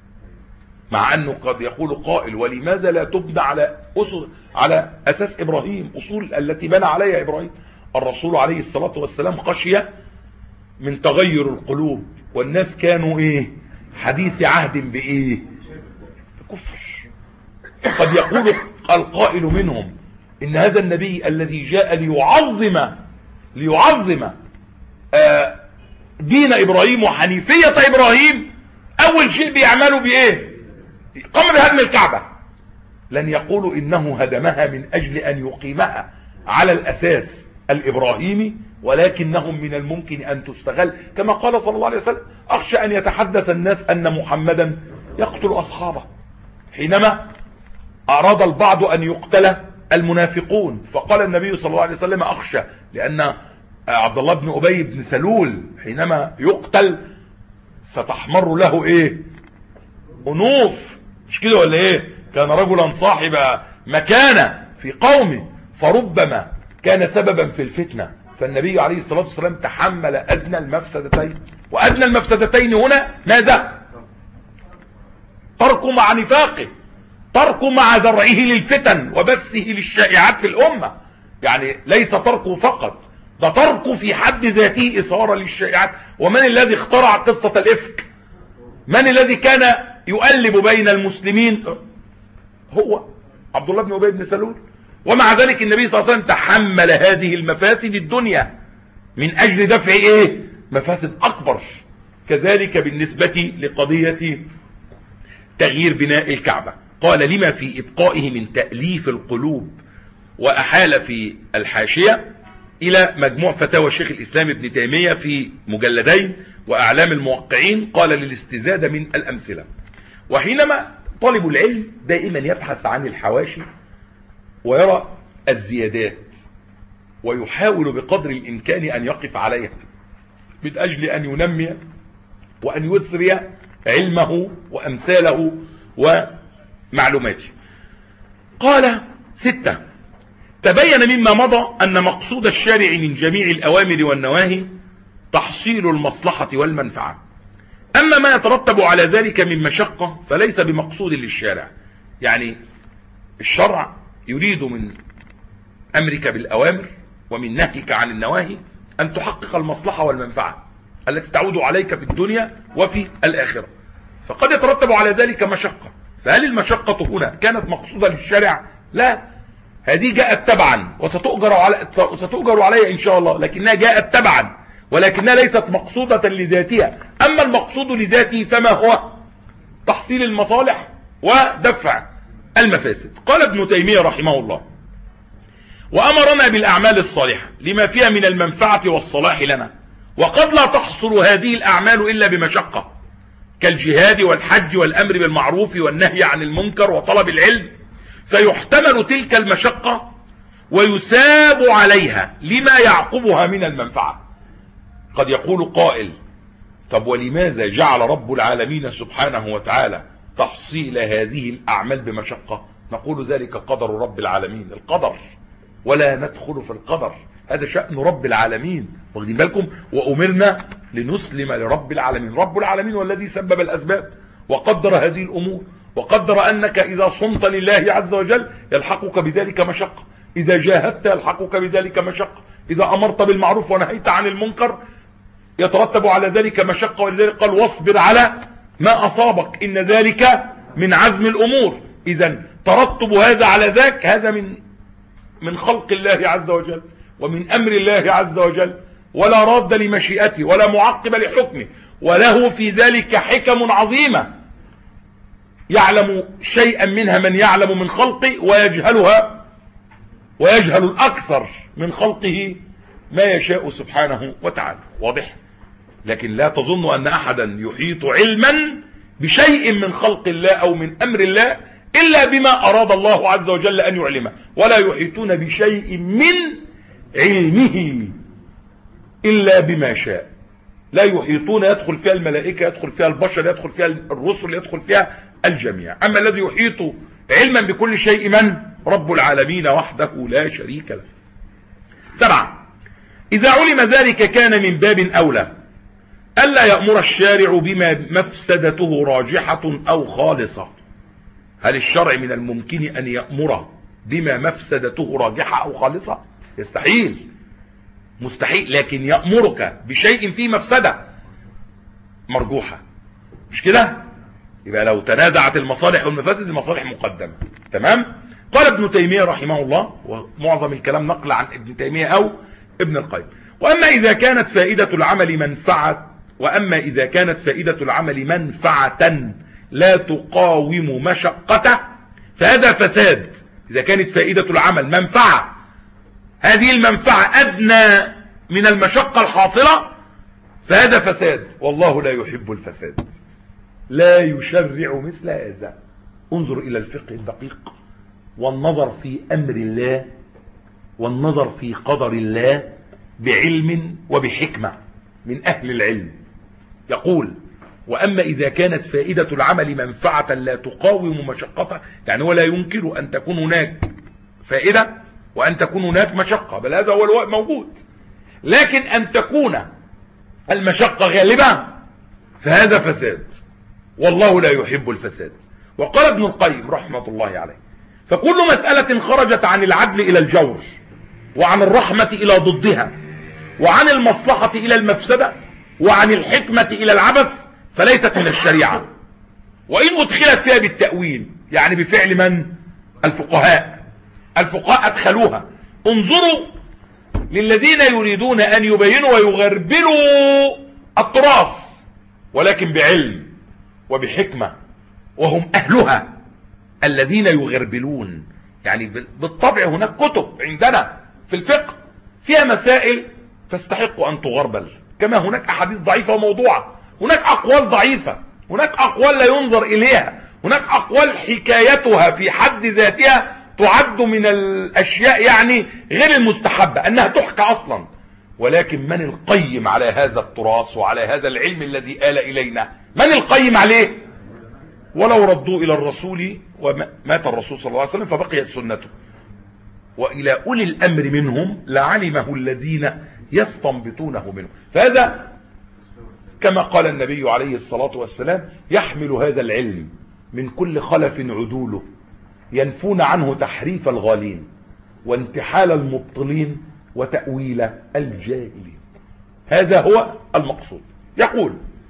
مع أنه قد يقول قائل: ولماذا لا تبنى على أصول على أساس إبراهيم، أصول التي بنى عليها إبراهيم؟ الرسول عليه الصلاة والسلام خشي من تغير القلوب، والناس كانوا إيه؟ حديث عهد بإيه؟ بكفر. قد يقول القائل منهم: إن هذا النبي الذي جاء ليعظم ليعظم دين إبراهيم وحنيفية إبراهيم، أول شيء بيعملوا بإيه؟ قام بهدم الكعبة. لن يقولوا إنه هدمها من أجل أن يقيمها على الأساس الإبراهيمي، ولكنهم من الممكن أن تستغل، كما قال صلى الله عليه وسلم: أخشى أن يتحدث الناس أن محمدا يقتل أصحابه. حينما أراد البعض أن يقتل المنافقون فقال النبي صلى الله عليه وسلم: أخشى، لأن عبد الله بن أبي بن سلول حينما يقتل ستحمر له إيه؟ أنوف، مش كده ولا إيه؟ كان رجلا صاحب مكانة في قومه، فربما كان سببا في الفتنة. فالنبي عليه الصلاة والسلام تحمل أدنى المفسدتين، وأدنى المفسدتين هنا ماذا؟ ترك مع نفاقه، ترك مع زرعه للفتن وبثه للشائعات في الأمة. يعني ليس تركه فقط، ده تركه في حد ذاته إثارة للشائعات. ومن الذي اخترع قصة الإفك؟ من الذي كان يؤلب بين المسلمين؟ هو عبد الله بن أبي بن سلول. ومع ذلك النبي صلى الله عليه وسلم تحمل هذه المفاسد الدنيا من أجل دفع إيه؟ مفاسد أكبر. كذلك بالنسبة لقضية تغيير بناء الكعبة. قال لما في إبقائه من تأليف القلوب، وأحال في الحاشية إلى مجموع فتاوى شيخ الإسلام ابن تيمية في مجلدين وأعلام الموقعين، قال للاستزادة من الأمثلة. وحينما طالب العلم دائما يبحث عن الحواشي ويرى الزيادات ويحاول بقدر الإمكان أن يقف عليها من أجل أن ينمي وأن يثري علمه وأمثاله ومعلوماته. قال ستة: تبين مما مضى أن مقصود الشارع من جميع الأوامر والنواهي تحصيل المصلحة والمنفعة، أما ما يترتب على ذلك من مشقة فليس بمقصود للشارع. يعني الشرع يريد من أمرك بالأوامر ومن نهيك عن النواهي أن تحقق المصلحة والمنفعة التي تعود عليك في الدنيا وفي الآخرة، فقد يترتب على ذلك مشقة. فهل المشقة هنا كانت مقصودة للشارع؟ لا، هذه جاءت تبعا وستؤجر على وستؤجر عليها إن شاء الله، لكنها جاءت تبعا ولكنها ليست مقصودة لذاتها. أما المقصود لذاته فما هو؟ تحصيل المصالح ودفع المفاسد. قال ابن تيمية رحمه الله: وأمرنا بالأعمال الصالحة لما فيها من المنفعة والصلاح لنا، وقد لا تحصل هذه الأعمال إلا بمشقة، كالجهاد والحج والأمر بالمعروف والنهي عن المنكر وطلب العلم، فيحتمل تلك المشقة ويساب عليها لما يعقبها من المنفعة. قد يقول قائل: طب ولماذا جعل رب العالمين سبحانه وتعالى تحصيل هذه الأعمال بمشقة؟ نقول ذلك قدر رب العالمين، القدر، ولا ندخل في القدر، هذا شأن رب العالمين، واخدين بالكم؟ وأمرنا لنسلم لرب العالمين. رب العالمين والذي سبب الأسباب وقدر هذه الأمور، وقدر أنك إذا صمت لله عز وجل يلحقك بذلك مشقة، إذا جاهدت يلحقك بذلك مشقة، إذا أمرت بالمعروف ونهيت عن المنكر يترتب على ذلك مشقة. ولذلك قال: واصبر على ما أصابك إن ذلك من عزم الأمور. إذن ترتب هذا على ذاك، هذا من من خلق الله عز وجل ومن أمر الله عز وجل، ولا راد لمشيئته ولا معقب لحكمه، وله في ذلك حكم عظيمة يعلم شيئا منها من يعلم من خلقه ويجهلها، ويجهل الأكثر من خلقه ما يشاء سبحانه وتعالى. واضح؟ لكن لا تظن أن أحدا يحيط علما بشيء من خلق الله أو من أمر الله إلا بما أراد الله عز وجل أن يعلمه، ولا يحيطون بشيء من علمه إلا بما شاء. لا يحيطون، يدخل فيها الملائكة، يدخل فيها البشر، يدخل فيها الرسل، يدخل فيها الجميع. أما الذي يحيط علما بكل شيء من؟ رب العالمين وحده لا شريك له. سبعة: إذا علم ذلك كان من باب أولى ألا يأمر الشارع بما مفسدته راجحة أو خالصة. هل الشرع من الممكن أن يأمر بما مفسدته راجحة أو خالصة؟ يستحيل، مستحيل. لكن يأمرك بشيء فيه مفسدة مرجوحة، مش كده؟ يبقى لو تنازعت المصالح والمفاسد المصالح مقدمة. تمام؟ قال ابن تيمية رحمه الله، ومعظم الكلام نقل عن ابن تيمية أو ابن القيم: وأما إذا كانت فائدة العمل منفعة وأما إذا كانت فائدة العمل منفعة لا تقاوم مشقته فهذا فساد. إذا كانت فائدة العمل منفعة، هذه المنفعة أدنى من المشقة الحاصلة، فهذا فساد، والله لا يحب الفساد، لا يشرع مثل هذا. انظر إلى الفقه الدقيق والنظر في أمر الله والنظر في قدر الله بعلم وبحكمة من أهل العلم. يقول: وأما إذا كانت فائدة العمل منفعة لا تقاوم مشقته، يعني ولا يمكن أن تكون هناك فائدة وأن تكون هناك مشقة، بل هذا هو الموجود، لكن أن تكون المشقة غالبة فهذا فساد، والله لا يحب الفساد. وقال ابن القيم رحمة الله عليه: فكل مسألة خرجت عن العدل إلى الجور، وعن الرحمة إلى ضدها، وعن المصلحة إلى المفسدة، وعن الحكمة إلى العبث، فليست من الشريعة، وإن أدخلت فيها بالتأويل، يعني بفعل من؟ الفقهاء. الفقهاء أدخلوها. انظروا للذين يريدون أن يبينوا ويغربلوا التراث، ولكن بعلم وبحكمة، وهم أهلها، الذين يغربلون. يعني بالطبع هناك كتب عندنا في الفقه فيها مسائل تستحق أن تغربل، كما هناك أحاديث ضعيفة وموضوعة، هناك أقوال ضعيفة، هناك أقوال لا ينظر إليها، هناك أقوال حكايتها في حد ذاتها تعد من الأشياء يعني غير المستحبة أنها تحكى أصلا. ولكن من القيم على هذا التراث وعلى هذا العلم الذي آل إلينا؟ من القيم عليه؟ ولو ردوا إلى الرسول ومات الرسول صلى الله عليه وسلم فبقيت سنته، وإلى أولي الأمر منهم لعلمه الذين يستنبطونه منه. فهذا كما قال النبي عليه الصلاة والسلام يحمل هذا العلم من كل خلف عدوله ينفون عنه تحريف الغالين وانتحال المبطلين وتأويل الجاهلين. هذا هو المقصود. يقول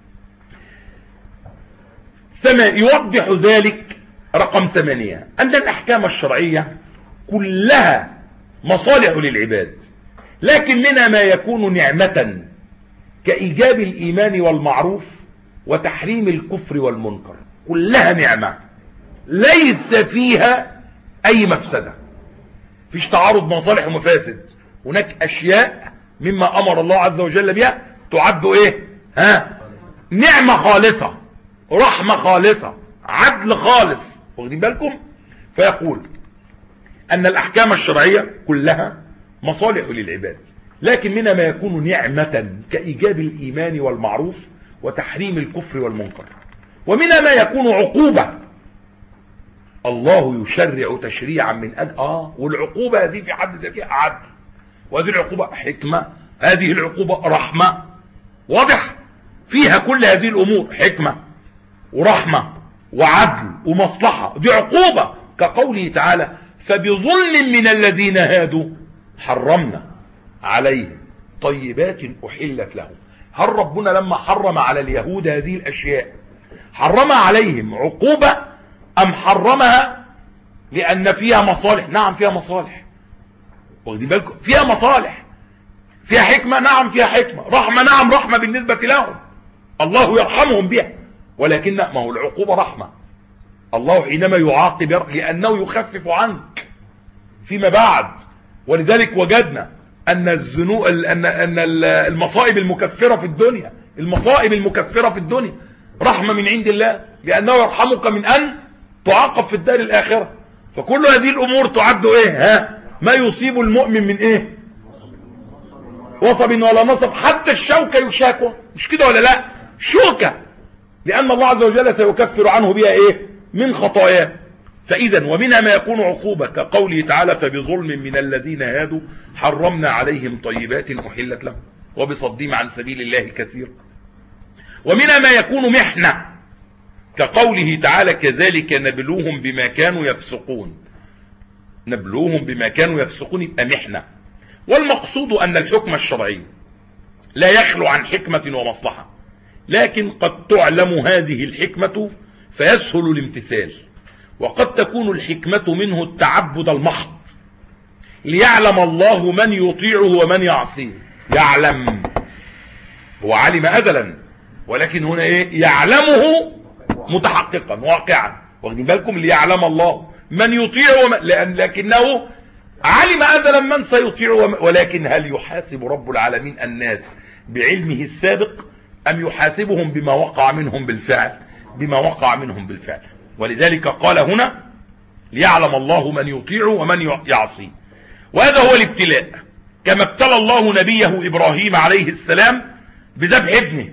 يوضح ذلك رقم ثمانية أن الأحكام الشرعية كلها مصالح للعباد، لكن منها ما يكون نعمة كإيجاب الإيمان والمعروف وتحريم الكفر والمنكر، كلها نعمة ليس فيها أي مفسدة، فيش تعارض مصالح ومفاسد. هناك أشياء مما أمر الله عز وجل بها تعد إيه؟ ها؟ نعمة خالصة، رحمة خالصة، عدل خالص، واخدين بالكم؟ فيقول أن الأحكام الشرعية كلها مصالح للعباد، لكن منها ما يكون نعمة كإيجاب الإيمان والمعروف وتحريم الكفر والمنكر، ومنها ما يكون عقوبة. الله يشرع تشريعا من أجل آه والعقوبة هذه في حد ذاتها عدل، وهذه العقوبة حكمة، هذه العقوبة رحمة، واضح؟ فيها كل هذه الأمور حكمة ورحمة وعدل ومصلحة، دي عقوبة، كقوله تعالى فبظلم من الذين هادوا حرمنا عليهم طيبات أحلت لهم. هل ربنا لما حرم على اليهود هذه الأشياء حرمها عليهم عقوبة أم حرمها لأن فيها مصالح؟ نعم فيها مصالح، واخدين بالكم؟ فيها مصالح، فيها حكمة، نعم فيها حكمة، رحمة، نعم رحمة بالنسبة لهم، الله يرحمهم بها، ولكن ما هو العقوبة رحمة. الله حينما يعاقب لأنه يخفف عنك فيما بعد، ولذلك وجدنا أن الذنوب أن أن المصائب المكفرة في الدنيا، المصائب المكفرة في الدنيا رحمة من عند الله، لأنه يرحمك من أن تعاقب في الدار الآخرة. فكل هذه الأمور تعد إيه؟ ها؟ ما يصيب المؤمن من إيه؟ وصب ولا نصب، حتى الشوكة يشاكوى، مش كده ولا لا؟ شوكة، لأن الله عز وجل سيكفر عنه بها إيه؟ من خطاياه. فإذا ومنها ما يكون عقوبة كقوله تعالى فبظلم من الذين هادوا حرمنا عليهم طيبات أحلت لهم وبصدهم عن سبيل الله كثير. ومنها ما يكون محنة كقوله تعالى كذلك نبلوهم بما كانوا يفسقون، نبلوهم بما كانوا يفسقون، يبقى محنة. والمقصود أن الحكم الشرعي لا يخلو عن حكمة ومصلحة، لكن قد تعلم هذه الحكمة فيسهل الامتثال، وقد تكون الحكمة منه التعبد المحض ليعلم الله من يطيعه ومن يعصيه. يعلم، هو علم أزلا، ولكن هنا إيه؟ يعلمه متحققا واقعا، واخدين بالكم؟ ليعلم الله من يطيعه ومن... لأن لكنه علم أزلا من سيطيعه، ولكن هل يحاسب رب العالمين الناس بعلمه السابق أم يحاسبهم بما وقع منهم بالفعل؟ بما وقع منهم بالفعل. ولذلك قال هنا ليعلم الله من يطيعه ومن يعصيه. وهذا هو الابتلاء، كما ابتلى الله نبيه إبراهيم عليه السلام بذبح ابنه،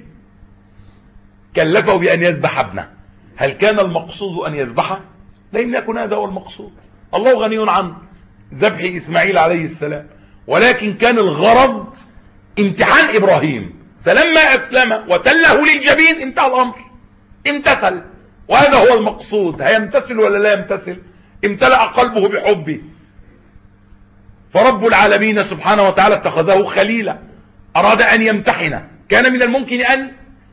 كلفه بأن يذبح ابنه. هل كان المقصود أن يذبحه؟ لم يكن هذا هو المقصود، الله غني عن ذبح إسماعيل عليه السلام، ولكن كان الغرض امتحان إبراهيم، فلما أسلم وتله للجبين انتهى الأمر، امتثل، وهذا هو المقصود. هيمتثل ولا لا يمتثل؟ امتلأ قلبه بحبه، فرب العالمين سبحانه وتعالى اتخذه خليلا، أراد أن يمتحنه. كان من الممكن أن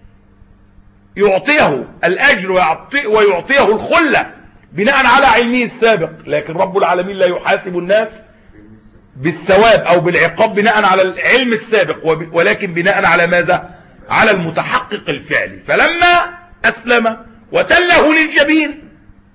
يعطيه الأجر ويعطيه الخلة بناء على علمه السابق، لكن رب العالمين لا يحاسب الناس بالثواب أو بالعقاب بناء على العلم السابق، ولكن بناء على ماذا؟ على المتحقق الفعلي. فلما أسلم وتله للجبين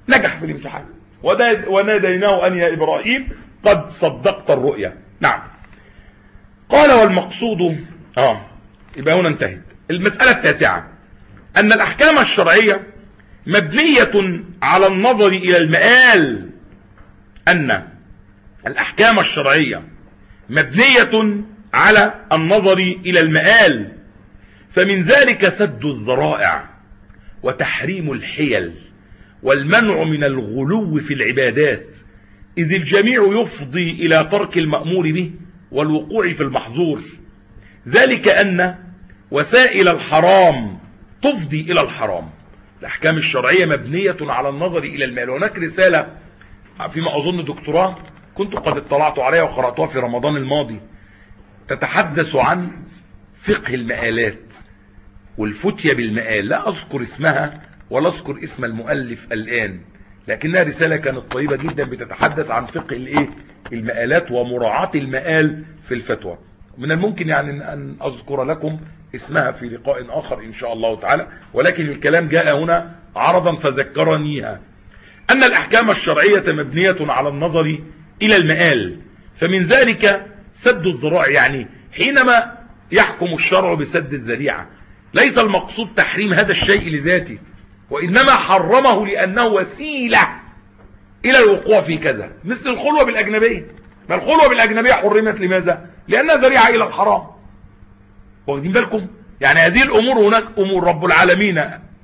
نجح في الامتحان، وناديناه أن يا إبراهيم قد صدقت الرؤيا. نعم. قال والمقصود آه يبقى هنا انتهت المسألة التاسعة، أن الأحكام الشرعية مبنية على النظر إلى المآل. أن الأحكام الشرعية مبنية على النظر إلى المآل، فمن ذلك سد الذرائع وتحريم الحيل والمنع من الغلو في العبادات، إذ الجميع يفضي إلى ترك المأمور به والوقوع في المحظور، ذلك أن وسائل الحرام تفضي إلى الحرام. الأحكام الشرعية مبنية على النظر إلى المآل. هناك رسالة فيما أظن دكتوراه كنت قد اطلعت عليها وقرأتها في رمضان الماضي، تتحدث عن فقه المآلات والفتية بالمآل. لا أذكر اسمها ولا أذكر اسم المؤلف الآن، لكنها رسالة كانت طيبة جدا بتتحدث عن فقه الايه المآلات ومراعاة المآل في الفتوى. من الممكن يعني أن أذكر لكم اسمها في لقاء آخر إن شاء الله تعالى، ولكن الكلام جاء هنا عرضا فذكرنيها. أن الأحكام الشرعية مبنية على النظر إلى المآل، فمن ذلك سد الذرائع. يعني حينما يحكم الشرع بسد الذريعة ليس المقصود تحريم هذا الشيء لذاته، وإنما حرمه لأنه وسيلة إلى الوقوع في كذا، مثل الخلوة بالأجنبية. ما الخلوة بالأجنبية حرمت لماذا؟ لأنها ذريعة إلى الحرام. واخدين بالكم؟ يعني هذه الأمور هناك أمور رب العالمين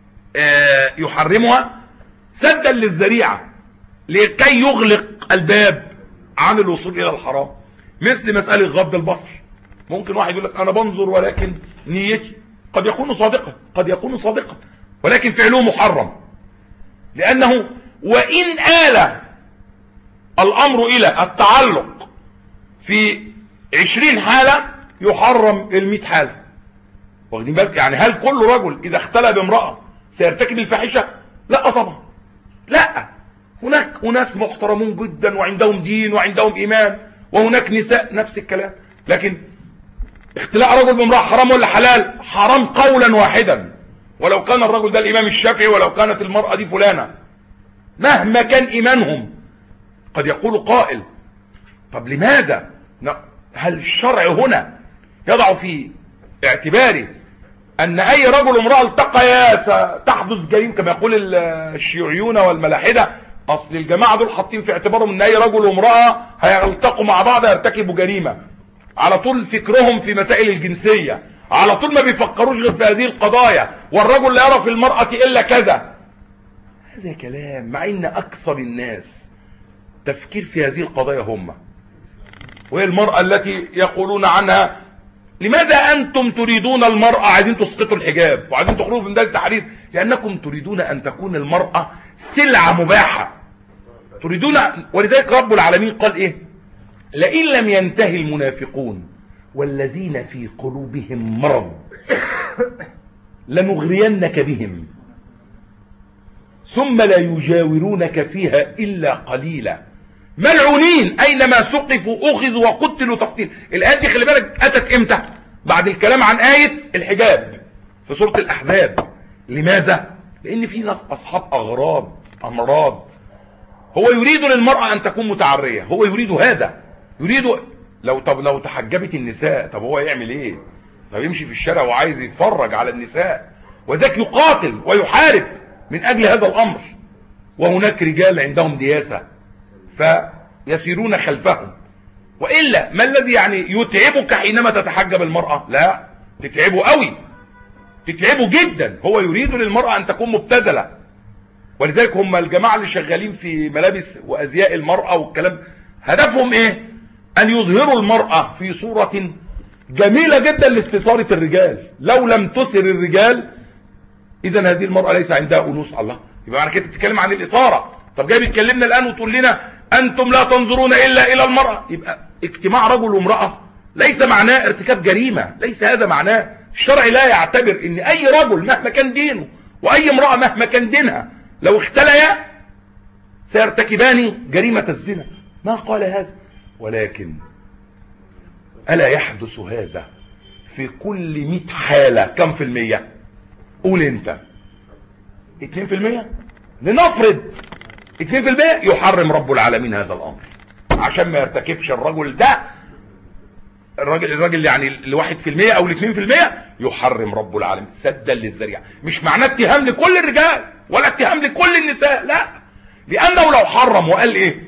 يحرمها سدا للذريعة لكي يغلق الباب عن الوصول إلى الحرام، مثل مسألة غض البصر. ممكن واحد يقول لك أنا بنظر ولكن نيتي قد يكون صادقا، قد يكون صادقا، ولكن فعله محرم، لأنه وإن آل الأمر إلى التعلق في عشرين حالة يحرم المئة حالة. واخدين بالك؟ يعني هل كل رجل إذا اختلى بامرأة سيرتكب الفاحشة؟ لا طبعا، لا. هناك أناس محترمون جدا وعندهم دين وعندهم إيمان، وهناك نساء نفس الكلام. لكن اختلاء رجل بامرأة حرام ولا حلال؟ حرام قولا واحدا، ولو كان الرجل ده الإمام الشافعي ولو كانت المرأة دي فلانة، مهما كان إيمانهم. قد يقول قائل طب لماذا؟ هل الشرع هنا يضع في اعتباره أن أي رجل وامرأة التقيا ستحدث جريمة كما يقول الشيوعيون والملاحدة؟ أصل الجماعة دول حاطين في اعتبارهم أن أي رجل وامرأة هيلتقوا مع بعض يرتكبوا جريمة. على طول فكرهم في مسائل الجنسية، على طول ما بيفكروش غير في هذه القضايا، والرجل لا يرى في المرأة إلا كذا. هذا كلام، مع أن أكثر الناس تفكير في هذه القضايا هم، وهي المرأة التي يقولون عنها لماذا أنتم تريدون المرأة عايزين تسقطوا الحجاب وعايزين تخرجوا في ميدان التحرير؟ لأنكم تريدون أن تكون المرأة سلعة مباحة، تريدون. ولذلك رب العالمين قال إيه؟ لئن لم ينتهي المنافقون والذين في قلوبهم مرض لنغرينك بهم ثم لا يجاورونك فيها إلا قليلا، ملعونين أينما سقفوا أخذوا وقتلوا تقتيل. الآيات دي خلي بالك أتت إمتى؟ بعد الكلام عن آية الحجاب في سورة الأحزاب. لماذا؟ لأن في ناس أصحاب أغراض أمراض. هو يريد للمرأة أن تكون متعرية، هو يريد هذا، يريد لو طب لو تحجبت النساء طب هو يعمل إيه؟ طب يمشي في الشارع وعايز يتفرج على النساء، وذاك يقاتل ويحارب من أجل هذا الأمر. وهناك رجال عندهم دياسة فيسيرون خلفهم. وإلا ما الذي يعني يتعبك حينما تتحجب المرأة؟ لا، تتعبه قوي، تتعبه جدا. هو يريد للمرأة أن تكون مبتذلة. ولذلك هم الجماعة اللي شغالين في ملابس وأزياء المرأة والكلام، هدفهم إيه؟ أن يظهروا المرأة في صورة جميلة جدا لاستثارة الرجال. لو لم تثر الرجال إذن هذه المرأة ليس عندها أنوثة. الله، يبقى أنا كده بتتكلم عن الإثارة. طب جاي بتكلمنا الآن وتقول لنا أنتم لا تنظرون إلا إلى المرأة. يبقى اجتماع رجل وامرأة ليس معناه ارتكاب جريمة، ليس هذا معناه. الشرع لا يعتبر ان أي رجل مهما كان دينه وأي امرأة مهما كان دينها لو اختليا سيرتكبان جريمة الزنا، ما قال هذا. ولكن ألا يحدث هذا في كل مئة حالة كم في المية؟ قول انت اتنين في المية. لنفرض اتنين في المية يحرم رب العالمين هذا الامر، عشان ما يرتكبش الرجل ده، الراجل الراجل يعني الواحد في المية او الاثنين في المية يحرم رب العالمين سدا للذريعة. مش معناه اتهام لكل الرجال ولا اتهام لكل النساء، لا، لانه لو حرم وقال ايه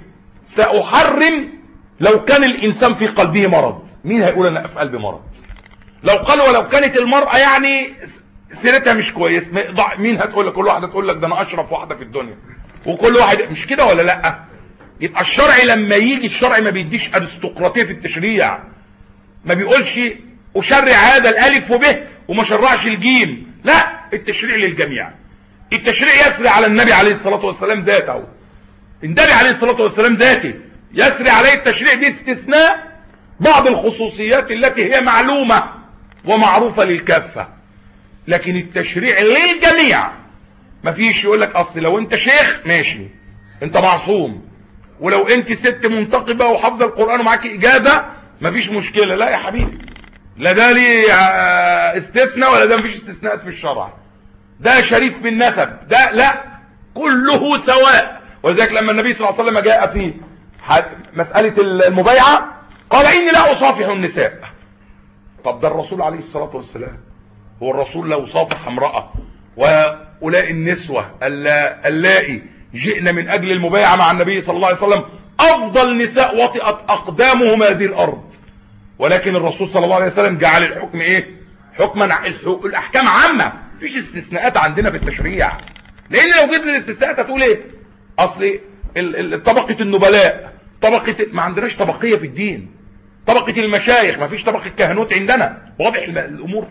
سأحرم لو كان الانسان في قلبه مرض، مين هيقول انا في قلبي مرض؟ لو قال ولو كانت المرأة يعني سيرتها مش كويس، مين هتقول لك؟ كل واحدة تقول لك ده انا اشرف واحدة في الدنيا، وكل واحد مش كده ولا لا؟ يبقى الشرع لما يجي الشرع ما بيديش ارستقراطية في التشريع، ما بيقولش اشرع هذا الالف وبه وما شرعش الجيم، لا، التشريع للجميع. التشريع يسري على النبي عليه الصلاة والسلام ذاته، النبي عليه الصلاة والسلام ذاته يسري عليه التشريع باستثناء بعض الخصوصيات التي هي معلومة ومعروفة للكافة، لكن التشريع للجميع. ما فيش يقول لك اصل لو انت شيخ ماشي انت معصوم، ولو انت ست منتقبة وحافظة القرآن ومعاك اجازة مفيش مشكلة، لا يا حبيبي، لا ده ليه استثناء ولا ده مفيش استثناءات في الشرع، ده شريف في النسب، ده لا، كله سواء. ولذلك لما النبي صلى الله عليه وسلم جاء في مسألة المبايعة قال إني لا أصافح النساء. طب ده الرسول عليه الصلاة والسلام، هو الرسول لو صافح امرأة وأولاء النسوة اللائي جئنا من أجل المبايعة مع النبي صلى الله عليه وسلم أفضل نساء وطئت أقدامهم هذه الأرض، ولكن الرسول صلى الله عليه وسلم جعل الحكم إيه؟ حكما، الأحكام عامة، مفيش استثناءات عندنا في التشريع. لأن لو جيت للاستثناءات هتقول إيه؟ أصل طبقة النبلاء، طبقة، ما عندناش طبقية في الدين، طبقة المشايخ، ما فيش طبقة كهنوت عندنا، واضح الأمور.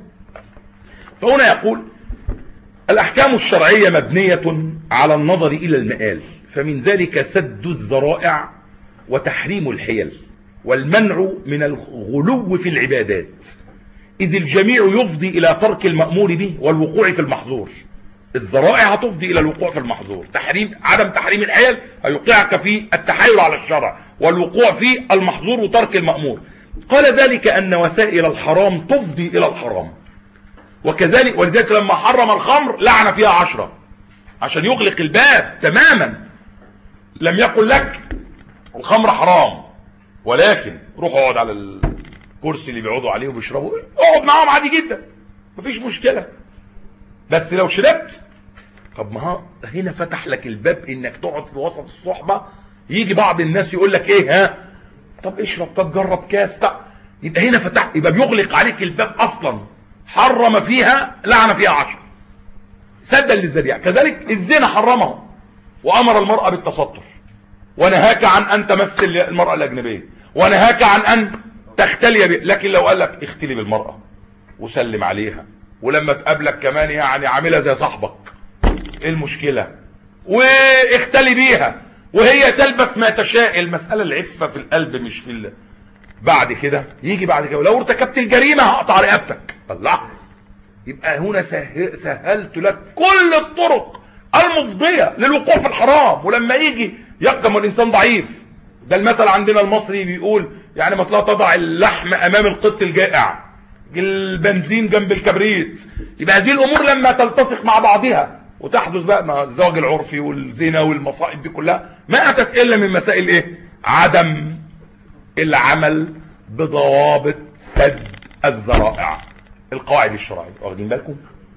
فهنا يقول الأحكام الشرعية مبنية على النظر إلى المآل، فمن ذلك سد الذرائع وتحريم الحيل والمنع من الغلو في العبادات، إذ الجميع يفضي إلى ترك المأمور به والوقوع في المحظور. الذرائع هتفضي إلى الوقوع في المحظور، تحريم عدم تحريم الحيل هيوقعك في التحايل على الشرع والوقوع في المحظور وترك المأمور. قال ذلك أن وسائل الحرام تفضي إلى الحرام، وكذلك ولذلك لما حرم الخمر لعن فيها عشرة عشان يغلق الباب تماما. لم يقل لك الخمر حرام، ولكن روح اقعد على الكرسي اللي بيقعدوا عليه وبيشربوا، اقعد معاهم عادي جدا مفيش مشكلة، بس لو شربت، طب ما هنا فتح لك الباب انك تقعد في وسط الصحبة، يجي بعض الناس يقول لك ايه، ها طب اشرب، طب جرب كاس، طب يبقى هنا فتح، يبقى بيغلق عليك الباب اصلا، حرم فيها لعن فيها عشر سدا للذريعة. كذلك الزنا حرمه وامر المرأة بالتستر، ونهاك عن ان تمس المرأة الاجنبية، ونهاك عن ان تختلي به. لكن لو قال لك اختلي بالمرأة وسلم عليها، ولما تقابلك كمان يعني عاملها زي صاحبك، ايه المشكلة؟ واختلي بيها وهي تلبس ما تشاء، المسألة العفة في القلب مش في ال... بعد كده يجي بعد كده لو ارتكبت الجريمة هقطع رقبتك. الله، يبقى هنا سهل سهلت لك كل الطرق المفضية للوقوع في الحرام. ولما يجي يقدم الانسان ضعيف، ده المثل عندنا المصري بيقول يعني ما تطلع تضع اللحم امام القط الجائع، البنزين جنب الكبريت. يبقى هذه الامور لما تلتصق مع بعضها وتحدث بقى مع الزواج العرفي والزنا والمصائب دي كلها، ما اتت الا من مسائل ايه؟ عدم العمل بضوابط سد الذرائع، القواعد الشرعية، واخدين بالكم؟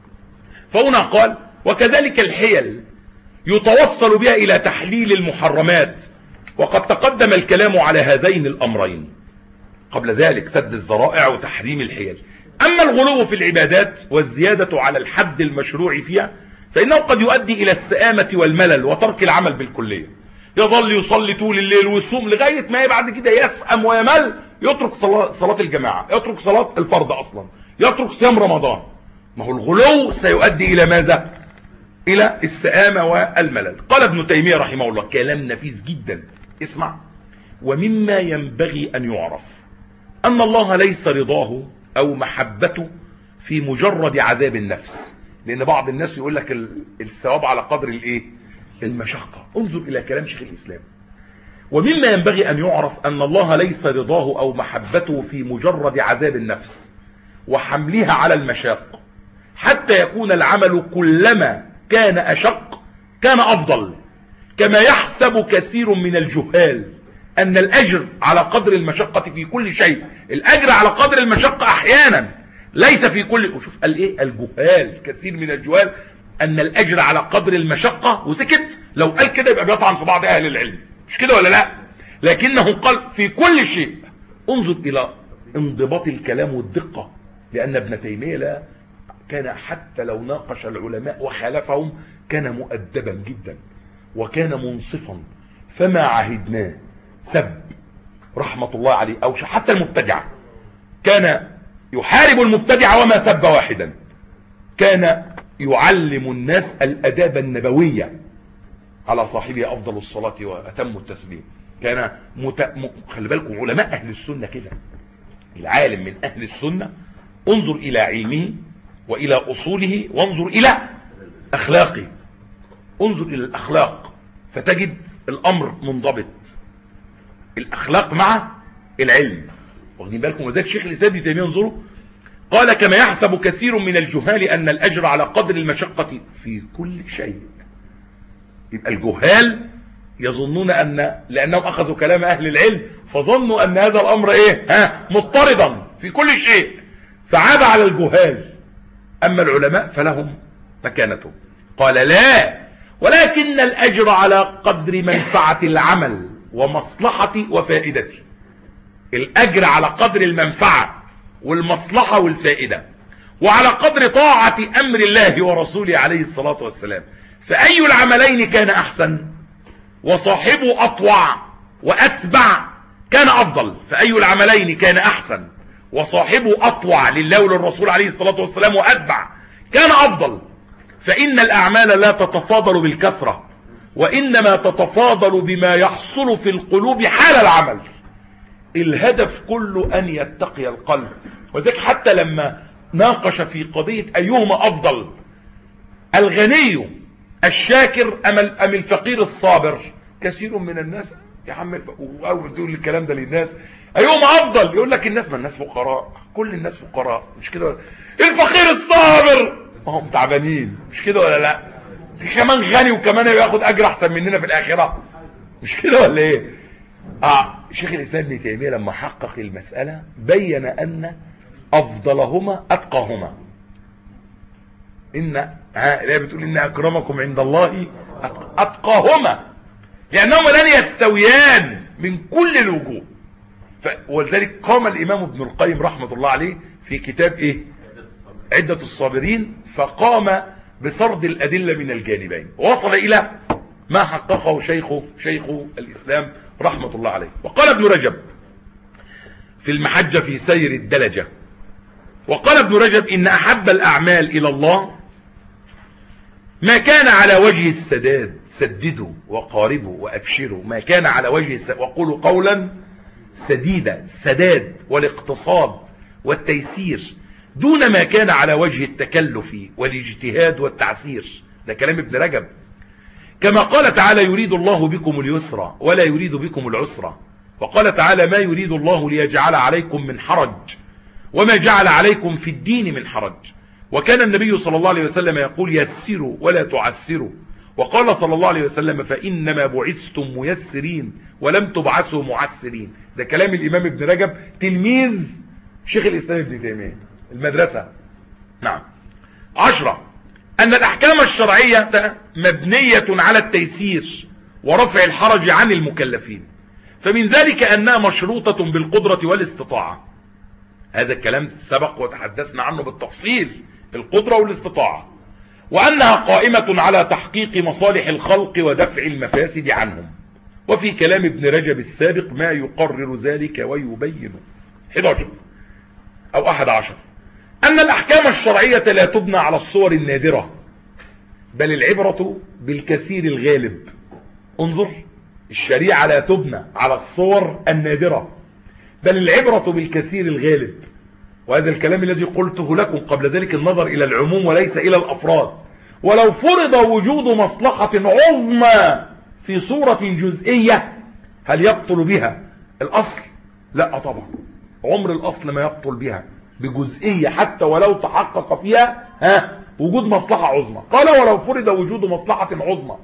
فهنا قال وكذلك الحيل يتوصل بها الى تحليل المحرمات، وقد تقدم الكلام على هذين الامرين قبل ذلك، سد الذرائع وتحريم الحيل. اما الغلو في العبادات والزيادة على الحد المشروع فيها فانه قد يؤدي الى السآمة والملل وترك العمل بالكلية، يظل يصلي طول الليل ويصوم لغاية ما بعد كده يسأم ويمل، يترك صلاة, صلاة الجماعة، يترك صلاة الفرض اصلا، يترك صيام رمضان. ما هو الغلو سيؤدي الى ماذا؟ الى السآمة والملل. قال ابن تيمية رحمه الله كلام نفيس جدا، اسمع: ومما ينبغي ان يعرف ان الله ليس رضاه او محبته في مجرد عذاب النفس، لان بعض الناس يقول لك الثواب على قدر الايه؟ المشقة. انظر الى كلام شيخ الاسلام: ومما ينبغي ان يعرف ان الله ليس رضاه او محبته في مجرد عذاب النفس وحملها على المشاق، حتى يكون العمل كلما كان اشق كان افضل، كما يحسب كثير من الجهال أن الأجر على قدر المشقة في كل شيء. الأجر على قدر المشقة أحيانا، ليس في كل. وشوف قال إيه الجهال، كثير من الجهال أن الأجر على قدر المشقة، وسكت. لو قال كده يبقى بيطعن في بعض أهل العلم، مش كده ولا لا؟ لكنه قال في كل شيء. انظر إلى انضباط الكلام والدقة، لأن ابن تيمية لا كان حتى لو ناقش العلماء وخالفهم كان مؤدبا جدا وكان منصفا، فما عهدناه سب رحمة الله عليه أو حتى المبتدع. كان يحارب المبتدع وما سب واحدا. كان يعلم الناس الأداب النبوية، على صاحبه أفضل الصلاة وأتم التسليم. كان مت... م... خلي بالكم علماء أهل السنة كده. العالم من أهل السنة انظر إلى علمه وإلى أصوله وانظر إلى أخلاقه. انظر إلى الأخلاق فتجد الأمر منضبط، الأخلاق مع العلم. واخدين بالكم؟ وذلك شيخ الإسلام ابن تيمية انظروا قال كما يحسب كثير من الجهال أن الأجر على قدر المشقة في كل شيء. يبقى الجهال يظنون أن لأنهم أخذوا كلام أهل العلم فظنوا أن هذا الأمر إيه ها مضطردا في كل شيء، فعاب على الجهال. أما العلماء فلهم مكانتهم. قال لا، ولكن الأجر على قدر منفعة العمل ومصلحة وفائدته. الأجر على قدر المنفعة والمصلحة والفائدة، وعلى قدر طاعة أمر الله ورسوله عليه الصلاة والسلام. فأي العملين كان أحسن وصاحبه أطوع وأتبع كان أفضل. فأي العملين كان أحسن وصاحبه أطوع لله وللرسول عليه الصلاة والسلام وأتبع كان أفضل. فإن الأعمال لا تتفاضل بالكثرة، وإنما تتفاضل بما يحصل في القلوب حال العمل. الهدف كله أن يتقي القلب. وذلك حتى لما ناقش في قضية أيهما أفضل، الغني الشاكر أم الفقير الصابر، كثير من الناس يا عم أول تقول الكلام ده للناس أيهما أفضل يقول لك الناس، ما الناس فقراء، كل الناس فقراء، مش كده؟ الفقير الصابر ما هم تعبانين، مش كده ولا لا؟ كمان غني وكمان ياخد أجر أحسن مننا في الآخرة، مش كده ولا إيه؟ آه شيخ الإسلام ابن تيمية لما حقق المسألة بين أن أفضلهما أتقاهما. إن ها لا بتقول إن أكرمكم عند الله أتقاهما، لأنهما لن يستويان من كل الوجوه. ولذلك قام الإمام ابن القيم رحمة الله عليه في كتاب إيه؟ عدة الصابرين، فقام بسرد الأدلة من الجانبين، ووصل إلى ما حققه شيخ شيخ الإسلام رحمة الله عليه. وقال ابن رجب في المحجة في سير الدلجة، وقال ابن رجب إن أحب الأعمال إلى الله ما كان على وجه السداد، سددوا وقاربوا وأبشروا، ما كان على وجه السداد وقولوا قولا سديدا، السداد والاقتصاد والتيسير، دون ما كان على وجه التكلف والاجتهاد والتعسير. ده كلام ابن رجب. كما قال تعالى يريد الله بكم اليسر ولا يريد بكم العسر، وقال تعالى ما يريد الله ليجعل عليكم من حرج وما جعل عليكم في الدين من حرج. وكان النبي صلى الله عليه وسلم يقول يسروا ولا تعسروا، وقال صلى الله عليه وسلم فإنما بعثتم ميسرين ولم تبعثوا معسرين. ده كلام الإمام ابن رجب تلميذ شيخ الإسلام ابن تيمية المدرسة. نعم. عشرة، أن الأحكام الشرعية مبنية على التيسير ورفع الحرج عن المكلفين، فمن ذلك أنها مشروطة بالقدرة والاستطاعة. هذا الكلام سبق وتحدثنا عنه بالتفصيل، القدرة والاستطاعة، وأنها قائمة على تحقيق مصالح الخلق ودفع المفاسد عنهم. وفي كلام ابن رجب السابق ما يقرر ذلك ويبينه. أحد عشر أو أحد عشر أن الأحكام الشرعية لا تبنى على الصور النادرة، بل العبرة بالكثير الغالب. انظر، الشريعة لا تبنى على الصور النادرة بل العبرة بالكثير الغالب. وهذا الكلام الذي قلته لكم قبل ذلك النظر إلى العموم وليس إلى الأفراد. ولو فرض وجود مصلحة عظمى في صورة جزئية هل يبطل بها الأصل؟ لا طبعا، عمر الأصل ما يبطل بها بجزئية حتى ولو تحقق فيها ها وجود مصلحة عظمى. قال ولو فرض وجود مصلحة عظمى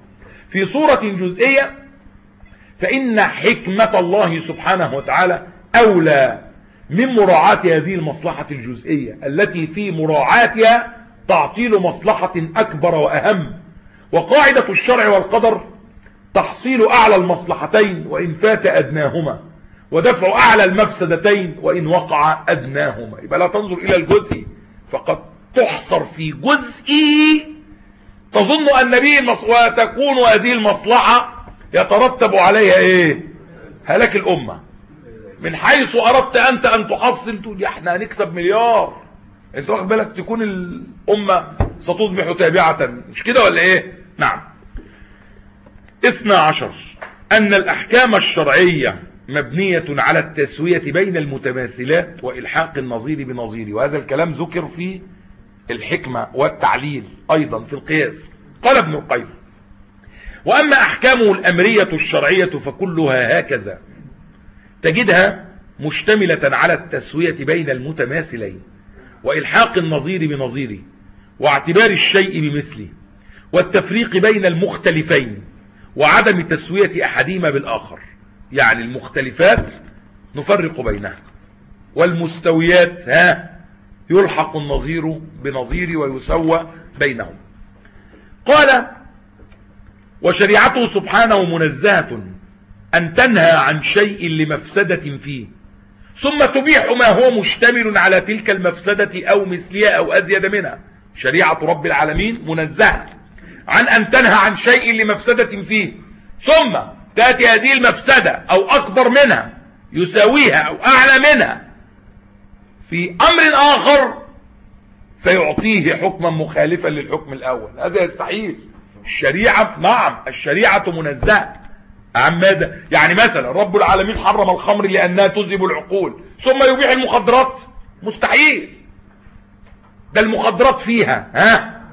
في صورة جزئية فإن حكمة الله سبحانه وتعالى أولى من مراعاة هذه المصلحة الجزئية التي في مراعاتها تعطيل مصلحة أكبر وأهم. وقاعدة الشرع والقدر تحصيل أعلى المصلحتين وإن فات أدناهما، ودفع أعلى المفسدتين وإن وقع أدناهما. يبقى لا تنظر إلى الجزء فقد تحصر في جزء تظن أن به وتكون هذه المصلحة يترتب عليها إيه؟ هلاك الأمة. من حيث أردت أنت أن تحصل تقول احنا هنكسب مليار، انت واخد بالك تكون الأمة ستصبح تابعة، مش كده ولا إيه؟ نعم. اثنى عشر أن الأحكام الشرعية مبنية على التسوية بين المتماثلات وإلحاق النظير بنظيره، وهذا الكلام ذكر في الحكمة والتعليل أيضا في القياس. قال ابن القيم: وأما أحكامه الأمرية الشرعية فكلها هكذا، تجدها مشتملة على التسوية بين المتماثلين وإلحاق النظير بنظيره واعتبار الشيء بمثله والتفريق بين المختلفين وعدم تسوية أحدهما بالآخر. يعني المختلفات نفرق بينها، والمستويات ها يلحق النظير بنظير ويسوى بينهم. قال: وشريعته سبحانه منزهة أن تنهى عن شيء لمفسدة فيه ثم تبيح ما هو مشتمل على تلك المفسدة أو مثلها أو أزيد منها. شريعة رب العالمين منزهة عن أن تنهى عن شيء لمفسدة فيه ثم تأتي هذه المفسدة أو أكبر منها يساويها أو أعلى منها في أمر آخر فيعطيه حكما مخالفا للحكم الأول. هذا يستحيل. الشريعة نعم الشريعة منزهة عن ماذا؟ يعني مثلا رب العالمين حرم الخمر لأنها تذهب العقول ثم يبيح المخدرات؟ مستحيل. ده المخدرات فيها ها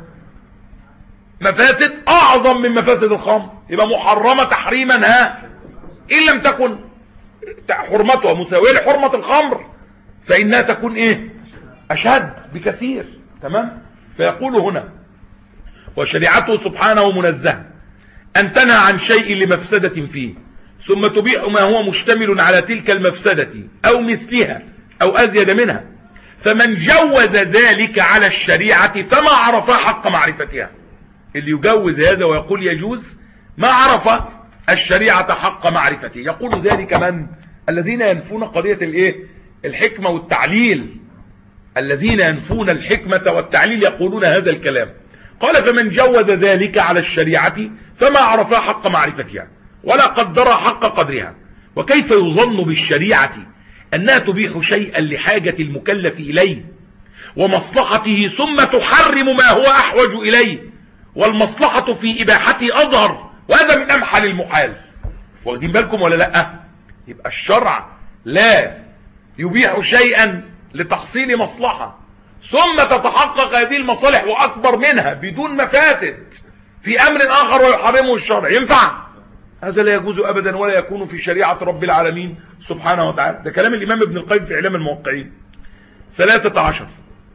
مفاسد أعظم من مفاسد الخمر، يبقى محرمة تحريما ها إن لم تكن حرمتها مساوية لحرمة الخمر فإنها تكون إيه؟ أشد بكثير. تمام؟ فيقول هنا: وشريعته سبحانه منزهة أن تنهى عن شيء لمفسدة فيه ثم تبيح ما هو مشتمل على تلك المفسدة أو مثلها أو أزيد منها، فمن جوز ذلك على الشريعة فما عرف حق معرفتها. اللي يجوز هذا ويقول يجوز ما عرف الشريعة حق معرفته. يقول ذلك من؟ الذين ينفون قضية الايه؟ الحكمة والتعليل. الذين ينفون الحكمة والتعليل يقولون هذا الكلام. قال: فمن جوز ذلك على الشريعة فما عرف حق معرفتها ولا قدر حق قدرها. وكيف يظن بالشريعة أنها تبيح شيئا لحاجة المكلف إليه ومصلحته ثم تحرم ما هو أحوج إليه والمصلحة في إباحته أظهر، وهذا من أمحل المحال. واخدين بالكم ولا لأ؟ يبقى الشرع لا يبيح شيئا لتحصيل مصلحة ثم تتحقق هذه المصالح وأكبر منها بدون مفاسد في أمر آخر ويحرمه الشرع. ينفع؟ هذا لا يجوز أبدا ولا يكون في شريعة رب العالمين سبحانه وتعالى. ده كلام الإمام ابن القيم في إعلام الموقعين. ثلاثة عشر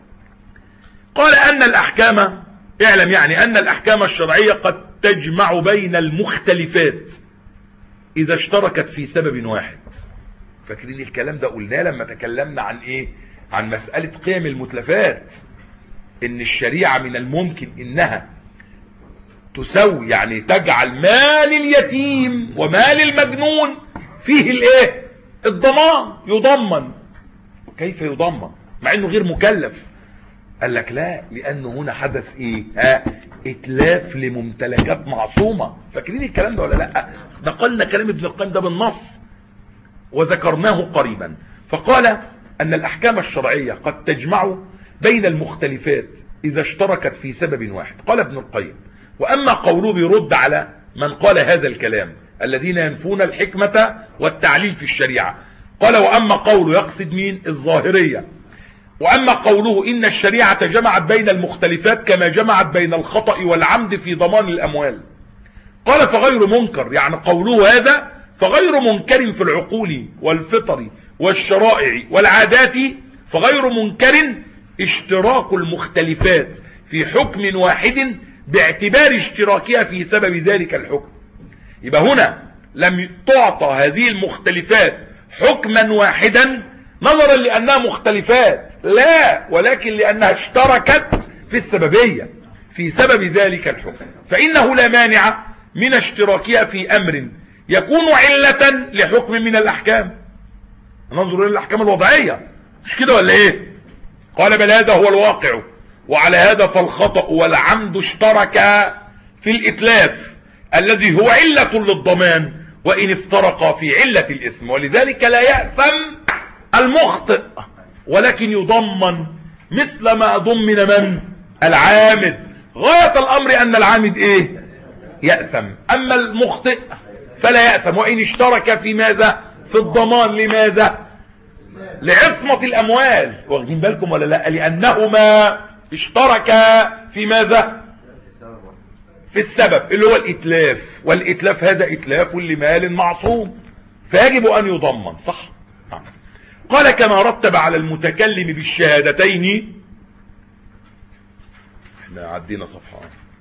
قال: أن الأحكام اعلم يعني أن الأحكام الشرعية قد تجمع بين المختلفات إذا اشتركت في سبب واحد. فاكرين الكلام ده قلناه لما تكلمنا عن إيه؟ عن مسألة قيم المتلفات، إن الشريعة من الممكن إنها تسوي يعني تجعل مال اليتيم ومال المجنون فيه الايه؟ الضمان، يضمن. كيف يضمن مع انه غير مكلف؟ قال لك لا، لانه هنا حدث ايه؟ ها اتلاف لممتلكات معصومة. فاكرين الكلام ده ولا لا؟ نقلنا كلام ابن القيم ده بالنص وذكرناه قريبا. فقال ان الاحكام الشرعية قد تجمع بين المختلفات اذا اشتركت في سبب واحد. قال ابن القيم: وأما قوله بيرد على من قال هذا الكلام الذين ينفون الحكمة والتعليل في الشريعة. قال: وأما قوله يقصد مين؟ الظاهرية. وأما قوله إن الشريعة جمعت بين المختلفات كما جمعت بين الخطأ والعمد في ضمان الأموال. قال: فغير منكر، يعني قوله هذا فغير منكر في العقول والفطر والشرائع والعادات، فغير منكر اشتراك المختلفات في حكم واحد باعتبار اشتراكها في سبب ذلك الحكم. يبقى هنا لم تعطى هذه المختلفات حكما واحدا نظرا لأنها مختلفات، لا، ولكن لأنها اشتركت في السببية، في سبب ذلك الحكم، فإنه لا مانع من اشتراكها في أمر يكون علة لحكم من الأحكام. ننظر إلى الأحكام الوضعية، مش كده ولا إيه؟ قال بل هذا هو الواقع، وعلى هذا فالخطأ والعمد اشترك في الإتلاف الذي هو علة للضمان وإن افترقا في علة الاسم، ولذلك لا يأثم المخطئ ولكن يضمن مثل ما ضمن من؟ العامد. غاية الأمر أن العامد إيه؟ يأثم، أما المخطئ فلا يأثم وإن اشترك في ماذا؟ في الضمان. لماذا؟ لعصمة الأموال، واخدين بالكم ولا لا؟ لأنهما اشتركا في ماذا؟ في السبب اللي هو الإتلاف، والإتلاف هذا إتلاف لمال معصوم فيجب أن يضمن، صح؟ قال كما رتب على المتكلم بالشهادتين. احنا عدينا صفحة.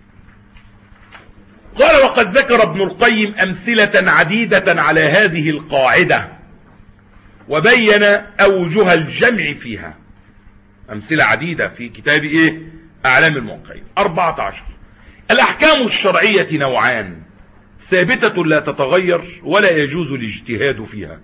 قال وقد ذكر ابن القيم أمثلة عديدة على هذه القاعدة وبين أوجه الجمع فيها. أمثلة عديدة في كتاب إيه؟ أعلام الموقعين. أربعة عشر. الأحكام الشرعية نوعان: ثابتة لا تتغير ولا يجوز الاجتهاد فيها،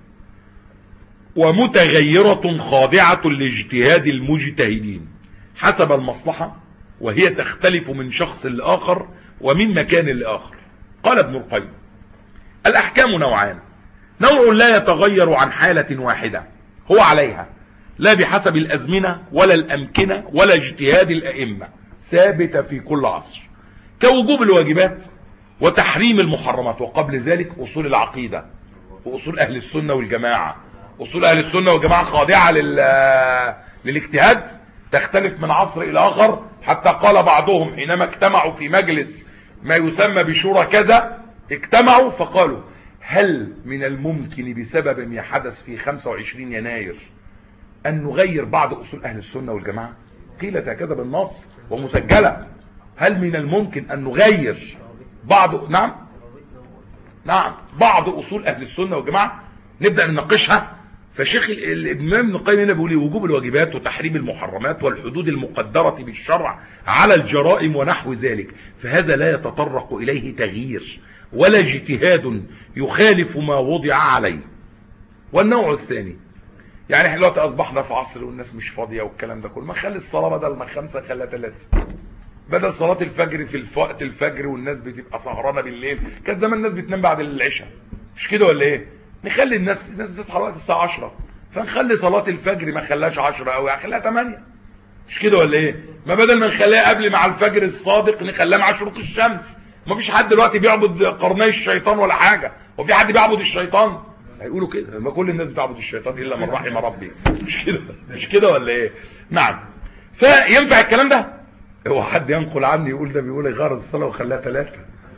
ومتغيرة خاضعة لاجتهاد المجتهدين حسب المصلحة، وهي تختلف من شخص لآخر ومن مكان لآخر. قال ابن القيم: الأحكام نوعان: نوع لا يتغير عن حالة واحدة هو عليها لا بحسب الأزمنة ولا الأمكنة ولا اجتهاد الأئمة، ثابتة في كل عصر، كوجوب الواجبات وتحريم المحرمات، وقبل ذلك أصول العقيدة وأصول أهل السنة والجماعة. أصول أهل السنة والجماعة خاضعة لل... للاجتهاد، تختلف من عصر إلى آخر، حتى قال بعضهم حينما اجتمعوا في مجلس ما يسمى بشورى كذا، اجتمعوا فقالوا: هل من الممكن بسبب ما حدث في خمسة وعشرين يناير أن نغير بعض أصول أهل السنة والجماعة؟ قيلت هكذا بالنص ومسجلة. هل من الممكن أن نغير بعض نعم نعم بعض أصول أهل السنة والجماعة نبدأ نناقشها؟ فشيخ الإمام ابن القيم هنا بيقول وجوب الواجبات وتحريم المحرمات والحدود المقدرة بالشرع على الجرائم ونحو ذلك، فهذا لا يتطرق إليه تغيير ولا اجتهاد يخالف ما وضع عليه. والنوع الثاني، يعني احنا دلوقتي أصبحنا في عصر والناس مش فاضية والكلام ده كله، ما خلي الصلاة بدل ما خمسة خليها ثلاثة، بدل صلاة الفجر في وقت الفجر والناس بتبقى سهرانة بالليل، كانت زمان الناس بتنام بعد العشاء، مش كده ولا ايه؟ نخلي الناس الناس بتصحى وقت الساعة عشرة، فنخلي صلاة الفجر ما خلاش عشرة قوي، خليها ثمانية، مش كده ولا ايه؟ ما بدل ما نخليها قبل مع الفجر الصادق نخليها مع شروق الشمس. ما فيش حد دلوقتي بيعبد قرني الشيطان ولا حاجة، وفي حد بيعبد الشيطان؟ هيقولوا كده، ما كل الناس بتعبد الشيطان الا من رحم ربي، مش كده مش كده ولا ايه؟ نعم. فينفع الكلام ده؟ هو حد ينقل عني يقول ده بيقول غرض الصلاة وخلاها ثلاثة؟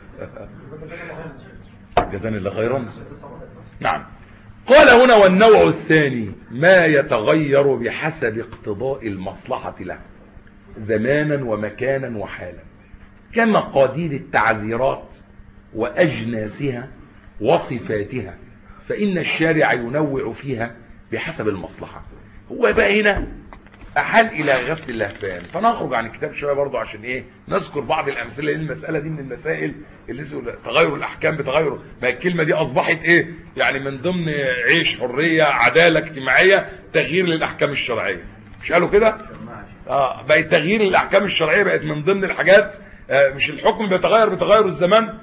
جزاني الله خيرا. نعم. قال هنا والنوع الثاني ما يتغير بحسب اقتضاء المصلحة له زمانا ومكانا وحالا، كمقادير التعزيرات وأجناسها وصفاتها، فإن الشارع ينوع فيها بحسب المصلحة. هو بقى هنا أحال إلى غسل اللهفان، فنخرج عن الكتاب شوية برضو عشان إيه نذكر بعض الأمثلة. المسألة دي من المسائل اللي تغير الأحكام بتغير، ما الكلمة دي أصبحت إيه يعني من ضمن عيش، حرية، عدالة اجتماعية، تغيير للأحكام الشرعية، مش قالوا كده؟ آه بقت تغيير للأحكام الشرعية بقت من ضمن الحاجات. آه مش الحكم بيتغير بتغير الزمان؟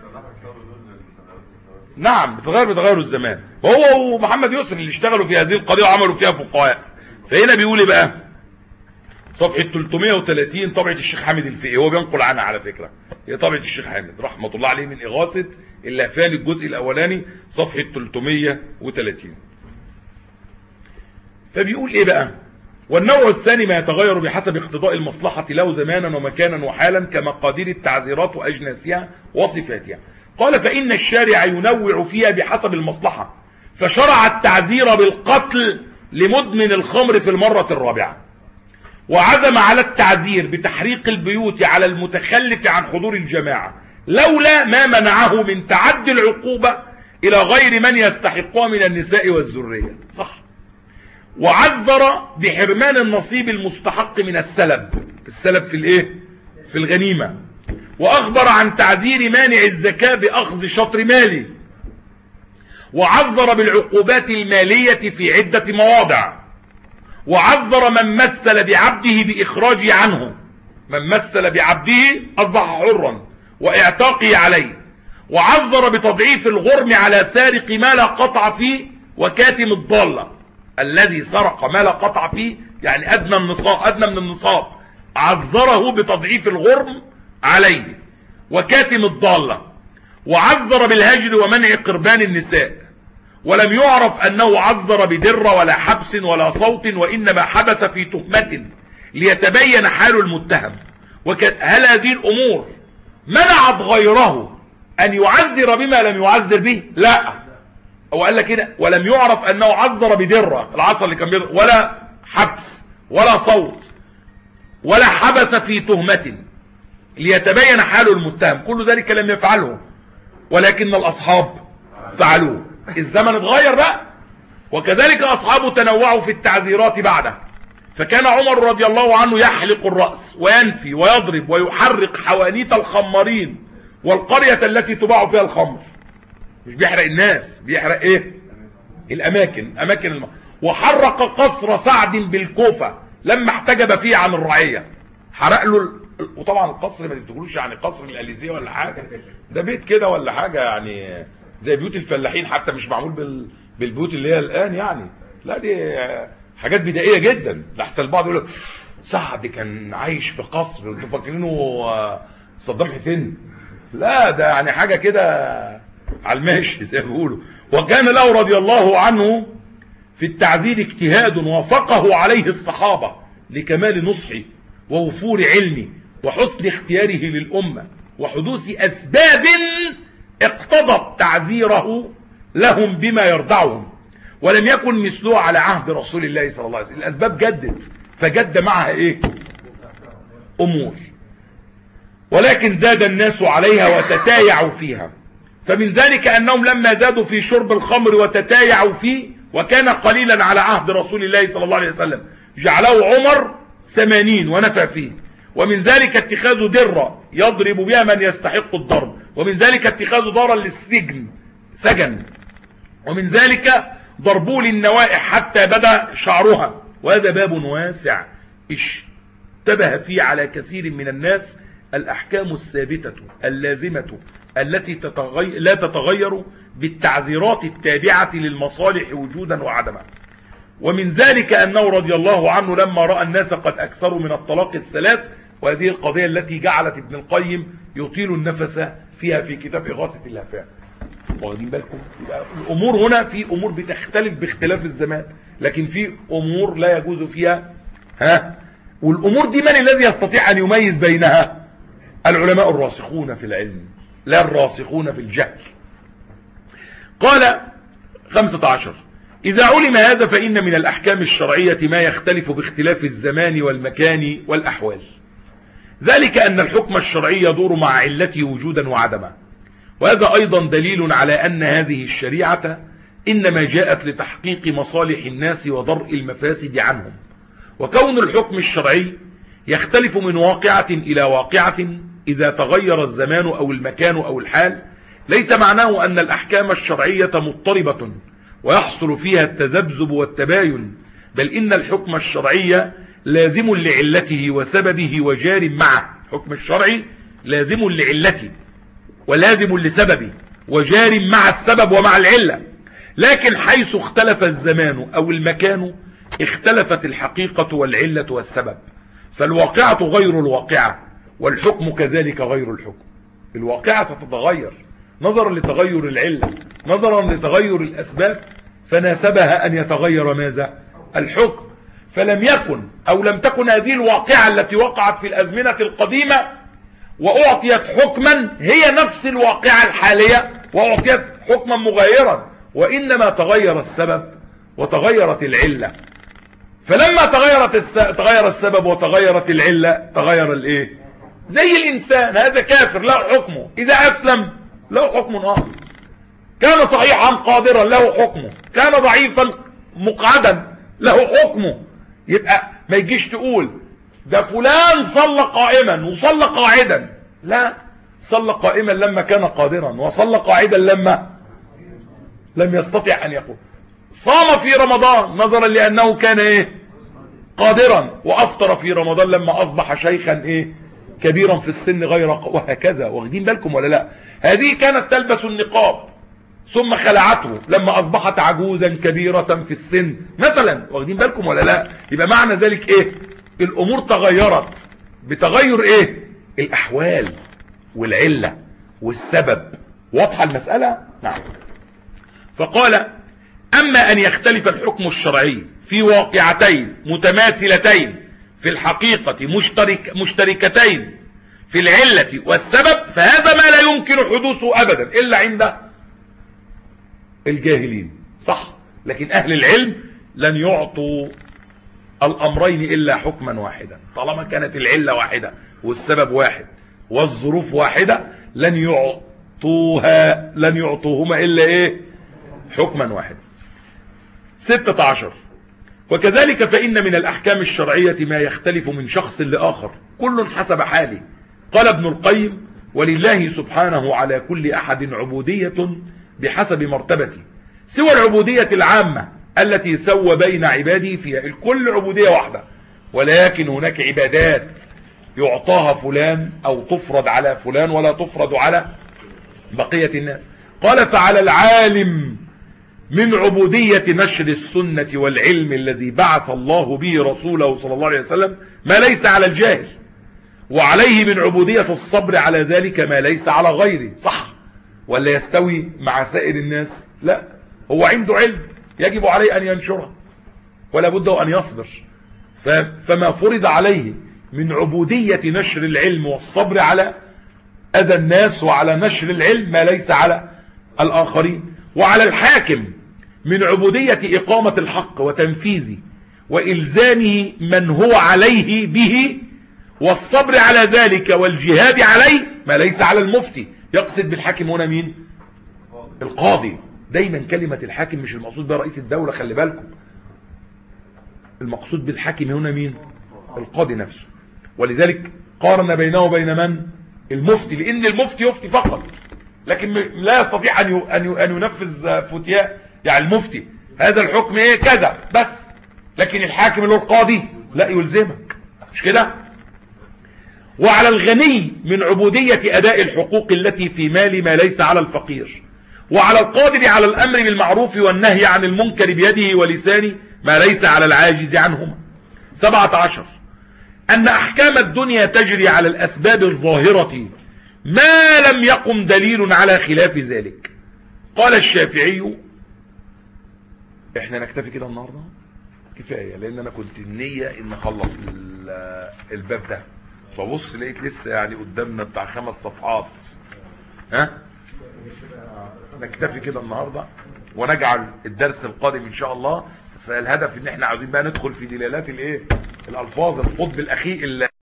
نعم بتغير بتغير الزمان. وهو ومحمد يسر اللي اشتغلوا في هذه القضية وعملوا فيها فقهاء. فهنا بيقول بقى صفحة ثلاثمائة وثلاثين طبعة الشيخ حامد الفقي، هو بينقل عنها على فكرة، هي طبعة الشيخ حامد رحمة الله عليه من إغاثة اللهفان الجزء الأولاني صفحة ثلاثمائة وثلاثين. فبيقول إيه بقى؟ والنوع الثاني ما يتغير بحسب اقتضاء المصلحة له زمانا ومكانا وحالا، كمقادير التعزيرات وأجناسها وصفاتها. قال فإن الشارع ينوع فيها بحسب المصلحة، فشرع التعزير بالقتل لمدمن الخمر في المرة الرابعة، وعزم على التعزير بتحريق البيوت على المتخلف عن حضور الجماعة لولا ما منعه من تعدي العقوبة إلى غير من يستحقها من النساء والذرية. صح. وعذر بحرمان النصيب المستحق من السلب، السلب في الايه؟ في الغنيمة. وأخبر عن تعذير مانع الزكاة بأخذ شطر ماله. وعذر بالعقوبات المالية في عدة مواضع. وعذر من مثل بعبده بإخراجه عنه، من مثل بعبده أصبح حرا وإعتاقه عليه. وعذر بتضعيف الغرم على سارق ما لا قطع فيه وكاتم الضالة، الذي سرق ما لا قطع فيه يعني أدنى النصاب، أدنى من النصاب، عذره بتضعيف الغرم عليه وكاتم الضالة. وعذر بالهجر ومنع قربان النساء، ولم يعرف أنه عذر بدر ولا حبس ولا صوت، وإنما حبس في تهمة ليتبين حال المتهم. هل هذه الأمور منعت غيره أن يعذر بما لم يعذر به؟ لا. هو قال لك كده ولم يعرف أنه عذر بدرة، العصر اللي كان بيضر، ولا حبس ولا صوت ولا حبس في تهمة ليتبين حال المتهم، كل ذلك لم يفعله، ولكن الأصحاب فعلوه. الزمن اتغير بقى، وكذلك أصحابه تنوعوا في التعذيرات بعده. فكان عمر رضي الله عنه يحلق الرأس وينفي ويضرب ويحرق حوانيت الخمارين والقرية التي تباع فيها الخمر. مش بيحرق الناس، بيحرق ايه؟ الاماكن، اماكن الم... وحرق قصر سعد بالكوفة لما احتجب فيه عن الرعية، حرق له ال... وطبعا القصر ما تفتكروش يعني قصر الاليزيه ولا حاجة، ده بيت كده ولا حاجة يعني زي بيوت الفلاحين، حتى مش معمول بال... بالبيوت اللي هي الان يعني، لا دي حاجات بدائية جدا. لحسن البعض يقول لك سعد كان عايش في قصر، انتوا فاكرينه صدام حسين؟ لا ده يعني حاجة كده على الماشي زي ما بيقولوا. وكان له رضي الله عنه في التعذير اجتهاد وافقه عليه الصحابة لكمال نصحه ووفور علمه وحسن اختياره للأمة وحدوث أسباب اقتضت تعذيره لهم بما يرضعهم، ولم يكن مثله على عهد رسول الله صلى الله عليه وسلم. الأسباب جدت، فجد معها ايه؟ أمور، ولكن زاد الناس عليها وتتايعوا فيها. فمن ذلك أنهم لما زادوا في شرب الخمر وتتايعوا فيه، وكان قليلا على عهد رسول الله صلى الله عليه وسلم، جعله عمر ثمانين ونفع فيه. ومن ذلك اتخاذ درة يضرب بها من يستحق الضرب، ومن ذلك اتخاذ دارا للسجن سجن، ومن ذلك ضربوا للنوائح حتى بدا شعرها. وهذا باب واسع اشتبه فيه على كثير من الناس الأحكام الثابتة اللازمة التي تتغير لا تتغير بالتعذيرات التابعة للمصالح وجودا وعدما. ومن ذلك أنه رضي الله عنه لما رأى الناس قد أكثروا من الطلاق الثلاث، وهذه القضية التي جعلت ابن القيم يطيل النفس فيها في كتاب إغاثة اللهفان. واخدين بالكم؟ الأمور هنا في أمور بتختلف باختلاف الزمان، لكن في أمور لا يجوز فيها ها والأمور دي من الذي يستطيع أن يميز بينها؟ العلماء الراسخون في العلم لا الراسخون في الجهل. قال خمسة عشر: إذا علم هذا فإن من الأحكام الشرعية ما يختلف باختلاف الزمان والمكان والأحوال. ذلك أن الحكم الشرعي يدور مع علته وجودا وعدما، وهذا أيضا دليل على أن هذه الشريعة إنما جاءت لتحقيق مصالح الناس ودرء المفاسد عنهم. وكون الحكم الشرعي يختلف من واقعة إلى واقعة إذا تغير الزمان أو المكان أو الحال، ليس معناه أن الأحكام الشرعية مضطربة ويحصل فيها التذبذب والتباين، بل إن الحكم الشرعي لازم لعلته وسببه وجار معه. الحكم الشرعي لازم لعلته ولازم لسببه وجار مع السبب ومع العلة، لكن حيث اختلف الزمان أو المكان اختلفت الحقيقة والعلة والسبب، فالواقعة غير الواقعة والحكم كذلك غير الحكم. الواقعة ستتغير نظرا لتغير العلة، نظرا لتغير الأسباب، فناسبها أن يتغير ماذا؟ الحكم. فلم يكن أو لم تكن هذه الواقعة التي وقعت في الأزمنة القديمة وأعطيت حكما هي نفس الواقعة الحالية وأعطيت حكما مغيرا، وإنما تغير السبب وتغيرت العلة. فلما تغيرت الس... تغير السبب وتغيرت العلة تغير الايه؟ زي الإنسان، هذا كافر له حكمه، إذا أسلم له حكم آخر. كان صحيحا قادرا له حكمه، كان ضعيفا مقعدا له حكمه. يبقى ما يجيش تقول ده فلان صلى قائما وصلى قاعدا، لا، صلى قائما لما كان قادرا، وصلى قاعدا لما لم يستطع أن يقوم. صام في رمضان نظرا لأنه كان إيه؟ قادرا، وأفطر في رمضان لما أصبح شيخا إيه؟ كبيرا في السن غير ق... وهكذا. واخدين بالكم ولا لا؟ هذه كانت تلبس النقاب ثم خلعته لما أصبحت عجوزا كبيرة في السن مثلا. واخدين بالكم ولا لا؟ يبقى معنى ذلك إيه؟ الأمور تغيرت بتغير إيه؟ الأحوال والعلة والسبب. واضحة المسألة؟ نعم. فقال: أما أن يختلف الحكم الشرعي في واقعتين متماثلتين في الحقيقة مشترك مشتركتين في العلة والسبب، فهذا ما لا يمكن حدوثه أبدا إلا عند الجاهلين، صح؟ لكن أهل العلم لن يعطوا الأمرين إلا حكما واحدا. طالما كانت العلة واحدة والسبب واحد والظروف واحدة، لن يعطوها لن يعطوهما إلا إيه؟ حكما واحدا. ستة عشر: وكذلك فإن من الأحكام الشرعية ما يختلف من شخص لآخر كل حسب حاله. قال ابن القيم: ولله سبحانه على كل أحد عبودية بحسب مرتبته، سوى العبودية العامة التي سوى بين عباده فيها. الكل عبودية واحدة، ولكن هناك عبادات يعطاها فلان أو تفرض على فلان ولا تفرض على بقية الناس. قال: فعلى العالم من عبودية نشر السنة والعلم الذي بعث الله به رسوله صلى الله عليه وسلم ما ليس على الجاهل، وعليه من عبودية الصبر على ذلك ما ليس على غيره. صح ولا يستوي مع سائر الناس؟ لا، هو عنده علم يجب عليه أن ينشره ولا بد أن يصبر. فما فرض عليه من عبودية نشر العلم والصبر على أذى الناس وعلى نشر العلم ما ليس على الآخرين. وعلى الحاكم من عبودية إقامة الحق وتنفيذه وإلزامه من هو عليه به والصبر على ذلك والجهاد عليه ما ليس على المفتي. يقصد بالحاكم هنا مين؟ القاضي. دايما كلمة الحاكم مش المقصود بها رئيس الدولة، خلي بالكم. المقصود بالحاكم هنا مين؟ القاضي نفسه. ولذلك قارن بينه وبين من؟ المفتي، لأن المفتي يفتي فقط لكن لا يستطيع أن ينفذ فتياء. يعني المفتي هذا الحكم ايه كذا بس، لكن الحاكم اللي هو القاضي لا، يلزمك، مش كده؟ وعلى الغني من عبودية أداء الحقوق التي في مال ما ليس على الفقير، وعلى القادر على الأمر بالمعروف والنهي عن المنكر بيده ولسانه ما ليس على العاجز عنهما. سبعة عشر: أن أحكام الدنيا تجري على الأسباب الظاهرة ما لم يقم دليل على خلاف ذلك. قال الشافعي: احنا نكتفي كده النهارده كفايه، لان انا كنت النيه ان اخلص الباب ده، فبص لقيت لسه يعني قدامنا بتاع خمس صفحات. ها نكتفي كده النهارده ونجعل الدرس القادم ان شاء الله. بس الهدف ان احنا عاوزين بقى ندخل في دلالات الايه، الالفاظ، القطب الاخير